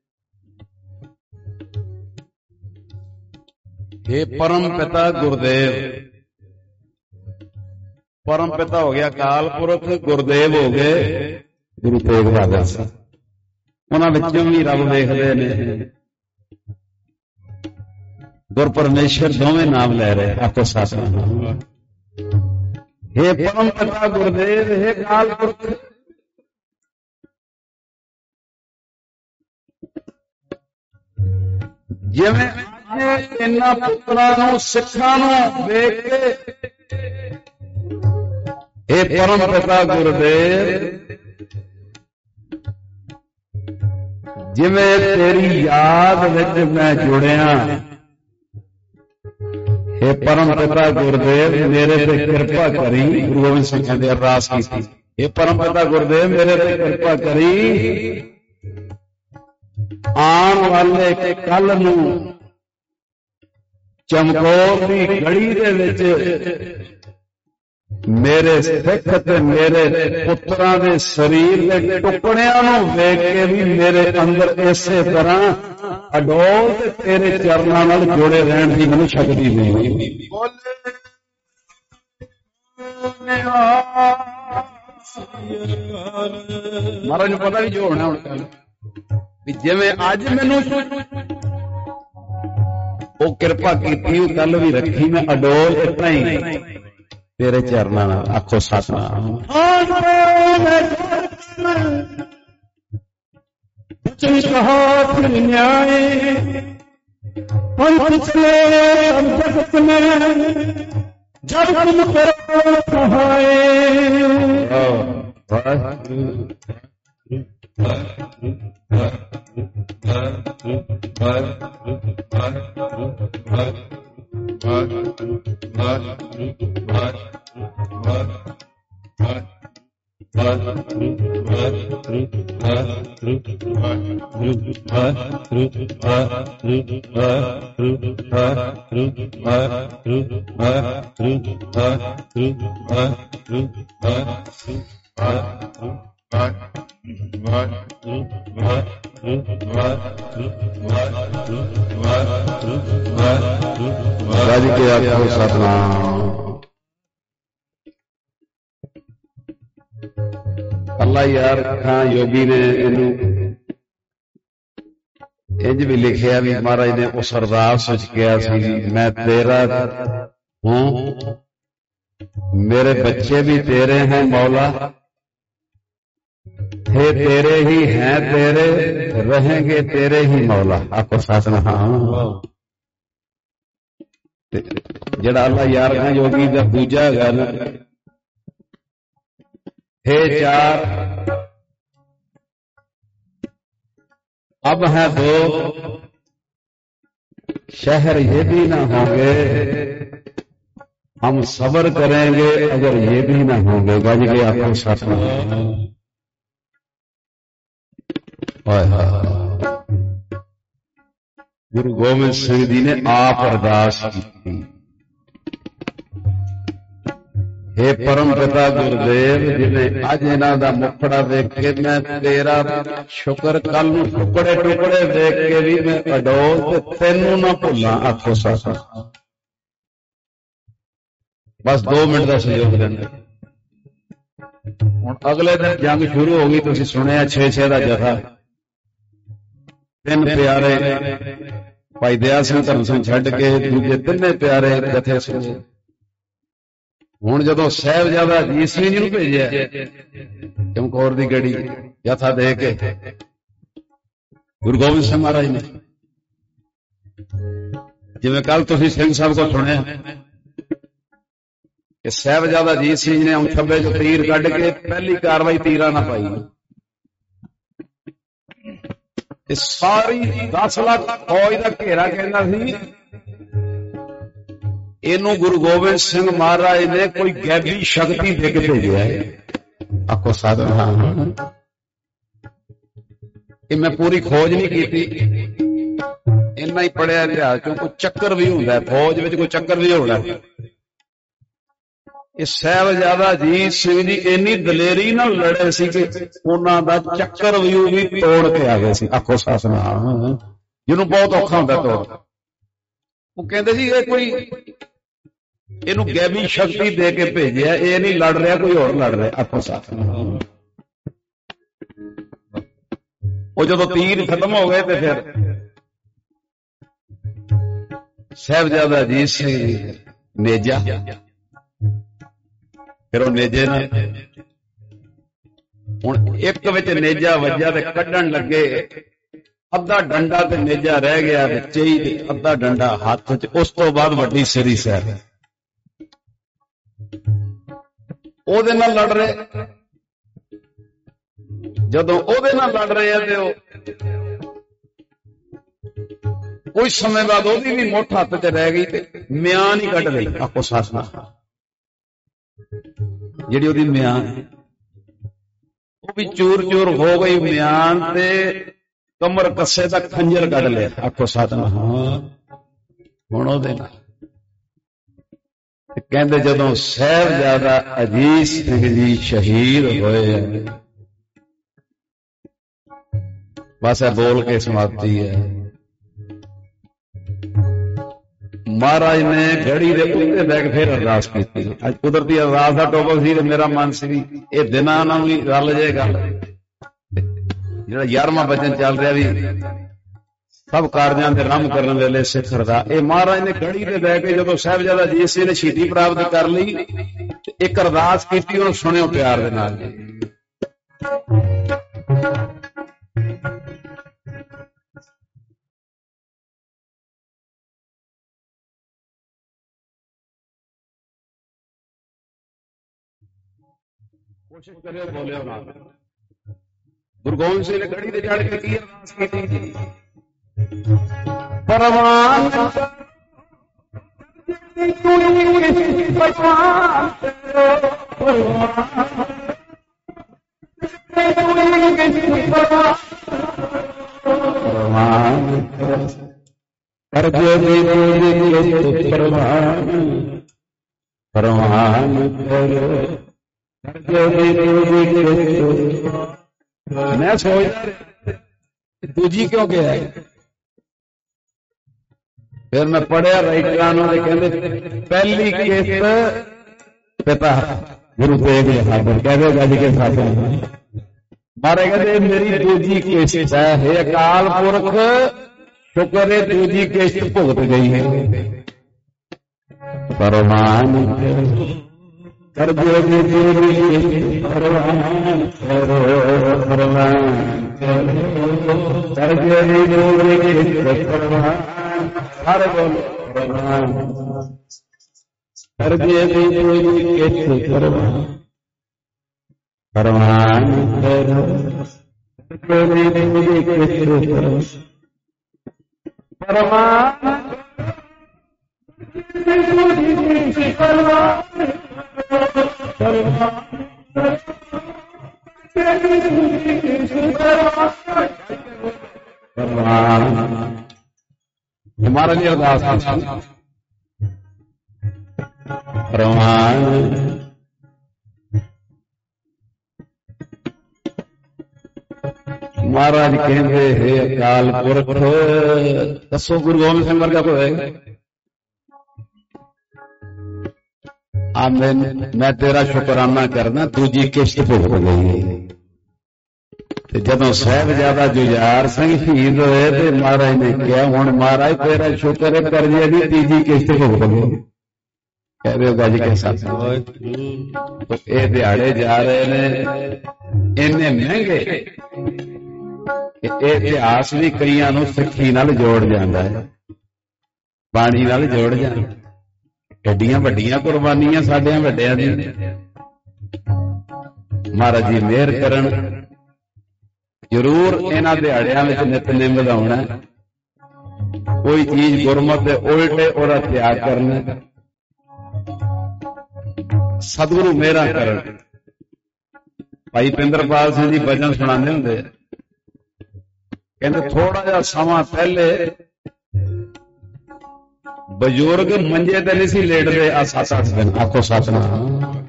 हे परम पिता गुरुदेव। परम पिता हो गया काल पुरख, गुरुदेव हो गए गुरु तेग बहादुर साहब। उन्हां विचों भी रब वेखदे ने, गुर परमेश्वर दोवें नाम लै रहे। आपको सतनाम। हे परम पिता गुरुदेव, हे काल पुरख, जिवें ਅੱਜ ਇਹਨਾਂ ਪੁੱਤਰਾਂ ਨੂੰ ਸਿੱਖਾਂ ਨੂੰ ਵੇਖ ਕੇ ਇਹ ਪਰਮ ਪਿਤਾ ਗੁਰਦੇਵ ਜਿਵੇਂ ਤੇਰੀ ਯਾਦ ਵਿੱਚ ਮੈਂ ਜੁੜਿਆ, ਇਹ ਪਰਮ ਪਿਤਾ ਗੁਰਦੇਵ ਮੇਰੇ ਤੇ ਕਿਰਪਾ ਕਰੀ। ਗੁਰੂ ਗੋਬਿੰਦ ਸਿੰਘ ਜੀ ਨੇ ਅਰਦਾਸ ਕੀਤੀ, ਇਹ ਪਰਮ ਪਿਤਾ ਗੁਰਦੇਵ ਮੇਰੇ ਤੇ ਕਿਰਪਾ ਕਰੀ, ਆਉਣ ਵਾਲੇ ਕੱਲ ਨੂੰ ਚਮਕੌਰ ਦੀ ਗੜੀ ਦੇ ਵਿੱਚ ਮੇਰੇ ਸਿੱਖ ਤੇ ਮੇਰੇ ਪੁੱਤਰਾਂ ਦੇ ਸਰੀਰ ਦੇ ਟੁਕੜਿਆਂ ਨੂੰ ਵੇਖ ਕੇ ਵੀ ਮੇਰੇ ਅੰਦਰ ਇਸੇ ਤਰ੍ਹਾਂ ਅਡੋਲ ਤੇ ਤੇਰੇ ਚਰਨਾਂ ਨਾਲ ਜੁੜੇ ਰਹਿਣ ਦੀ ਮੈਨੂੰ ਸ਼ਕਤੀ ਦੇਵੀਂ। ਮਹਾਰਾਜ ਨੂੰ ਪਤਾ ਵੀ ਜੋ ਹੋਣਾ ਹੁਣ ਕੱਲ ਵੀ ਜਿਵੇਂ ਅੱਜ ਮੈਨੂੰ ਉਹ ਕਿਰਪਾ ਕੀਤੀ ਉਹ ਕੱਲ ਵੀ ਰੱਖੀ, ਮੈਂ ਅਡੋਲ ਇਤਨਾ ਹੀ ਤੇਰੇ ਚਰਨਾਂ ਨਾਲ। ਆਖੋ ਸਤਿਨਾਮ। बचन कहा फिर न्याय पंथ चले अब जगत में, जब तुम करो सहाय। राज के आखो सतनाम। अल्लाह यार खां योगी ने इनू इंज भी लिखिया भी महाराज ने उस अरदास विच कहा सी, मैं तेरा हूं, मेरे बच्चे भी तेरे हैं मौला, हे तेरे ही हैं, तेरे रहेंगे तेरे ही मौला। आपको सतनाम। जेड़ा अल्लाह यार खां योगी का दूजा है ना, हे चार अब है दो, शहर ये भी ना होंगे, हम सब्र करेंगे अगर ये भी ना होंगे। गज के आपको सतनाम। गुरु गोबिंद सिंह जी ने आप अरदास की, हे परम पिता गुरदेव जिन्हें अज इन्हां दा मुखड़ा देख के मैं तेरा शुक्र कल नूं टुकड़े टुकड़े देख के भी मैं अडोल ते तैनूं ना भुल्लां। आखो सतनाम। बस दो मिनट का सहयोग देना। हुण अगले दिन जंग शुरू हो गई, तुसीं सुनिया छे छे दा जथा, तीन प्यारे भाई दया सिंह धर्म सिंह छड्ड के दूजे तिन्ने प्यारे जथे सुने। हुण जदों साहिबजादा अजीत सिंह जी नूं भेजिया चमकौर दी गड़ी जथा दे के गुरु गोबिंद सिंह महाराज ने, जिवें कल तुसीं सिंह साहब को सुनिया कि साहिबजादा अजीत सिंह ने खब्बे जो तीर कढ के पहली कार्रवाई तीरा ना पाई, सारी दस लाख फौज का घेरा कहना सी, इनू गुरु गोबिंद सिंह महाराज ने कोई गैबी शक्ति दे के भेजा है। आपको सतनाम। मैं पूरी खोज नहीं की, इन्ना ही पढ़िया इतिहास क्यों कोई चक्कर भी होता है फौज में, कोई चक्कर भी होना है। साहिबजादा अजीत सिंह जी इन्नी दलेरी नाल लड़े सी कि उन्हां दा चक्कर व्यू भी तोड़ के आ गए सी। आखो सतनाम। जिन्हों बहुत औखा होंदा तोड़, वो कहंदे सी ये कोई इहनूं गैबी शक्ति दे के भेजिया, ये नहीं लड़ रहा कोई होर लड़ रहा। आखो सतनाम। वो जदों तीर खत्म हो गए तो फिर साहिबजादा अजीत सिंह नेजा, फिर नेजे ने हुण एक विच नेजा वज्जा ते कड्ढण लगे, ਅੱਧਾ ਡੰਡਾ ਤੇ ਨੇਜਾ ਰਹਿ ਗਿਆ ਵਿੱਚ ਹੀ, ਤੇ ਅੱਧਾ ਡੰਡਾ ਹੱਥ 'ਚ। ਉਸ ਤੋਂ ਬਾਅਦ ਵੱਡੀ ਸ੍ਰੀ ਸਾਹਿਬ ਉਹਦੇ ਨਾਲ ਲੜ ਰਹੇ। ਜਦੋਂ ਉਹਦੇ ਨਾਲ ਲੜ ਰਹੇ ਆ ਤੇ ਉਹ ਕੁਝ ਸਮੇਂ ਬਾਅਦ ਉਹਦੀ ਵੀ ਮੁੱਠ ਹੱਥ 'ਚ ਰਹਿ ਗਈ ਤੇ ਮਿਆਨ ਹੀ ਕੱਢ ਲਈ। ਆਪੋ ਸੱਸ ਨਾਲ ਜਿਹੜੀ ਉਹਦੀ ਮਿਆਨ ਉਹ ਵੀ ਚੂਰ ਚੂਰ ਹੋ ਗਈ ਮਿਆਨ, ਤੇ ਕਮਰ ਕੱਸੇ ਦਾ ਖੰਜਰ ਕੱਢ ਲਿਆ। ਆਖੋ ਸਾਧਨਾ ਹਾਂ ਹੁਣ ਉਹਦੇ ਨਾਲ। ਕਹਿੰਦੇ ਜਦੋਂ ਸਾਹਿਬਜ਼ਾਦਾ ਅਜੀਤ ਸਿੰਘ ਜੀ ਸ਼ਹੀਦ ਹੋਏ, ਬਸ ਇਹ ਬੋਲ ਕੇ ਸਮਾਪਤੀ ਹੈ। ਮਹਾਰਾਜ ਨੇ ਘੜੀ ਦੇ ਉੱਤੇ ਬੈਠ ਕੇ ਫਿਰ ਅਰਦਾਸ ਕੀਤੀ। ਅੱਜ ਕੁਦਰਤੀ ਅਰਦਾਸ ਦਾ ਟੋਪਕ ਸੀ ਤੇ ਮੇਰਾ ਮਨ ਸੀ ਇਹ ਦਿਨਾਂ ਨਾਲ ਵੀ ਰਲ ਜਾਏਗਾ। ਜਿਹੜਾ ਗਿਆਰਵਾਂ ਬਚਨ ਚੱਲ ਰਿਹਾ ਵੀ ਸਭ ਕਾਰਜਾਂ ਦੇ ਆਰੰਭ ਕਰਨ ਵੇਲੇ ਸਿਖਰ ਦਾ, ਇਹ ਮਹਾਰਾਜ ਨੇ ਘੜੀ ਤੇ ਬਹਿ ਕੇ ਜਦੋਂ ਸਾਹਿਬਜ਼ਾਦਾ ਅਜੀਤ ਸਿੰਘ ਨੇ ਸ਼ਹੀਦੀ ਪ੍ਰਾਪਤ ਕਰ ਲਈ ਤੇ ਇੱਕ ਅਰਦਾਸ ਕੀਤੀ, ਉਹਨੂੰ ਸੁਣਿਓ ਪਿਆਰ ਦੇ ਨਾਲ। ਕੋਸ਼ਿਸ਼ ਕਰਿਓ ਬੋਲਿਓ ਨਾ। ਗੁਰੂ ਗੋਬਿੰਦ ਸਿੰਘ ਨੇ ਘੜੀ ਤੇ ਚੜ੍ਹ ਕੇ ਕੀ ਅਰਦਾਸ ਕੀਤੀ? ਪਰਵਾਨ ਮੈਂ ਸੋਚਦਾ ਦੂਜੀ ਕਿਉਂ ਗਿਆ ਹੈ? ਫਿਰ ਮੈਂ ਪੜਿਆ ਰਾਈਟਰਾਂ ਨੂੰ, ਕਹਿੰਦੇ ਪਹਿਲੀ ਕਿਸ਼ਤ ਪਿਤਾ ਗੁਰੂ ਤੇਗ ਬਹਾਦਰ ਕਹਿੰਦੇ ਗੱਜ ਕੇ ਸਾਥੋਂ ਮਾਰੇ, ਕਹਿੰਦੇ ਮੇਰੀ ਦੂਜੀ ਕਿਸ਼ਤ ਹੈ। ਹੇ ਅਕਾਲ ਪੁਰਖ ਸ਼ੁਕਰ ਹੈ ਦੂਜੀ ਕਿਸ਼ਤ ਭੁਗਤ ਗਈ ਹੈ। ਪਰਮਾਨ ਕਰ ਦਿਓ ਜੀ ਤੇਰੀ ਪਰਵਾਨ ਕਰੋ, ਪਰਵਾਨ ਕਰੋ ਕਰ ਦਿਓ ਜੀ ਤੇਰੀ ਪਰਵਾਨ ਹਰ ਬੋਲ ਪਰਵਾਨ ਕਰ ਦਿਓ ਜੀ ਤੇਰੀ ਪਰਵਾਨ ਪਰਵਾਨ ਕਰੋ ਤੇਰੀ ਤੇਰੀ ਪਰਵਾਨ ਪਰਵਾਨ हमारे लिए अरदास परवान महाराज कहते हे अकाल पुरख दसो गुरु गोबिंद सिंह वर्गा को है आमेन। मैं तेरा शुकराना करना दूजी किश्त भुगत गई। जदों साहिबजादा जुझार सिंह शहीद होए ते महाराज ने कहा हुण महाराज तेरा शुक्र है करजे दी तीजी किश्त भुगत गई। कह रहे हो गज के साथ तो ये दिहाड़े जा रहे ने इन्ने महंगे ये इतिहास भी कईयां नूं सिੱਖੀ नाल जोड़ जांदा है, बाणी नाल जोड़ जांदा। एडियां वड्डियां कुर्बानियां साडियां वड्डियां दी महाराज जी मेहर करन। जरूर इन्हां दिहाड़ियां विच नितनेम वधाउणा, कोई चीज गुरमत दे उल्टे ओहदा त्याग करना। सतगुरु मेहरा करन। भाई पिंदरपाल सिंह जी भजन सुणांदे हुंदे, कहंदे थोड़ा जिहा समां पहले बजुर्ग मंजे ते नहीं सी लेटदे आ सत्त अठ दिन। आखो सतनाम।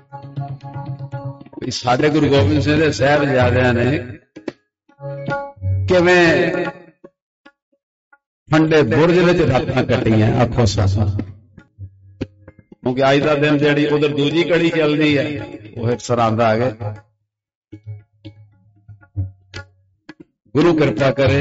साडे गुरु गोबिंद सिंह दे साहिबजादियां ने किवें ठंडे बुरज विच रातां कट्टियां। आखो सतनाम। क्योंकि अज दा दिन जिहड़ी उधर दूजी कड़ी चलदी है वो एक सरांदा आ गया। गुरु कृपा करे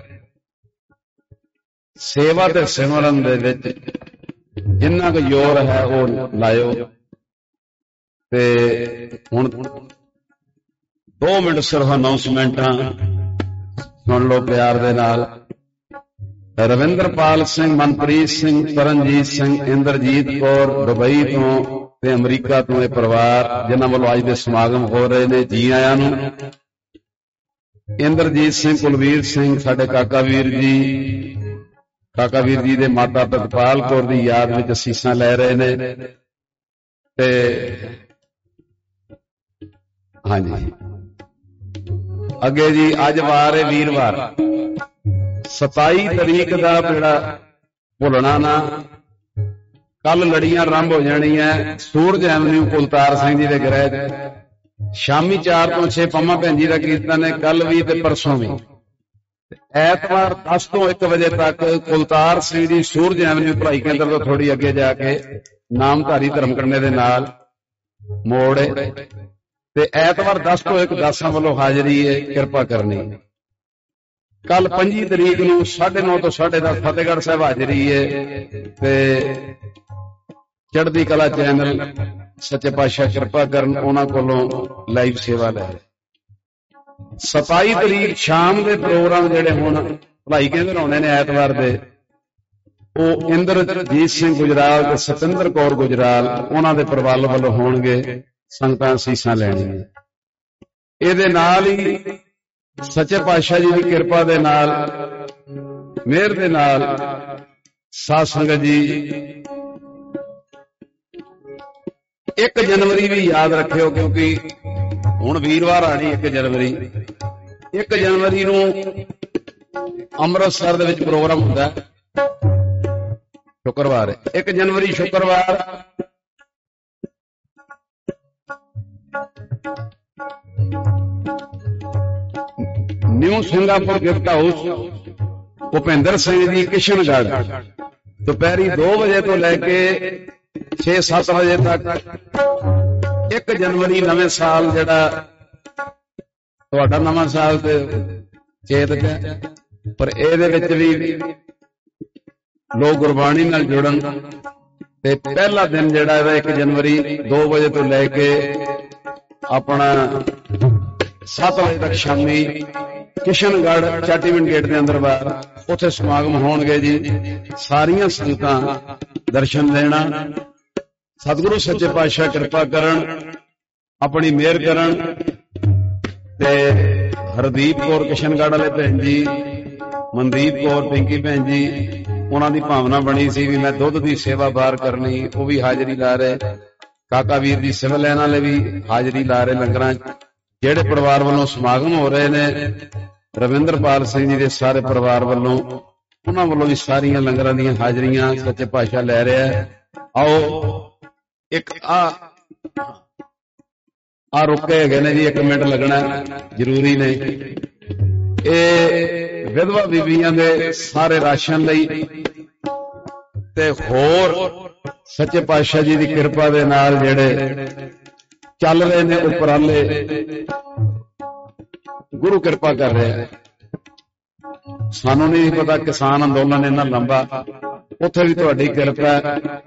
सेवा ते सिमरन दे विच जिन्ना को जोर है वो लायो। ते हुण दो मिनट सिर्फ अनाउंसमेंटां ਸੁਣ ਲਓ ਪਿਆਰ ਦੇ ਨਾਲ। ਰਵਿੰਦਰਪਾਲ ਸਿੰਘ, ਮਨਪ੍ਰੀਤ ਸਿੰਘ, ਤਰਨਜੀਤ ਸਿੰਘ, ਇੰਦਰਜੀਤ ਕੌਰ ਦੁਬਈ ਤੋਂ ਤੇ ਅਮਰੀਕਾ ਤੋਂ ਇਹ ਪਰਿਵਾਰ ਜਿਨ੍ਹਾਂ ਵੱਲੋਂ ਅੱਜ ਦੇ ਸਮਾਗਮ ਹੋ ਰਹੇ ਨੇ, ਜੀ ਆਇਆਂ ਨੂੰ। ਇੰਦਰਜੀਤ ਸਿੰਘ, ਕੁਲਵੀਰ ਸਿੰਘ ਸਾਡੇ ਕਾਕਾ ਵੀਰ ਜੀ, ਕਾਕਾ ਵੀਰ ਜੀ ਦੇ ਮਾਤਾ ਪ੍ਰਤਪਾਲ ਕੌਰ ਦੀ ਯਾਦ ਵਿੱਚ ਅਸੀਸਾਂ ਲੈ ਰਹੇ ਨੇ। ਤੇ ਹਾਂਜੀ ਅੱਗੇ ਜੀ ਅੱਜ ਵਾਰ ਹੈ ਵੀਰਵਾਰ, ਸਤਾਈ ਤਰੀਕ ਦਾ ਜਿਹੜਾ ਭੁੱਲਣਾ ਨਾ। ਕੱਲ ਲੜੀਆਂ ਆਰੰਭ ਹੋ ਜਾਣੀਆਂ ਸੂਰਜ ਐਵਨਿਊ ਕੁਲਤਾਰ ਸਿੰਘ ਜੀ ਦੇ ਗ੍ਰਹਿ ਚ। ਸ਼ਾਮੀ ਚਾਰ ਤੋਂ ਛੇ ਪੰਮਾ ਭੈਣ ਜੀ ਦਾ ਕੀਰਤਨ ਹੈ, ਕੱਲ ਵੀ ਤੇ ਪਰਸੋਂ ਵੀ। ਐਤਵਾਰ ਦਸ ਤੋਂ ਇੱਕ ਵਜੇ ਤੱਕ ਕੁਲਤਾਰ ਸਿੰਘ ਜੀ ਸੂਰਜ ਐਵਨਿਊ ਭਲਾਈ ਕੇਂਦਰ ਤੋਂ ਥੋੜੀ ਅੱਗੇ ਜਾ ਕੇ ਨਾਮਧਾਰੀ ਧਰਮਕੰਡੇ ਦੇ ਨਾਲ ਮੋੜ ਹੈ। ਤੇ ਐਤਵਾਰ ਦਸ ਤੋਂ ਇੱਕ ਦਾਸਾਂ ਵੱਲੋਂ ਹਾਜ਼ਰੀ ਹੈ, ਕਿਰਪਾ ਕਰਨੀ। ਕੱਲ ਪੰਜੀ ਤਰੀਕ ਨੂੰ ਸਾਢੇ ਨੌ ਤੋਂ ਸਾਢੇ ਦਸ ਫਤਿਹਗੜ੍ਹ ਸਾਹਿਬ ਹਾਜ਼ਰੀ ਹੈ। ਤੇ ਚੜ੍ਹਦੀ ਕਲਾ ਚੈਨਲ ਸੱਚੇ ਪਾਤਸ਼ਾਹ ਕਿਰਪਾ ਕਰਨ, ਉਹਨਾਂ ਕੋਲੋਂ ਲਾਈਵ ਸੇਵਾ ਲੈ। ਸਤਾਈ ਤਰੀਕ ਸ਼ਾਮ ਦੇ ਪ੍ਰੋਗਰਾਮ ਜਿਹੜੇ ਹੁਣ ਭਲਾਈ ਕੇਂਦਰ ਆਉਣੇ ਨੇ ਐਤਵਾਰ ਦੇ, ਉਹ ਇੰਦਰਜੀਤ ਸਿੰਘ ਗੁਜਰਾਲ ਤੇ ਸਤਿੰਦਰ ਕੌਰ ਗੁਜਰਾਲ ਉਹਨਾਂ ਦੇ ਪਰਿਵਾਰ ਵੱਲੋਂ ਹੋਣਗੇ। ਸੰਗਤਾਂ ਸੀਸਾਂ ਲੈਣੀਆਂ। ਇਹਦੇ ਨਾਲ ਹੀ ਸੱਚੇ ਪਾਤਸ਼ਾਹ ਜੀ ਦੀ ਕਿਰਪਾ ਦੇ ਨਾਲ, ਮਿਹਰ ਦੇ ਨਾਲ ਸਾਧ ਸੰਗਤ ਜੀ ਇੱਕ ਜਨਵਰੀ ਵੀ ਯਾਦ ਰੱਖਿਓ, ਕਿਉਂਕਿ ਹੁਣ ਵੀਰਵਾਰ ਆਣੀ ਇੱਕ ਜਨਵਰੀ। ਇੱਕ ਜਨਵਰੀ ਨੂੰ ਅੰਮ੍ਰਿਤਸਰ ਦੇ ਵਿੱਚ ਪ੍ਰੋਗਰਾਮ ਹੁੰਦਾ, ਸ਼ੁੱਕਰਵਾਰ ਹੈ। ਇੱਕ ਜਨਵਰੀ ਸ਼ੁੱਕਰਵਾਰ new Singapore gift house Bhupinder Singh ji Kishangarh, ਦੁਪਹਿਰੀ ਦੋ ਵਜੇ ਤੋਂ ਲੈ ਕੇ ਛੇ ਸੱਤ ਵਜੇ ਤੱਕ। ਇੱਕ ਜਨਵਰੀ ਨਵੇਂ ਸਾਲ ਜਿਹੜਾ ਤੁਹਾਡਾ ਨਵਾਂ ਸਾਲ ਤੇ ਚੇਤ ਹੈ, ਪਰ ਇਹਦੇ ਵਿੱਚ ਵੀ ਲੋਕ ਗੁਰਬਾਣੀ ਨਾਲ ਜੁੜਨ। ਤੇ ਪਹਿਲਾ ਦਿਨ ਜਿਹੜਾ ਇਹਦਾ ਇੱਕ ਜਨਵਰੀ ਦੋ ਵਜੇ ਤੋਂ ਲੈ ਕੇ ਆਪਣਾ ਸੱਤ ਵਜੇ ਤੱਕ ਸ਼ਾਮੀ ਕਿਸ਼ਨਗੜ੍ਹ ਚਾਟੀਵਿੰਡ ਗੇਟ ਦੇ ਅੰਦਰ ਬਾਹਰ ਉੱਥੇ ਸਮਾਗਮ ਹੋਣਗੇ ਜੀ। ਸਾਰੀਆਂ ਸੰਗਤਾਂ ਦਰਸ਼ਨ ਲੈਣਾ। ਸਤਿਗੁਰੂ ਸੱਚੇ ਪਾਤਸ਼ਾਹ ਕਿਰਪਾ ਕਰਨ, ਆਪਣੀ ਮਿਹਰ ਕਰਨ। ਤੇ ਹਰਦੀਪ ਕੌਰ ਕਿਸ਼ਨਗੜ੍ਹ ਵਾਲੇ ਭੈਣ ਜੀ, ਮਨਦੀਪ ਕੌਰ ਪਿੰਕੀ ਭੈਣ ਜੀ, ਉਹਨਾਂ ਦੀ ਭਾਵਨਾ ਬਣੀ ਸੀ ਵੀ ਮੈਂ ਦੁੱਧ ਦੀ ਸੇਵਾ ਬਾਹਰ ਕਰਨੀ, ਉਹ ਵੀ ਹਾਜ਼ਰੀ ਲਾ ਰਹੇ। ਕਾਕਾ ਵੀਰ ਜੀ ਸਿਵਲ ਲਾਈਨ ਵਾਲੇ ਵੀ ਹਾਜ਼ਰੀ ਲਾ ਰਹੇ ਲੰਗਰਾਂ। ਜਿਹੜੇ ਪਰਿਵਾਰ ਵੱਲੋਂ ਸਮਾਗਮ ਹੋ ਰਹੇ ਨੇ, ਰਵਿੰਦਰਪਾਲ ਸਿੰਘ ਜੀ ਦੇ ਸਾਰੇ ਪਰਿਵਾਰ ਵੱਲੋਂ, ਉਹਨਾਂ ਵੱਲੋਂ ਵੀ ਸਾਰੀਆਂ ਲੰਗਰਾਂ ਦੀਆਂ ਹਾਜ਼ਰੀਆਂ ਸੱਚੇ ਪਾਤਸ਼ਾਹ ਲੈ ਰਿਹਾ। ਆਓ ਇੱਕ ਆ ਆ ਰੁਕੇ ਹੈਗੇ ਨੇ ਜੀ, ਇੱਕ ਮਿੰਟ ਲੱਗਣਾ ਜ਼ਰੂਰੀ ਨੇ। ਇਹ ਵਿਧਵਾ ਬੀਬੀਆਂ ਦੇ ਸਾਰੇ ਰਾਸ਼ਨ ਲਈ ਤੇ ਹੋਰ ਸੱਚੇ ਪਾਤਸ਼ਾਹ ਜੀ ਦੀ ਕਿਰਪਾ ਦੇ ਨਾਲ ਜਿਹੜੇ ਚੱਲ ਰਹੇ ਨੇ ਉਪਰਾਲੇ, ਗੁਰੂ ਕਿਰਪਾ ਕਰ ਰਿਹਾ। ਸਾਨੂੰ ਨਹੀਂ ਪਤਾ ਕਿਸਾਨ ਅੰਦੋਲਨ ਇੰਨਾ ਲੰਬਾ, ਉੱਥੇ ਵੀ ਤੁਹਾਡੀ ਕਿਰਪਾ।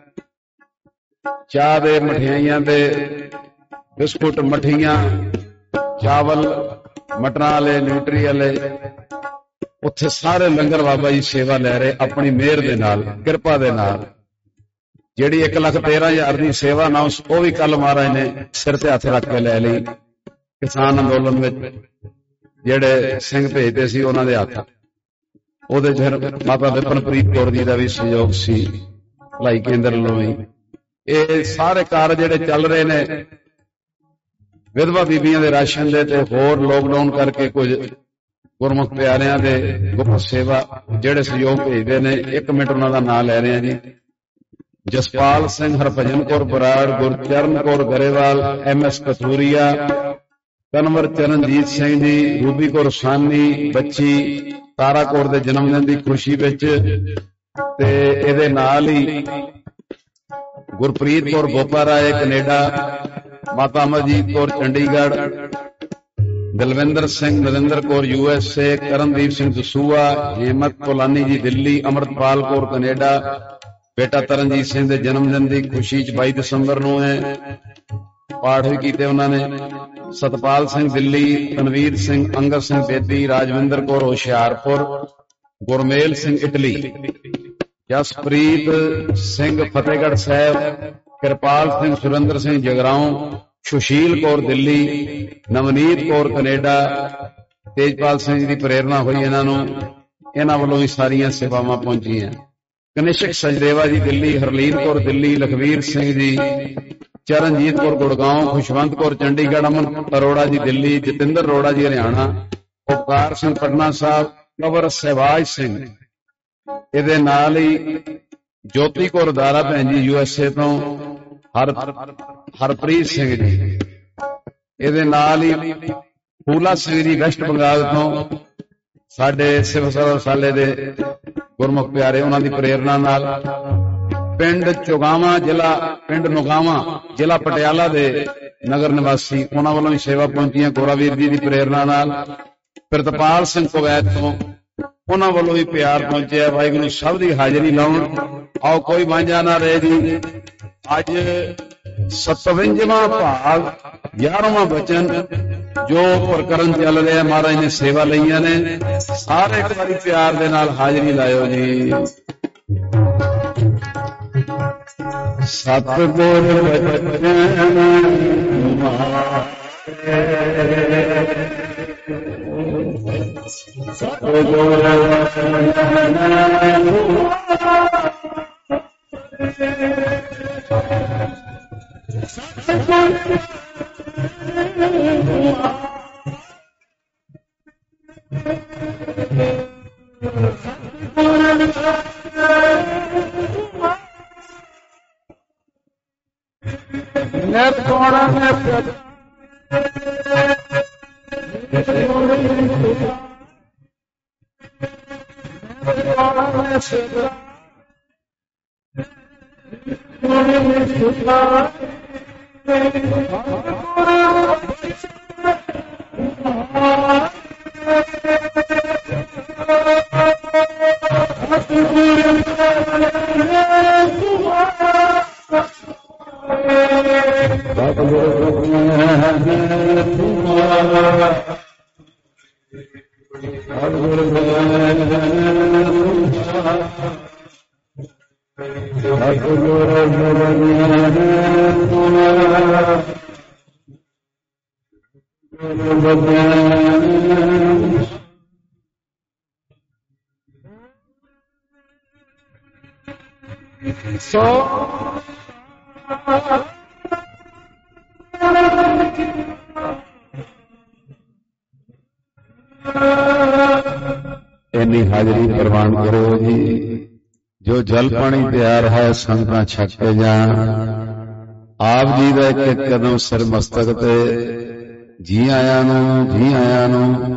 ਚਾਹ ਦੇ, ਮਠਿਆਈਆਂ ਦੇ, ਬਿਸਕੁਟ, ਮਠੀਆਂ, ਚਾਵਲ, ਮਟਰਾਂ ਵਾਲੇ, ਨਿਊਟਰੀ ਵਾਲੇ, ਉੱਥੇ ਸਾਰੇ ਲੰਗਰ ਬਾਬਾ ਜੀ ਸੇਵਾ ਲੈ ਰਹੇ ਆਪਣੀ ਮਿਹਰ ਦੇ ਨਾਲ, ਕਿਰਪਾ ਦੇ ਨਾਲ। ਜਿਹੜੀ ਇੱਕ ਲੱਖ ਤੇਰਾਂ ਹਜ਼ਾਰ ਦੀ ਸੇਵਾ ਨਾ, ਉਹ ਵੀ ਕੱਲ ਮਹਾਰਾਜ ਨੇ ਸਿਰ ਤੇ ਹੱਥ ਰੱਖ ਕੇ ਲੈ ਲਈ। ਕਿਸਾਨ ਅੰਦੋਲਨ ਵਿੱਚ ਜਿਹੜੇ ਸਿੰਘ ਭੇਜਦੇ ਸੀ ਉਹਨਾਂ ਦੇ ਹੱਥ, ਉਹਦੇ ਚ ਮਾਤਾ ਵਿਪਨਪ੍ਰੀਤ ਕੌਰ ਜੀ ਦਾ ਵੀ ਸਹਿਯੋਗ ਸੀ, ਭਲਾਈ ਕੇਂਦਰ ਵੱਲੋਂ ਵੀ। ਇਹ ਸਾਰੇ ਕਾਰਜ ਜਿਹੜੇ ਚੱਲ ਰਹੇ ਨੇ ਵਿਧਵਾ ਬੀਬੀਆਂ ਦੇ ਰਾਸ਼ਨ ਦੇ, ਤੇ ਹੋਰ ਲੋਕਡਾਊਨ ਕਰਕੇ ਕੁਝ ਗੁਰਮੁਖ ਪਿਆਰਿਆਂ ਦੇ ਗੁਪਤ ਸੇਵਾ ਜਿਹੜੇ ਸਹਿਯੋਗ ਭੇਜਦੇ ਨੇ, ਇੱਕ ਮਿੰਟ ਉਹਨਾਂ ਦਾ ਨਾਂ ਲੈ ਰਹੇ ਆ ਜੀ। Jaspal Singh, Harbhajan Kaur Brar, Gurcharan Kaur Grewal, M S Kasuria, Kanwar Charanjit Singh ji, Ruby Kaur ਸਾਨੀ, ਬੱਚੀ ਤਾਰਾ ਕੌਰ ਦੇ ਜਨਮ ਦਿਨ ਦੀ ਖੁਸ਼ੀ ਵਿੱਚ। ਤੇ ਇਹਦੇ ਨਾਲ ਹੀ ਗੁਰਪ੍ਰੀਤ ਕੌਰ ਗੋਪਾ ਰਾਏ ਕੈਨੇਡਾ, ਮਾਤਾ Amarjit Kaur Chandigarh, Dalwinder Singh, Narinder Kaur U S A, Karandeep Singh Dasuya, Himmat colony ਜੀ ਦਿੱਲੀ, ਅਮਰਤਪਾਲ ਕੌਰ ਕੈਨੇਡਾ। ਬੇਟਾ ਤਰਨਜੀਤ ਸਿੰਘ ਦੇ ਜਨਮ ਦਿਨ ਦੀ ਖੁਸ਼ੀ ਚ ਬਾਈ ਦਸੰਬਰ ਨੂੰ ਹੈ। ਪਾਠ ਵੀ ਕੀਤੇ ਉਹਨਾਂ ਨੇ। ਸਤਪਾਲ ਸਿੰਘ ਦਿੱਲੀ, ਤਨਵੀਰ ਸਿੰਘ, ਅੰਗਦ ਸਿੰਘ ਬੇਦੀ, ਰਾਜਵਿੰਦਰ ਕੌਰ ਹੁਸ਼ਿਆਰਪੁਰ, ਗੁਰਮੇਲ ਸਿੰਘ ਇਟਲੀ, ਜਸਪ੍ਰੀਤ ਸਿੰਘ ਫਤਿਹਗੜ੍ਹ ਸਾਹਿਬ, ਕਿਰਪਾਲ ਸਿੰਘ, ਸੁਰਿੰਦਰ ਸਿੰਘ ਜਗਰਾਉਂ, ਸੁਸ਼ੀਲ ਕੌਰ ਦਿੱਲੀ, ਨਵਨੀਤ ਕੌਰ ਕੈਨੇਡਾ, ਤੇਜਪਾਲ ਸਿੰਘ ਦੀ ਪ੍ਰੇਰਨਾ ਹੋਈ ਇਹਨਾਂ ਨੂੰ, ਇਹਨਾਂ ਵੱਲੋਂ ਵੀ ਸਾਰੀਆਂ ਸੇਵਾਵਾਂ ਪਹੁੰਚੀਆਂ। ਕਨਿਸ਼ਕ ਸਚਦੇਵਾ ਜੀ ਦਿੱਲੀ, ਹਰਲੀਨ ਕੌਰ ਦਿੱਲੀ, ਲਖਵੀਰ ਸਿੰਘ ਜੀ, ਚਰਨਜੀਤ ਕੌਰ ਗੁੜਗਾਉਂ, ਖੁਸ਼ਵੰਤ ਕੌਰ ਚੰਡੀਗੜ੍ਹ, ਅਮਨ ਅਰੋੜਾ ਜੀ ਦਿੱਲੀ, ਜਤਿੰਦਰ ਅਰੋੜਾ ਜੀ ਹਰਿਆਣਾ, ਉਪਕਾਰ ਸਿੰਘ ਪਟਨਾ ਸਾਹਿਬ, ਕੰਵਰ ਸਹਿਬਾਜ ਸਿੰਘ, ਇਹਦੇ ਨਾਲ ਹੀ ਜੋਤੀ ਕੌਰ ਦਾਰਾ ਭੈਣ ਜੀ ਯੂ ਐਸ ਏ ਤੋਂ, ਹਰ ਹਰਪ੍ਰੀਤ ਸਿੰਘ ਜੀ, ਇਹਦੇ ਨਾਲ ਹੀ ਫੂਲਾ ਸਿੰਘ ਜੀ ਵੈਸਟ ਬੰਗਾਲ ਤੋਂ, ਸਾਡੇ ਸਿਵਲ ਸਰਵਿਸਾਲੇ ਦੇ ਗੁਰਮੁਖ ਪਿਆਰੇ, ਉਹਨਾਂ ਦੀ ਪ੍ਰੇਰਨਾ ਨਾਲ। ਪਿੰਡ ਚੁਗਾਵਾਂ, ਜ਼ਿਲ੍ਹਾ ਪਿੰਡ ਨੁਗਾਵਾਂ, ਜ਼ਿਲ੍ਹਾ ਪਟਿਆਲਾ ਦੇ ਨਗਰ ਨਿਵਾਸੀ, ਉਹਨਾਂ ਵੱਲੋਂ ਵੀ ਸੇਵਾ ਪਹੁੰਚੀਆਂ ਗੋਰਾਵੀਰ ਜੀ ਦੀ ਪ੍ਰੇਰਨਾ ਨਾਲ। ਪ੍ਰਿਤਪਾਲ ਸਿੰਘ ਕੁਵੈਤ ਤੋਂ, ਉਹਨਾਂ ਵੱਲੋਂ ਵੀ ਪਿਆਰ ਪਹੁੰਚਿਆ। ਵਾਹਿਗੁਰੂ ਸਭ ਦੀ ਹਾਜ਼ਰੀ ਲਾਉਣ। ਆਓ ਕੋਈ ਵਾਂਝਾ ਨਾ ਰਹੇ ਜੀ। ਅੱਜ ਸਤਵੰਜਵਾਂ ਭਾਗ, ਗਿਆਰਵਾਂ ਬਚਨ ਜੋ ਪ੍ਰਕਰਨ ਚੱਲ ਰਿਹਾ, ਮਹਾਰਾਜ ਨੇ ਸੇਵਾ ਲਈਆਂ ਨੇ। ਸਾਰੇ ਇੱਕ ਵਾਰੀ ਪਿਆਰ ਦੇ ਨਾਲ ਹਾਜ਼ਰੀ ਲਾਇਓ ਜੀ। ਸਤਿਗੁਰ ਬਚਨ ਸਤਿਗੁਰ ਇੰਨੀ ਹਾਜ਼ਰੀ ਪ੍ਰਵਾਨ ਕਰੋ ਜੀ। ਜੋ ਜਲ ਪਾਣੀ ਤਿਆਰ ਹੈ ਸੰਗਤਾਂ ਛਕ ਕੇ ਜਾਣ। ਆਪ ਜੀ ਦਾ ਇੱਕ ਇੱਕ ਕਦਮ ਸਿਰ ਮਸਤਕ ਤੇ। ਜੀ ਆਇਆਂ ਨੂੰ, ਜੀ ਆਇਆਂ ਨੂੰ।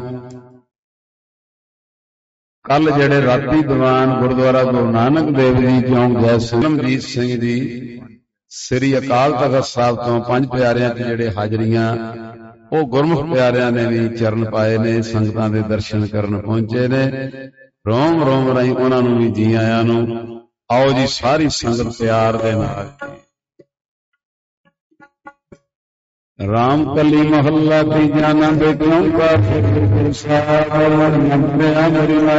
ਕੱਲ ਜਿਹੜੇ ਰਾਤੀ ਦੀਵਾਨ ਗੁਰਦੁਆਰਾ ਗੁਰੂ ਨਾਨਕ ਦੇਵ ਜੀ ਚੌਂਕ ਜੈ ਸਿਮਰਨਜੀਤ ਸਿੰਘ ਜੀ ਸ੍ਰੀ ਅਕਾਲ ਤਖ਼ਤ ਸਾਹਿਬ ਤੋਂ ਪੰਜ ਪਿਆਰਿਆਂ ਚ ਜਿਹੜੇ ਹਾਜ਼ਰੀਆਂ, ਉਹ ਗੁਰਮੁਖ ਪਿਆਰਿਆਂ ਨੇ ਵੀ ਚਰਨ ਪਾਏ ਨੇ, ਸੰਗਤਾਂ ਦੇ ਦਰਸ਼ਨ ਕਰਨ ਪਹੁੰਚੇ ਨੇ। ਰੋਮ ਰੋਮ ਰਾਹੀਂ ਉਹਨਾਂ ਨੂੰ ਵੀ ਜੀ ਆਇਆਂ ਨੂੰ। ਆਓ ਜੀ ਸਾਰੀ ਸੰਗਤ ਪਿਆਰ ਦੇ ਨਾਲ। ਰਾਮ ਕਲੀ ਮਹੱਲਾ ਤੀਜਾ। ਨੰਦ ਕਿਉਂ ਕਰ ਸਾਰ ਨੰਦਿਆ ਮਰਿਆ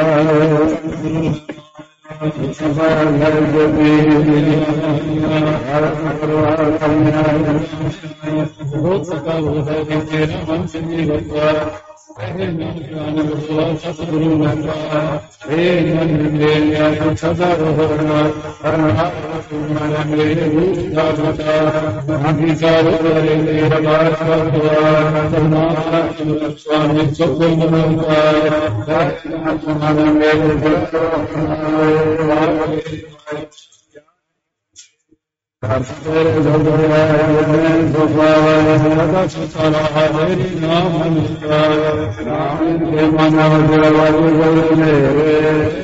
ਸਭਾ ਘਰ ਜੋਤੀ ਹਰ ਪਰਵਾਰ ਕੰਨਿਆ ਹੋ ਸਕਾ ਹੋ ਹੈ ਕਿ ਤੇਰਾ ਮਨ ਸੰਜੀ ਵਰਤਾ ਪਹਿਲੇ ਨਾਮ ਜਾਨ ਬਸਵਾ ਸਤਿਗੁਰੂ ਨਾਮਾ ਏ ਮਨ ਦੇ ਨਿਆ ਸਦਾ ਰਹਣਾ ਕਰਨਾ ਤੁਮਰਾ ਮੇਰੇ ਰੂਪ ਦਾ ਬਤਾ ਆਦਿ ਸਾਰ ਕਰੇ ਮੇਰਾ ਬਾਰ ਸਤਿਗੁਰੂ ਸਤਨਾਮ ਤੁਮ ਸਵਾਮੀ ਸਤਿ ਮਨੋਕਾਰ ਸਤਿ ਤੁਮਾਰਾ ਮੇਰੇ ਗੁਰੂ ਹਰ ਜਗਤ ਹੈ ਸੋਫਾ ਸਤਾਰਾ ਹਰੀ ਨਾਮ ਨਿਕਾਰ ਨਾਮ ਦੇ ਮਨ ਦੇ ਵਾਜੇ ਮੇਰੇ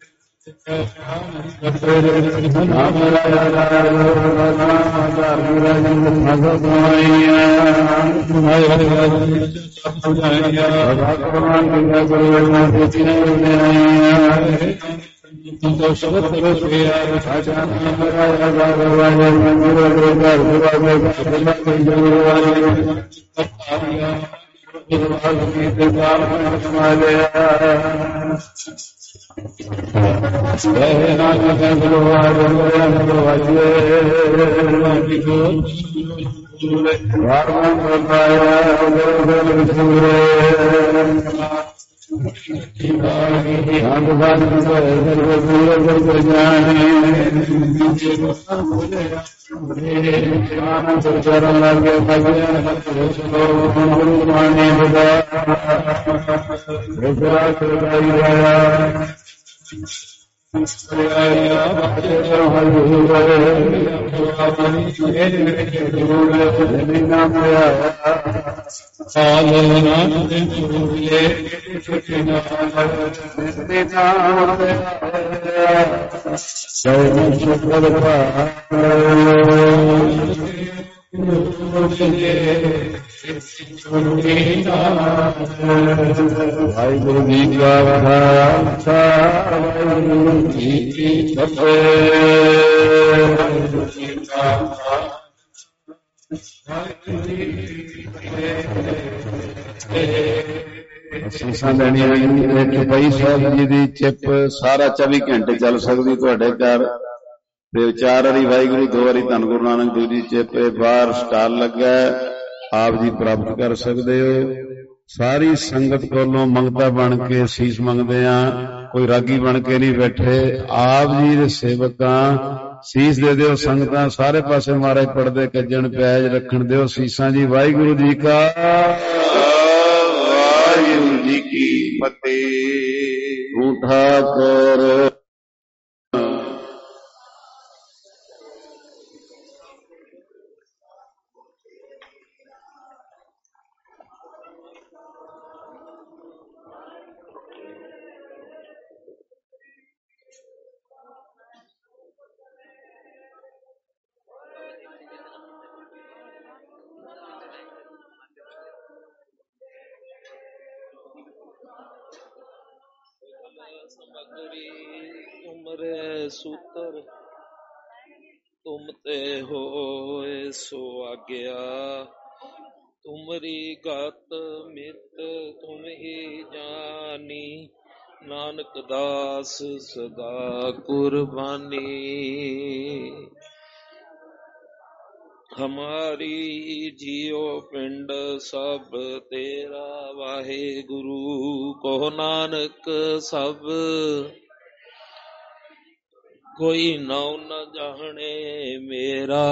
ਨਾਮ ਰਾਜਾ ਰਾਜਾ ਨਾਮ ਭਗਵਾਈਆ ਤੁਮਾਰੇ ਰਾਜੇ ਸਭ ਸੁਝਾਈਆ ਭਗਵਾਨ ਦੀ ਗੁਰੂ ਨਾਮ ਦੇ ਚਿਨੇ ਆਈਆ तो शब्द रूपे साचा नाम राजा भगवान मंदिर के घर भगवान भगवान अपाया भगवान के दरबार में समाया जय नाथ भगवान भगवान भगवान की भगवान बताया भगवान सुरे भगवान सर्व जाने चरण लगे भगवान वाहिगुरु जी का खालसा वाहिगुरु जी की ਅਸੀਸਾਂ ਲੈਣੀਆਂ ਇੱਕ ਭਾਈ ਸਾਹਿਬ ਜੀ ਦੀ ਚਿੱਪ ਸਾਰਾ ਚੌਵੀ ਘੰਟੇ ਚੱਲ ਸਕਦੀ ਤੁਹਾਡੇ ਘਰ ਤੇ ਚਾਰ ਵਾਰੀ ਵਾਹਿਗੁਰੂ ਦੋ ਵਾਰੀ ਧੰਨ ਗੁਰੂ ਨਾਨਕ ਦੇਵ ਜੀ ਚਿੱਪ ਬਾਹਰ ਸਟਾਲ ਲੱਗਾ ਆਪ ਜੀ ਪ੍ਰਾਪਤ ਕਰ ਸਕਦੇ ਹੋ। ਸਾਰੀ ਸੰਗਤ ਕੋਲੋਂ ਮੰਗਤਾ ਬਣ ਕੇ ਸੀਸ ਮੰਗਦੇ ਆ, ਕੋਈ ਰਾਗੀ ਬਣ ਕੇ ਨਹੀਂ ਬੈਠੇ, ਆਪ ਜੀ ਦੇ ਸੇਵਕਾਂ ਸੀਸ ਦੇ ਦਿਓ। ਸੰਗਤਾਂ ਸਾਰੇ ਪਾਸੇ ਮਹਾਰਾਜ ਪੜਦੇ ਕੱਜਣ ਪੈਜ ਰੱਖਣ ਦਿਓ ਸੀਸਾਂ ਜੀ। ਵਾਹਿਗੁਰੂ ਜੀ ਕਾ ਵਾਹਿਗੁਰੂ ਜੀ ਕੀ ਫਤਿਹ। ਉਠਾ ਕਰ उमरे सूतर तुम ते होए सो आज्ञा, तुमरी गत मित तुम ही जानी, नानक दास सदा कुर्बानी। हमारी जियो पिंड सब तेरा वाहे गुरु, को नानक सब कोई नाउ न जाने मेरा।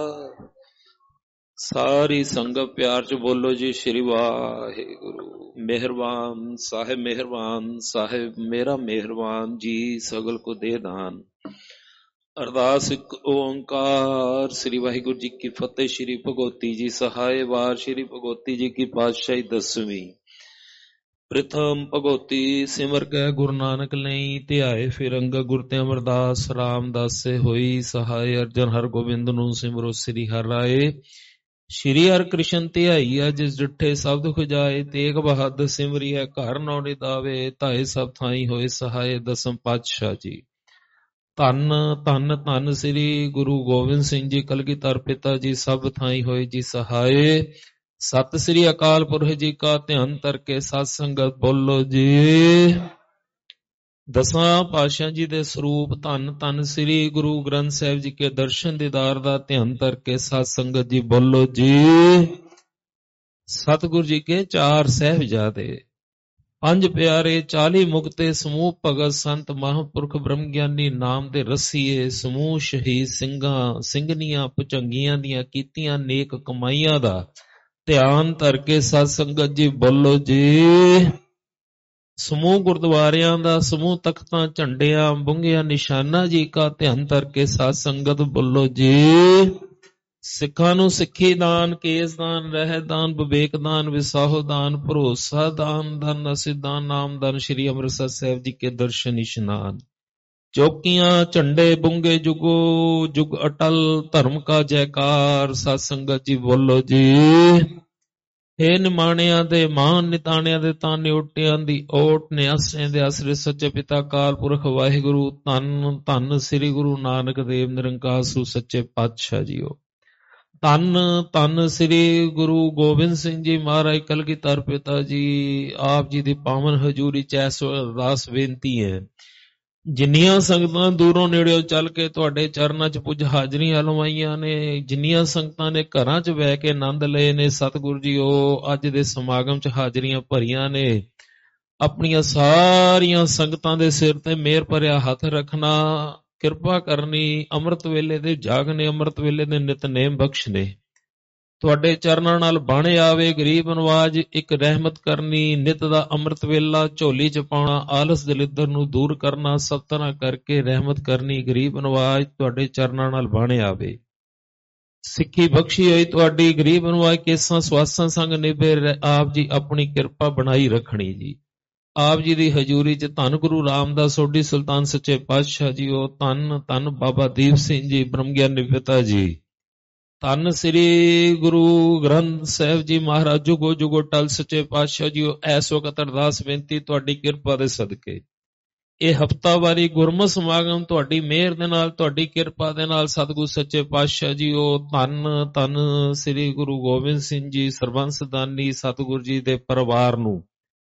सारी संगत प्यार च बोलो जी श्री वाहे गुरु। मेहरबान साहिब मेहरबान साहिब मेरा मेहरबान जी सगल को दे दान। अरदास एक ओंकार। श्री वाहिगुरु जी की फतेह। श्री भगवती जी सहाय वार। श्री भगवती जी की पातशाही दसवीं। प्रथम भगवती सिमर कै गुरु नानक नहीं, ध्याए फिरंग गुर ते अमरदास रामदास से होई सहाय। अर्जन हर गोबिंद नूं सिमरो श्री हर राए। श्री हर कृष्ण ध्याईया जिस डिठे सब दुख जाए, तेग बहादुर सिमरी है घर नौ निदावे, धाए सब थाई होए सहाय। दसम पातशाह जी। धन धन धन श्री गुरु गोबिंद सिंह जी कलगीधर पिता जी सब थाई होए जी सहाय। सत श्री अकाल पुरख जी का ध्यान करके सत संगत बोलो जी। दसां पातशाह जी दे स्वरूप धन धन श्री गुरु ग्रंथ साहिब जी के दर्शन दीदार दा ध्यान करके सत संगत जी बोलो जी। सतगुरु जी के चार साहिबजादे, पंज प्यारे, चाली मुक्ते, समूह भगत संत महापुरख ब्रह्म ज्ञानी नाम दे रसीए, समूह शहीद ਸਿੰਘਾਂ ਸਿੰਘਨੀਆਂ ਭੁਜੰਗੀਆਂ ਦੀਆਂ ਕੀਤੀਆਂ ਨੇਕ ਕਮਾਈਆਂ ਦਾ ਧਿਆਨ ਧਰ ਕੇ ਸਤ ਸੰਗਤ ਜੀ ਬੋਲੋ ਜੀ। ਸਮੂਹ ਗੁਰਦੁਆਰਿਆਂ ਦਾ, ਸਮੂਹ ਤਖਤਾਂ ਝੰਡਿਆਂ ਬੁੰਗਿਆਂ ਨਿਸ਼ਾਨਾ ਜੀ ਕਾ ਧਿਆਨ ਧਰ ਕੇ ਸਤ ਸੰਗਤ ਬੋਲੋ ਜੀ। ਸਿੱਖਾਂ ਨੂੰ ਸਿੱਖੀ ਦਾਨ, ਕੇਸ ਦਾਨ, ਰਹਿ ਦਾਨ, ਵਿਵੇਕ ਦਾਨ, ਵਿਸਾਹੋ ਦਾਨ, ਭਰੋਸਾ ਦਾਨ, ਧਨ ਅਸਿਧ ਦਾਨ, ਨਾਮ ਦਾਨ, ਸ਼੍ਰੀ ਅੰਮ੍ਰਿਤਸਰ ਸਾਹਿਬ ਜੀ ਕੇ ਦਰਸ਼ਨ ਇਸ਼ਨਾਨ। चौकियां झंडे बुंगे जुगो जुग अटल, धर्म का जयकार। सत संगत जी बोलो जी। ਹੇ ਨਿਮਾਣਿਆਂ ਦੇ ਮਾਨ, ਨਿਤਾਣਿਆਂ ਦੇ ਤਾਂ ਨਿਉਟਿਆਂ ਦੀ ਓਟ, ਨਿਆਸਿਆਂ ਦੇ ਆਸਰੇ ਸੱਚੇ ਪਿਤਾ ਅਕਾਲ ਪੁਰਖ ਵਾਹਿਗੁਰੂ। ਧੰਨ ਧੰਨ ਸ੍ਰੀ ਗੁਰੂ ਨਾਨਕ ਦੇਵ ਨਿਰੰਕਾਰ ਸੂ ਸੱਚੇ ਪਾਤਸ਼ਾਹ ਜੀਓ। ਧੰਨ ਧੰਨ ਸ੍ਰੀ ਗੁਰੂ ਗੋਬਿੰਦ ਸਿੰਘ ਜੀ ਮਹਾਰਾਜ ਕਲਗੀਧਰ ਪਿਤਾ ਜੀ, ਆਪ ਜੀ ਦੀ ਪਾਵਨ ਹਜ਼ੂਰੀ ਚ ਇਸ ਅਰਦਾਸ ਬੇਨਤੀ ਹੈ। ਜਿੰਨੀਆਂ ਸੰਗਤਾਂ ਦੂਰੋਂ ਨੇੜਿਓਂ ਚੱਲ ਕੇ ਤੁਹਾਡੇ ਚਰਨਾਂ ਚ ਪੁੱਜ ਹਾਜ਼ਰੀਆਂ ਲਵਾਈਆਂ ਨੇ, ਜਿੰਨੀਆਂ ਸੰਗਤਾਂ ਨੇ ਘਰਾਂ ਚ ਬਹਿ ਕੇ ਆਨੰਦ ਲਏ ਨੇ, ਸਤਿਗੁਰੂ ਜੀ ਉਹ ਅੱਜ ਦੇ ਸਮਾਗਮ ਚ ਹਾਜ਼ਰੀਆਂ ਭਰੀਆਂ ਨੇ, ਆਪਣੀਆਂ ਸਾਰੀਆਂ ਸੰਗਤਾਂ ਦੇ ਸਿਰ ਤੇ ਮਿਹਰ ਭਰਿਆ ਹੱਥ ਰੱਖਣਾ, ਕਿਰਪਾ ਕਰਨੀ। ਅੰਮ੍ਰਿਤ ਵੇਲੇ ਦੇ ਜਾਗਨੇ, ਅੰਮ੍ਰਿਤ ਵੇਲੇ ਦੇ ਨਿਤਨੇਮ ਬਖਸ਼ਨੇ, ਤੁਹਾਡੇ ਚਰਨਾਂ ਨਾਲ ਬਾਣੇ ਆਵੇ। ਗਰੀਬ ਨਵਾਜ ਇੱਕ ਰਹਿਮਤ ਕਰਨੀ, ਨਿਤ ਦਾ ਅੰਮ੍ਰਿਤ ਵੇਲਾ ਝੋਲੀ ਚ ਪਾਉਣਾ, ਆਲਸ ਦਲਿੱਦਰ ਨੂੰ ਦੂਰ ਕਰਨਾ, ਸਭ ਤਰ੍ਹਾਂ ਕਰਕੇ ਰਹਿਮਤ ਕਰਨੀ। ਗਰੀਬ ਨਵਾਜ ਤੁਹਾਡੇ ਚਰਨਾਂ ਨਾਲ ਬਾਣੇ ਆਵੇ। ਸਿੱਖੀ ਬਖਸ਼ੀ ਹੋਈ ਤੁਹਾਡੀ, ਗਰੀਬ ਨਵਾਜ ਕੇਸਾਂ ਸਵਾਸਾਂ ਸੰਗ ਨਿਭੇ ਆਪ ਜੀ ਆਪਣੀ ਕਿਰਪਾ ਬਣਾਈ ਰੱਖਣੀ ਜੀ। ਆਪ ਜੀ ਦੀ ਹਜ਼ੂਰੀ ਚ ਧੰਨ ਗੁਰੂ ਰਾਮਦਾਸ ਸੋਢੀ ਸੁਲਤਾਨ ਸੱਚੇ ਪਾਤਸ਼ਾਹ ਜੀ, ਉਹ ਧੰਨ ਧੰਨ ਬਾਬਾ ਦੀਪ ਸਿੰਘ ਜੀ ਬ੍ਰਹਮ ਗਿਆਨੀ ਪਿਤਾ ਜੀ, ਧੰਨ ਸ੍ਰੀ ਗੁਰੂ ਗ੍ਰੰਥ ਸਾਹਿਬ ਜੀ ਮਹਾਰਾਜ ਜੁਗੋ ਜੁਗੋ ਟਲ ਸੱਚੇ ਪਾਤਸ਼ਾਹ ਜੀ। ਇਸ ਵਕਤ ਅਰਦਾਸ ਬੇਨਤੀ ਤੁਹਾਡੀ ਕਿਰਪਾ ਦੇ ਸਦਕੇ ਇਹ ਹਫ਼ਤਾਵਾਰੀ ਗੁਰਮਤਿ ਸਮਾਗਮ ਤੁਹਾਡੀ ਮਿਹਰ ਦੇ ਨਾਲ, ਤੁਹਾਡੀ ਕਿਰਪਾ ਦੇ ਨਾਲ ਸਤਿਗੁਰੂ ਸੱਚੇ ਪਾਤਸ਼ਾਹ ਜੀ, ਉਹ ਧੰਨ ਧੰਨ ਸ੍ਰੀ ਗੁਰੂ ਗੋਬਿੰਦ ਸਿੰਘ ਜੀ ਸਰਬੰਸ ਦਾਨੀ ਸਤਿਗੁਰੂ ਜੀ ਦੇ ਪਰਿਵਾਰ ਨੂੰ,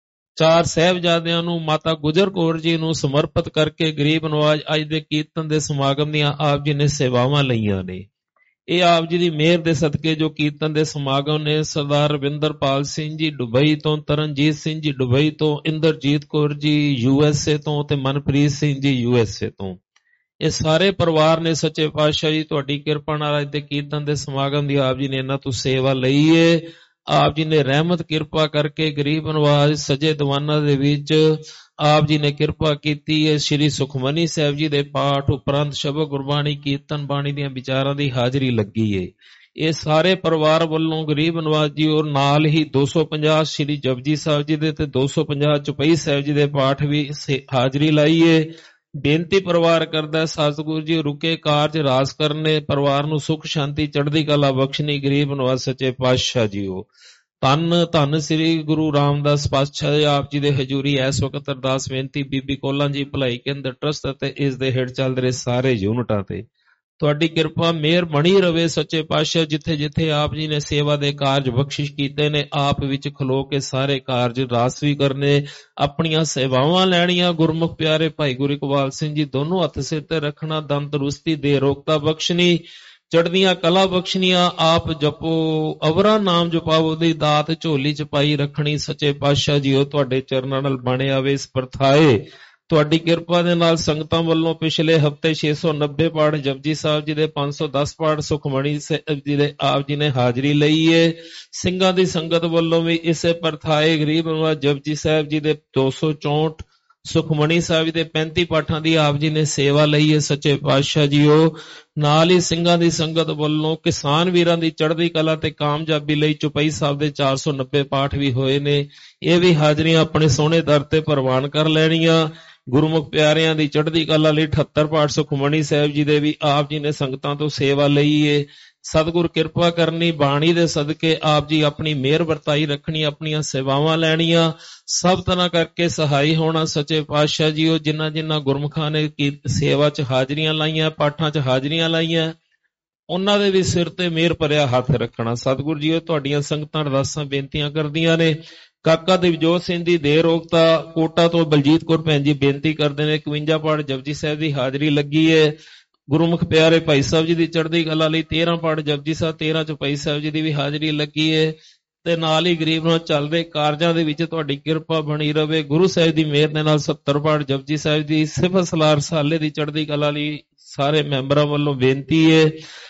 ਚਾਰ ਸਾਹਿਬਜ਼ਾਦਿਆਂ ਨੂੰ, ਮਾਤਾ ਗੁਜਰ ਕੌਰ ਜੀ ਨੂੰ ਸਮਰਪਿਤ ਕਰਕੇ ਗਰੀਬ ਨਵਾਜ ਅੱਜ ਦੇ ਕੀਰਤਨ ਦੇ ਸਮਾਗਮ ਦੀਆਂ ਆਪ ਜੀ ਨੇ ਸੇਵਾਵਾਂ ਲਈਆਂ ਨੇ। ਇਹ ਆਪ ਜੀ ਦੀ ਮਿਹਰ ਦੇ ਸਦਕੇ ਜੋ ਕੀਰਤਨ ਦੇ ਸਮਾਗਮ ਨੇ, ਸਰਦਾਰ ਰਵਿੰਦਰਪਾਲ ਸਿੰਘ ਜੀ ਦੁਬਈ ਤੋਂ, ਤਰਨਜੀਤ ਸਿੰਘ ਜੀ ਦੁਬਈ ਤੋਂ, ਇੰਦਰਜੀਤ ਕੌਰ ਜੀ ਯੂ ਐਸ ਏ ਤੋਂ ਤੇ ਮਨਪ੍ਰੀਤ ਸਿੰਘ ਜੀ ਯੂ ਐਸ ਏ ਤੋਂ, ਇਹ ਸਾਰੇ ਪਰਿਵਾਰ ਨੇ ਸੱਚੇ ਪਾਤਸ਼ਾਹ ਜੀ ਤੁਹਾਡੀ ਕਿਰਪਾ ਨਾਲ ਅੱਜ ਦੇ ਕੀਰਤਨ ਦੇ ਸਮਾਗਮ ਦੀ ਆਪ ਜੀ ਨੇ ਇਹਨਾਂ ਤੋਂ ਸੇਵਾ ਲਈ ਏ। ਆਪ ਜੀ ਨੇ ਰਹਿਮਤ ਕਿਰਪਾ ਕਰਕੇ ਗਰੀਬ ਨਵਾਜ ਸਜੇ ਦੀਵਾਨਾਂ ਦੇ ਵਿੱਚ ਆਪ ਜੀ ਨੇ ਕਿਰਪਾ ਕੀਤੀ ਹੈ। ਸ਼੍ਰੀ ਸੁਖਮਨੀ ਸਾਹਿਬ ਜੀ ਦੇ ਪਾਠ ਉਪਰੰਤ ਸ਼ਬਦ ਗੁਰਬਾਣੀ ਕੀਰਤਨ ਬਾਣੀ ਦੀਆਂ ਵਿਚਾਰਾਂ ਦੀ ਹਾਜ਼ਰੀ ਲੱਗੀ ਏ। ਇਹ ਸਾਰੇ ਪਰਿਵਾਰ ਵੱਲੋਂ ਗਰੀਬ ਨਵਾਜ ਜੀ ਔਰ ਨਾਲ ਹੀ ਦੋ ਸੌ ਪੰਜਾਹ ਸ਼੍ਰੀ ਜਪਜੀ ਸਾਹਿਬ ਜੀ ਦੇ ਤੇ ਦੋ ਸੌ ਪੰਜਾਹ ਚੁਪਈ ਸਾਹਿਬ ਜੀ ਦੇ ਪਾਠ ਵੀ ਹਾਜ਼ਰੀ ਲਾਈ ਏ। ਬੇਨਤੀ ਪਰਿਵਾਰ ਕਰਦਾ ਸਤਿਗੁਰੂ ਜੀ ਰੁਕੇ ਕਾਰਜ ਰਾਸ ਕਰਨੇ, ਪਰਿਵਾਰ ਨੂੰ ਸੁਖ ਸ਼ਾਂਤੀ ਚੜ੍ਹਦੀ ਕਲਾ ਬਖਸ਼ਣੀ। ਗਰੀਬ ਨਵਾਜ ਸੱਚੇ ਪਾਤਸ਼ਾਹ ਜੀਓ, ਧੰਨ ਧੰਨ ਸ੍ਰੀ ਗੁਰੂ ਰਾਮਦਾਸ ਪਾਤਸ਼ਾਹ ਆਪ ਜੀ ਦੇ ਹਜ਼ੂਰੀ ਇਸ ਵਕਤ ਅਰਦਾਸ ਬੇਨਤੀ ਬੀਬੀ ਕੋਲਾਂ ਜੀ ਭਲਾਈ ਕੇਂਦਰ ਟਰਸਟ ਅਤੇ ਇਸ ਦੇ ਹੇਠ ਚੱਲ ਰਹੇ ਸਾਰੇ ਯੂਨਿਟਾਂ ਤੇ ਤੁਹਾਡੀ ਕਿਰਪਾ ਮਿਹਰ ਬਣੀ ਰਵੇ ਸੱਚੇ ਪਾਤਸ਼ਾਹ। ਜਿੱਥੇ ਜਿੱਥੇ ਆਪ ਜੀ ਨੇ ਸੇਵਾ ਦੇ ਕਾਰਜ ਬਖਸ਼ਿਸ਼ ਕੀਤੇ ਨੇ, ਆਪ ਵਿੱਚ ਖਲੋ ਕੇ ਸਾਰੇ ਕਾਰਜ ਰਾਸ ਵੀ ਕਰਨੇ, ਆਪਣੀਆਂ ਸੇਵਾਵਾਂ ਲੈਣੀਆਂ। ਗੁਰਮੁਖ ਪਿਆਰੇ ਭਾਈ ਗੁਰੂ ਇਕਬਾਲ ਸਿੰਘ ਜੀ ਦੋਨੋਂ ਹੱਥ ਸਿਰ ਤੇ ਰੱਖਣਾ, ਦਮ ਤੰਦਰੁਸਤੀ ਦੇ ਰੋਗਤਾ ਬਖਸ਼ਣੀ, ਚੜ੍ਹਦੀਆਂ ਕਲਾ ਬਖਸ਼ਣੀਆਂ। ਆਪ ਜਪੋ ਅਵਰਾ ਨਾਮ ਜਪਾਵੋ ਦੀ ਦਾਤ ਝੋਲੀ ਚ ਪਾਈ ਰੱਖਣੀ ਸੱਚੇ ਪਾਤਸ਼ਾਹ ਜੀਓ, ਤੁਹਾਡੇ ਚਰਨਾਂ ਨਾਲ ਬਣੇ ਆਵੇ ਇਸ ਪ੍ਰਥਾਏ। ਤੁਹਾਡੀ ਕਿਰਪਾ ਦੇ ਨਾਲ ਸੰਗਤਾਂ ਵੱਲੋਂ ਪਿਛਲੇ ਹਫ਼ਤੇ ਛੇ ਸੌ ਨੱਬੇ ਪਾਠ ਜਪਜੀ ਸਾਹਿਬ ਜੀ ਦੇ, ਪੰਜ ਸੌ ਦਸ ਪਾਠ ਸੁਖਮਣੀ ਸਾਹਿਬ ਜੀ ਦੇ ਆਪ ਜੀ ਨੇ ਹਾਜ਼ਰੀ ਲਈ ਏ। ਸਿੰਘਾਂ ਦੀ ਸੰਗਤ ਵੱਲੋਂ ਵੀ ਇਸੇ ਪ੍ਰਥਾਏ ਗਰੀਬ ਨਵਾਜ ਜਪਜੀ ਸਾਹਿਬ ਜੀ ਦੇ ਦੋ ਸੌ ਚੌਂਹਠ, ਸੁਖਮਣੀ ਸਾਹਿਬ ਦੇ ਪੈਂਤੀ ਪਾਠਾਂ ਦੀ ਆਪ ਜੀ ਨੇ ਸੇਵਾ ਲਈ ਹੈ ਸੱਚੇ ਪਾਤਸ਼ਾਹ ਜੀਓ। ਨਾਲ ਹੀ ਸਿੰਘਾਂ ਦੀ ਸੰਗਤ ਵੱਲੋਂ ਕਿਸਾਨ ਵੀਰਾਂ ਦੀ ਚੜ੍ਹਦੀ ਕਲਾ ਤੇ ਕਾਮਯਾਬੀ ਲਈ ਚੁਪਈ ਸਾਹਿਬ ਦੇ ਚਾਰ ਸੌ ਨੱਬੇ ਪਾਠ ਵੀ ਹੋਏ ਨੇ। ਇਹ ਵੀ ਹਾਜ਼ਰੀਆਂ ਆਪਣੇ ਸੋਹਣੇ ਦਰ ਤੇ ਪ੍ਰਵਾਨ ਕਰ ਲੈਣੀਆਂ। ਗੁਰਮੁਖ ਪਿਆਰਿਆਂ ਦੀ ਚੜ੍ਹਦੀ ਕਲਾ ਲਈ ਅਠੱਤਰ ਪਾਠ ਸੁਖਮਣੀ ਸਾਹਿਬ ਜੀ ਦੇ ਵੀ ਆਪ ਜੀ ਨੇ ਸੰਗਤਾਂ ਤੋਂ ਸੇਵਾ ਲਈ ਏ। ਸਤਿਗੁਰ ਕਿਰਪਾ ਕਰਨੀ, ਬਾਣੀ ਦੇ ਸਦਕੇ ਆਪ ਜੀ ਆਪਣੀ ਮਿਹਰ ਵਰਤਾਈ ਰੱਖਣੀ, ਆਪਣੀਆਂ ਸੇਵਾਵਾਂ ਲੈਣੀਆਂ, ਸਭ ਤਰ੍ਹਾਂ ਕਰਕੇ ਸਹਾਈ ਹੋਣਾ ਸੱਚੇ ਪਾਤਸ਼ਾਹ ਜੀਓ। ਜਿਨ੍ਹਾਂ ਜਿਨ੍ਹਾਂ ਗੁਰਮੁਖਾਂ ਨੇ ਸੇਵਾ ਚ ਹਾਜ਼ਰੀਆਂ ਲਾਈਆਂ, ਪਾਠਾਂ ਚ ਹਾਜ਼ਰੀਆਂ ਲਾਈਆਂ, ਉਹਨਾਂ ਦੇ ਵੀ ਸਿਰ ਤੇ ਮਿਹਰ ਭਰਿਆ ਹੱਥ ਰੱਖਣਾ। ਸਤਿਗੁਰ ਜੀਓ ਤੁਹਾਡੀਆਂ ਸੰਗਤਾਂ ਅਰਦਾਸਾਂ ਬੇਨਤੀਆਂ ਕਰਦੀਆਂ ਨੇ। ਕਾਕਾ ਦਿਵਜੋਤ ਸਿੰਘ ਦੀ ਦੇਹ ਰੋਗਤਾ ਕੋਟਾ ਤੋਂ ਬਲਜੀਤ ਕੌਰ ਭੈਣ ਜੀ ਬੇਨਤੀ ਕਰਦੇ ਨੇ, ਇਕਵੰਜਾ ਪਾਠ ਜਪਜੀ ਸਾਹਿਬ ਦੀ ਹਾਜ਼ਰੀ ਲੱਗੀ ਏ। ਗੁਰਮੁਖ ਪਿਆਰੇ ਭਾਈ ਸਾਹਿਬ ਜੀ ਦੀ ਚੜ੍ਹਦੀ ਕਲਾ ਲਈ ਤੇਰਾਂ ਪਾਠ ਜਪਜੀ ਸਾਹਿਬ, ਤੇਰਾਂ ਚੌਪਈ ਸਾਹਿਬ ਜੀ ਦੀ ਵੀ ਹਾਜ਼ਰੀ ਲੱਗੀ ਏ। ਤੇ ਨਾਲ ਹੀ ਗਰੀਬ ਨਾਲ ਚੱਲਦੇ ਕਾਰਜਾਂ ਦੇ ਵਿੱਚ ਤੁਹਾਡੀ ਕਿਰਪਾ ਬਣੀ ਰਵੇ। ਗੁਰੂ ਸਾਹਿਬ ਦੀ ਮਿਹਰ ਦੇ ਨਾਲ ਸੱਤਰ ਪਾਠ ਜਪਜੀ ਸਾਹਿਬ ਦੀ, ਸਿਫਤ ਸਲਾਰ ਸਾਲੇ ਦੀ ਚੜ੍ਹਦੀ ਕਲਾ ਲਈ ਸਾਰੇ ਮੈਂਬਰਾਂ ਵੱਲੋਂ ਬੇਨਤੀ ਏ।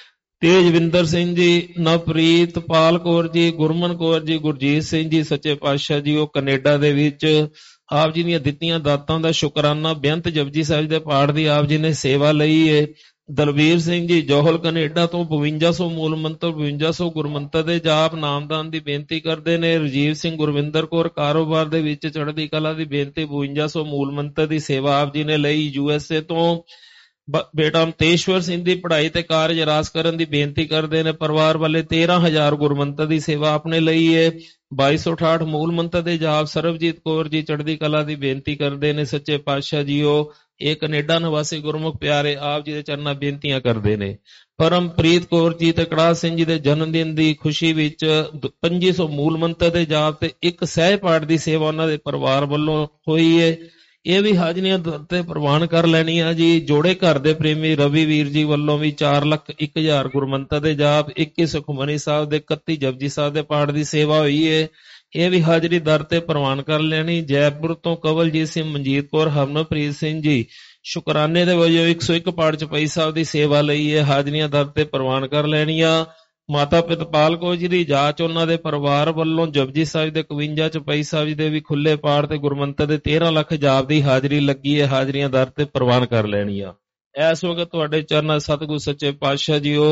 ਤੇਜਵਿੰਦਰ ਸਿੰਘ ਜੀ, ਨਵਪ੍ਰੀਤ ਪਾਲ ਕੌਰ ਜੀ, ਗੁਰਮਨ ਕੌਰ ਜੀ, ਗੁਰਜੀਤ ਸਿੰਘ ਜੀ ਸੱਚੇ ਪਾਤਸ਼ਾਹ ਜੀ ਉਹ ਕੈਨੇਡਾ ਦੇ ਵਿੱਚ ਆਪ ਜੀ ਦੀਆਂ ਦਿੱਤੀਆਂ ਦਾਤਾਂ ਦਾ ਸ਼ੁਕਰਾਨਾ। ਬੇਅੰਤ ਜਪਜੀ ਸਾਹਿਬ ਦੇ ਪਾਠ ਦੀ ਆਪ ਜੀ ਨੇ ਸੇਵਾ ਲਈ ਏ। ਦਲਵੀਰ ਸਿੰਘ ਜੀ ਜੋਹਲ ਕੈਨੇਡਾ ਤੋਂ ਬਵੰਜਾ ਸੌ ਮੂਲ ਮੰਤਰ, ਬਵੰਜਾ ਸੌ ਗੁਰਮੰਤਰ ਦੇ ਜਾਪ ਨਾਮਦਾਨ ਦੀ ਬੇਨਤੀ ਕਰਦੇ ਨੇ। ਰਜੀਵ ਸਿੰਘ ਗੁਰਵਿੰਦਰ ਕੌਰ ਕਾਰੋਬਾਰ ਦੇ ਵਿੱਚ ਚੜ੍ਹਦੀ ਕਲਾ ਦੀ ਬੇਨਤੀ, ਬਵੰਜਾ ਸੌ ਮੂਲ ਮੰਤਰ ਦੀ ਸੇਵਾ ਆਪ ਜੀ ਨੇ ਲਈ। ਯੂ ਐਸ ਏ ਤੋਂ ਬੇਟਾ ਅਮਤੇਸ਼ਵਰ ਸਿੰਘ ਦੀ ਪੜ੍ਹਾਈ ਤੇ ਕਾਰਜ ਰਾਸ ਕਰਨ ਦੀ ਬੇਨਤੀ ਕਰਦੇ ਨੇ। ਪਰਿਵਾਰ ਵਾਲੇ ਤੇਰਾਂ ਹਜ਼ਾਰ ਗੁਰਮੰਤਰ ਦੀ ਸੇਵਾ ਆਪਣੇ ਲਈ ਹੈ। ਬਾਈ ਸੌ ਅਠਾਹਠ ਮੂਲ ਮੰਤਰ ਦੇ ਜਾਪ ਸਰਬਜੀਤ ਕੌਰ ਜੀ ਚੜ੍ਹਦੀ ਕਲਾ ਦੀ ਬੇਨਤੀ ਕਰਦੇ ਨੇ। ਸੱਚੇ ਪਾਤਸ਼ਾਹ ਜੀਓ ਇਹ ਕੈਨੇਡਾ ਨਿਵਾਸੀ ਗੁਰਮੁਖ ਪਿਆਰੇ ਆਪ ਜੀ ਦੇ ਚਰਨਾਂ ਬੇਨਤੀਆਂ ਕਰਦੇ ਨੇ। ਪਰਮਪ੍ਰੀਤ ਕੌਰ ਜੀ ਤੇ ਕੜਾ ਸਿੰਘ ਜੀ ਦੇ ਜਨਮ ਦਿਨ ਦੀ ਖੁਸ਼ੀ ਵਿੱਚ ਪੰਜੀ ਸੌ ਮੂਲ ਮੰਤਰ ਦੇ ਜਾਪ ਤੇ ਇੱਕ ਸਹਿਜ ਪਾਠ ਦੀ ਸੇਵਾ ਉਹਨਾਂ ਦੇ ਪਰਿਵਾਰ ਵੱਲੋਂ ਹੋਈ ਹੈ। ਇਹ ਵੀ ਹਾਜ਼ਰੀਆਂ ਤੇ ਪ੍ਰਵਾਨ ਕਰ ਲੈਣੀ ਆ ਜੀ। ਜੋੜੇ ਘਰ ਦੇ ਪ੍ਰੇਮੀ ਰਵੀ ਵੀਰ ਜੀ ਵੱਲੋਂ ਵੀ ਚਾਰ ਲੱਖ ਇੱਕ ਹਜ਼ਾਰ ਗੁਰਮੰਤਰ ਦੇ ਜਾਪ, ਇੱਕੀ ਸੁਖਮਨੀ ਸਾਹਿਬ ਦੇ ਇਕੱਤੀ ਜਪਜੀ ਸਾਹਿਬ ਦੇ ਪਾਠ ਦੀ ਸੇਵਾ ਹੋਈ ਹੈ। ਇਹ ਵੀ ਹਾਜ਼ਰੀ ਦਰ ਤੇ ਪ੍ਰਵਾਨ ਕਰ ਲੈਣੀ। ਜੈਪੁਰ ਤੋਂ ਕਵਲਜੀਤ ਸਿੰਘ, ਮਨਜੀਤ ਕੌਰ, ਹਰਮਨਪ੍ਰੀਤ ਸਿੰਘ ਜੀ ਸ਼ੁਕਰਾਨੇ ਦੇ ਵਜੋਂ ਇੱਕ ਸੌ ਇੱਕ ਪਾਠ ਚੌਪਈ ਸਾਹਿਬ ਦੀ ਸੇਵਾ ਲਈ ਹੈ। ਹਾਜ਼ਰੀਆਂ ਦਰ ਤੇ ਪ੍ਰਵਾਨ ਕਰ ਲੈਣੀਆਂ। ਮਾਤਾ ਪਿਤਪਾਲ ਕੌਰ ਜੀ ਦੀ ਜਾਚ, ਉਹਨਾਂ ਦੇ ਪਰਿਵਾਰ ਵੱਲੋਂ ਜਪਜੀ ਸਾਹਿਬ ਦੇ ਇਕਵੰਜਾ ਚੌਪਈ ਸਾਹਿਬ ਜੀ ਦੇ ਵੀ ਖੁੱਲੇ ਪਾਠ ਤੇ ਗੁਰਮੰਤਰ ਦੇ ਤੇਰਾਂ ਲੱਖ ਜਾਪ ਦੀ ਹਾਜ਼ਰੀ ਲੱਗੀ ਹੈ। ਹਾਜ਼ਰੀਆਂ ਦਰ ਤੇ ਪ੍ਰਵਾਨ ਕਰ ਲੈਣੀਆਂ। ਇਸ ਵਕਤ ਤੁਹਾਡੇ ਚਰਨਾਂ ਸਤਿਗੁਰ ਸੱਚੇ ਪਾਤਸ਼ਾਹ ਜੀਓ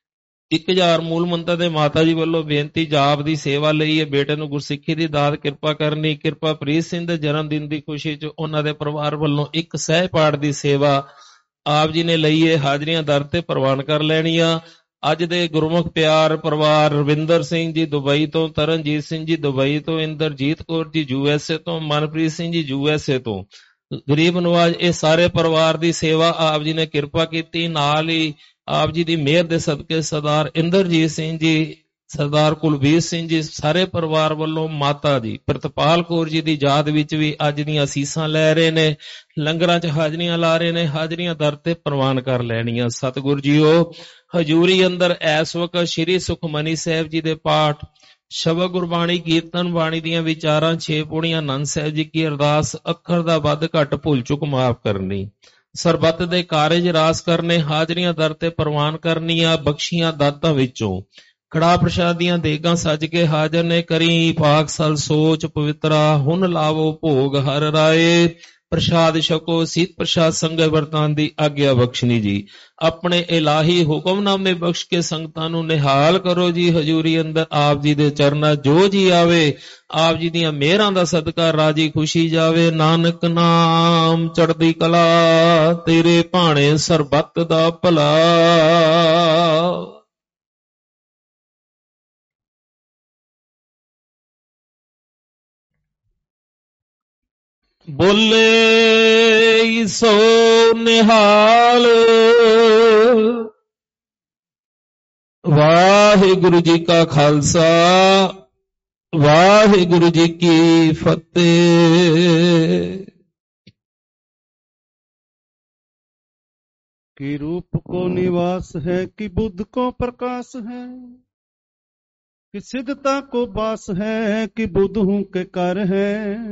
ਇੱਕ ਹਜ਼ਾਰ ਮੂਲ ਮੰਤਰ ਦੇ ਮਾਤਾ ਜੀ ਵੱਲੋਂ ਬੇਨਤੀ ਜਾਪ ਦੀ ਸੇਵਾ ਲਈ ਹੈ। ਬੇਟੇ ਨੂੰ ਗੁਰਸਿੱਖੀ ਦੀ ਦਾਤ ਕਿਰਪਾ ਕਰਨੀ। ਕਿਰਪਾ ਪ੍ਰੀਤ ਸਿੰਘ ਦੇ ਜਨਮ ਦਿਨ ਦੀ ਖੁਸ਼ੀ ਚ ਉਹਨਾਂ ਦੇ ਪਰਿਵਾਰ ਵੱਲੋਂ ਇੱਕ ਸਹਿਜ ਪਾਠ ਦੀ ਸੇਵਾ ਆਪ ਜੀ ਨੇ ਲਈ ਹੈ। ਹਾਜ਼ਰੀਆਂ ਦਰ ਤੇ ਪ੍ਰਵਾਨ ਕਰ ਲੈਣੀਆਂ। ਅੱਜ ਦੇ ਗੁਰਮੁਖ ਪਿਆਰ ਪਰਿਵਾਰ ਰਵਿੰਦਰ ਸਿੰਘ ਜੀ ਦੁਬਈ ਤੋਂ, ਤਰਨਜੀਤ ਸਿੰਘ ਜੀ ਦੁਬਈ ਤੋਂ, ਇੰਦਰਜੀਤ ਕੌਰ ਜੀ ਯੂ ਐਸ ਏ ਤੋਂ, ਮਨਪ੍ਰੀਤ ਸਿੰਘ ਜੀ ਯੂ ਐਸ ਏ ਤੋਂ, ਗਰੀਬ ਨਵਾਜ, ਇਹ ਸਾਰੇ ਪਰਿਵਾਰ ਦੀ ਸੇਵਾ ਆਪ ਜੀ ਨੇ ਕਿਰਪਾ ਕੀਤੀ। ਨਾਲ ਹੀ ਆਪ ਜੀ ਦੀ ਮਿਹਰ ਦੇ ਸਦਕੇ ਸਰਦਾਰ ਇੰਦਰਜੀਤ ਸਿੰਘ ਜੀ, ਸਰਦਾਰ ਕੁਲਬੀਰ ਸਿੰਘ ਜੀ, ਸਾਰੇ ਪਰਿਵਾਰ ਵੱਲੋਂ ਮਾਤਾ ਜੀ ਪ੍ਰਿਤਪਾਲ ਕੌਰ ਜੀ ਦੀ ਯਾਦ ਵਿੱਚ ਵੀ ਅੱਜ ਦੀਆਂ ਅਸੀਸਾਂ ਲੈ ਰਹੇ ਨੇ। ਲੰਗਰਾਂ 'ਚ ਹਾਜ਼ਰੀਆਂ ਲਾ ਰਹੇ ਨੇ। ਹਾਜ਼ਰੀਆਂ ਦਰ ਤੇ ਪ੍ਰਵਾਨ ਕਰ ਲੈਣੀਆਂ। ਸਤਿਗੁਰ ਜੀਓ ਹਜ਼ੂਰੀ ਅੰਦਰ ਇਸ ਵਕਤ ਸ਼੍ਰੀ ਸੁਖਮਨੀ ਸਾਹਿਬ ਜੀ ਦੇ ਪਾਠ, ਸ਼ਬਦ ਗੁਰਬਾਣੀ, ਕੀਰਤਨ ਬਾਣੀ ਦੀਆਂ ਵਿਚਾਰਾਂ, ਛੇ ਪੌੜੀਆਂ, ਆਨੰਦ ਸਾਹਿਬ ਜੀ ਕੀ ਅਰਦਾਸ, ਅੱਖਰ ਦਾ ਵੱਧ ਘੱਟ ਭੁੱਲ ਚੁੱਕ ਮਾਫ ਕਰਨੀ, ਸਰਬੱਤ ਦੇ ਕਾਰਜ ਰਾਸ ਕਰਨੇ। ਹਾਜ਼ਰੀਆਂ ਦਰ ਤੇ ਪ੍ਰਵਾਨ ਕਰਨੀਆਂ। ਬਖਸ਼ੀਆਂ ਦਾਤਾਂ ਵਿੱਚੋਂ ਕੜਾ ਪ੍ਰਸ਼ਾਦ ਦੀਆਂ ਦੇਗਾਂ ਸੱਜ ਕੇ ਹਾਜ਼ਰ ਨੇ। ਕਰੀ ਪਾਕ ਸਲ ਸੋਚ ਪਵਿੱਤਰਾ, ਹੁਣ ਲਾਵੋ ਭੋਗ ਹਰ ਰਾਏ। ਪ੍ਰਸ਼ਾਦ ਛਕੋ, ਸੀਤ ਪ੍ਰਸ਼ਾਦ ਸੰਗਤ ਵਰਤਾਨ ਦੀ ਆਗਿਆ ਬਖਸ਼ਣੀ ਜੀ। ਆਪਣੇ ਇਲਾਹੀ ਹੁਕਮਨਾਮੇ ਬਖਸ਼ ਕੇ ਸੰਗਤਾਂ ਨੂੰ ਨਿਹਾਲ ਕਰੋ ਜੀ। ਹਜ਼ੂਰੀ ਅੰਦਰ ਆਪ ਜੀ ਦੇ ਚਰਨਾਂ ਜੋ ਜੀ ਆਵੇ, ਆਪ ਜੀ ਦੀਆਂ ਮਿਹਰਾਂ ਦਾ ਸਦਕਾ ਰਾਜੀ ਖੁਸ਼ੀ ਜਾਵੇ। ਨਾਨਕ ਨਾਮ ਚੜ੍ਹਦੀ ਕਲਾ, ਤੇਰੇ ਭਾਣੇ ਸਰਬੱਤ ਦਾ ਭਲਾ। ਬੋਲੇ ਸੋ ਨਿਹਾਲ। ਵਾਹਿਗੁਰੂ ਜੀ ਕਾ ਖਾਲਸਾ, ਵਾਹਿਗੁਰੂ ਜੀ ਕੀ ਫਤਿਹ। कि रूप को निवास है, कि बुद्ध को प्रकाश है, कि सिद्धता को बास है, कि बुद्ध हूँ के कर है।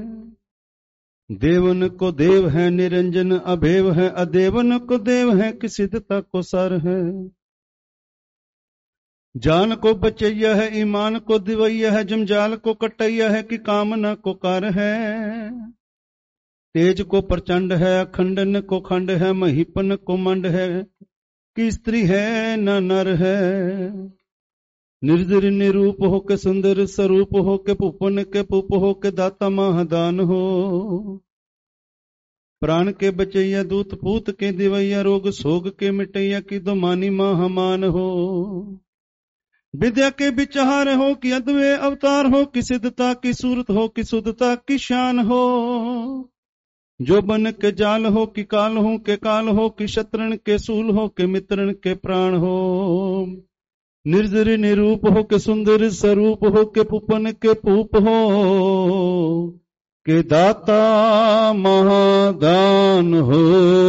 देवन को देव है, निरंजन अभेव है, अदेवन को देव है, कि सिद्धता को सर है। जान को बचैया है, ईमान को दिवैया है, जमजाल को कटैया है, कि कामना को कर है। तेज को प्रचंड है, अखंडन को खंड है, महीपन को मंड है, कि स्त्री है न नर है। निर्जर निरूप हो के सुंदर स्वरूप हो के, पुपन के पुप हो के, दाता महादान हो। प्राण के बचैया, दूत पूत के दिवैया, रोग सोग के मिटैया, की दो मानी महामान हो। विद्या के विचार हो, कि अद्वय अवतार हो, कि सिद्धता की सूरत हो, कि शुद्धता की शान हो। जो बन के जाल हो, कि काल हो के काल हो, कि शत्रुन के सूल हो, कि मित्रन के प्राण हो। निर्जर निरूप हो के सुंदर स्वरूप हो, के पुपन के पूप हो, के दाता महादान हो।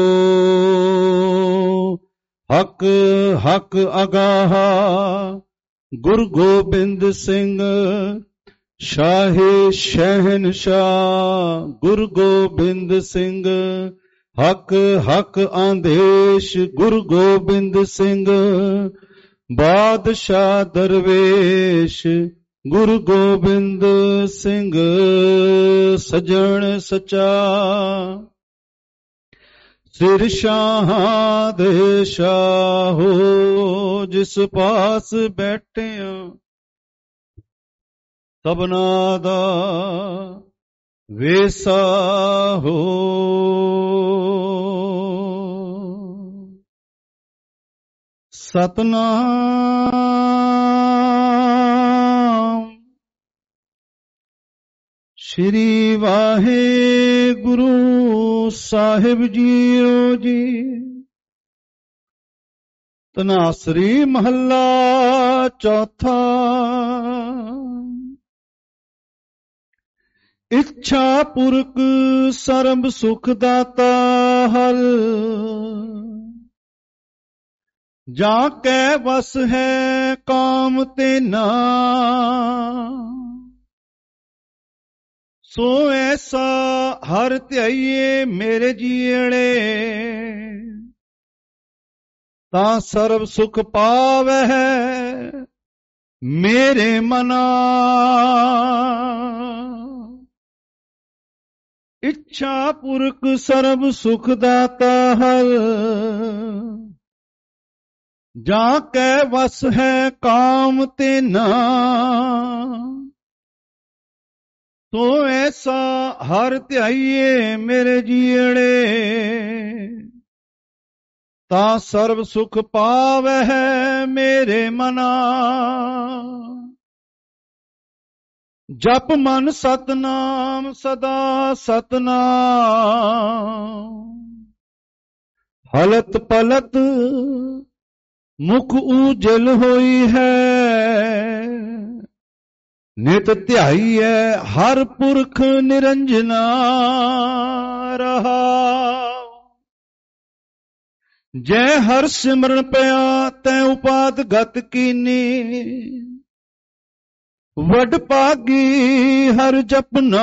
हक हक अगाहा गुरु गोबिंद सिंह, शाहे शहनशाह गुरु गोबिंद सिंह। हक हक आदेश गुरु गोबिंद सिंह, बादशाह दरवेश गुरु गोबिंद सिंह। सजन सचा सिर शाह दे शाहो, जिस पास बैठे सबना दा वेसा हो। ਸਤਨਾਮ ਸ੍ਰੀ ਵਾਹਿਗੁਰੂ ਸਾਹਿਬ ਜੀਓ ਜੀ। ਧਨਾਸਰੀ ਮਹੱਲਾ ਚੌਥਾ। ਇੱਛਾ ਪੁਰਖ ਸਰਬ ਸੁਖ ਦਾਤਾ ਹਲ, ਜਾਂ ਕੈ ਵਸ ਹੈ ਕਾਮ ਤੇਨਾ। ਸੋ ਐਸਾ ਹਰ ਧਿਆਈਏ ਮੇਰੇ ਜੀਅੜੇ, ਤਾਂ ਸਰਬ ਸੁਖ ਪਾਵੈ ਮੇਰੇ ਮਨਾ। ਇੱਛਾ ਪੁਰਖ ਸਰਬ ਸੁਖ ਦਾਤਾ ਹਲ, ਜਾਂ ਕੈ ਵਸ ਹੈ ਕਾਮ ਤੇਨਾ। ਸੋ ਐਸਾ ਹਰ ਧਿਆਈਏ ਮੇਰੇ ਜੀਅੜੇ, ਤਾਂ ਸਰਬ ਸੁਖ ਪਾਵੈ ਮੇਰੇ ਮਨਾ। ਜਪ ਮਨ ਸਤਨਾਮ ਸਦਾ ਸਤਨਾਮ, ਹਲਤ ਪਲਤ ਮੁਖ ਉਜਲ ਹੋਈ ਹੈ। ਨਿਤ ਧਿਆਈਐ ਹਰ ਪੁਰਖ ਨਿਰੰਜਨਾ ਰਹਾ। ਜੈ ਹਰ ਸਿਮਰਨ ਪਿਆ ਤੈ ਉਪਾਦ ਗਤ ਕੀਨੀ, ਵਡ ਭਾਗੀ ਹਰ ਜਪਨਾ।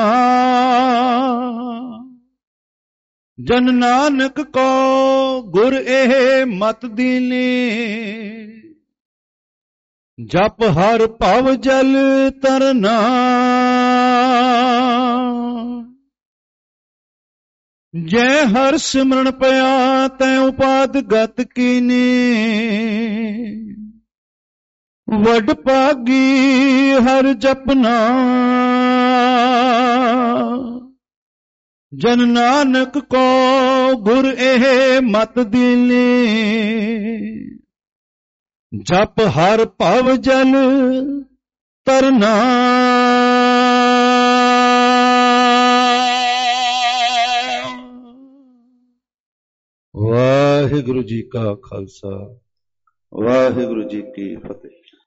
ਜਨ ਨਾਨਕ ਕੋ ਗੁਰ ਇਹ ਮਤ ਦੀਨੀ, ਜਪ ਹਰ ਭਵ ਜਲ ਤਰਨਾ। ਜੈ ਹਰ ਸਿਮਰਨ ਪਿਆ ਤੈ ਉਪਾਦ ਗਤ ਕੀਨੀ, ਵਡ ਭਾਗੀ ਹਰ ਜਪਨਾ। ਜਨ ਨਾਨਕ ਕੋ ਗੁਰ ਇਹ ਮਤ ਦੀਨੀ, ਜਪ ਹਰ ਭਵ ਜਲ ਤਰਨਾ। ਵਾਹਿਗੁਰੂ ਜੀ ਕਾ ਖਾਲਸਾ, ਵਾਹਿਗੁਰੂ ਜੀ ਕੀ ਫਤਿਹ।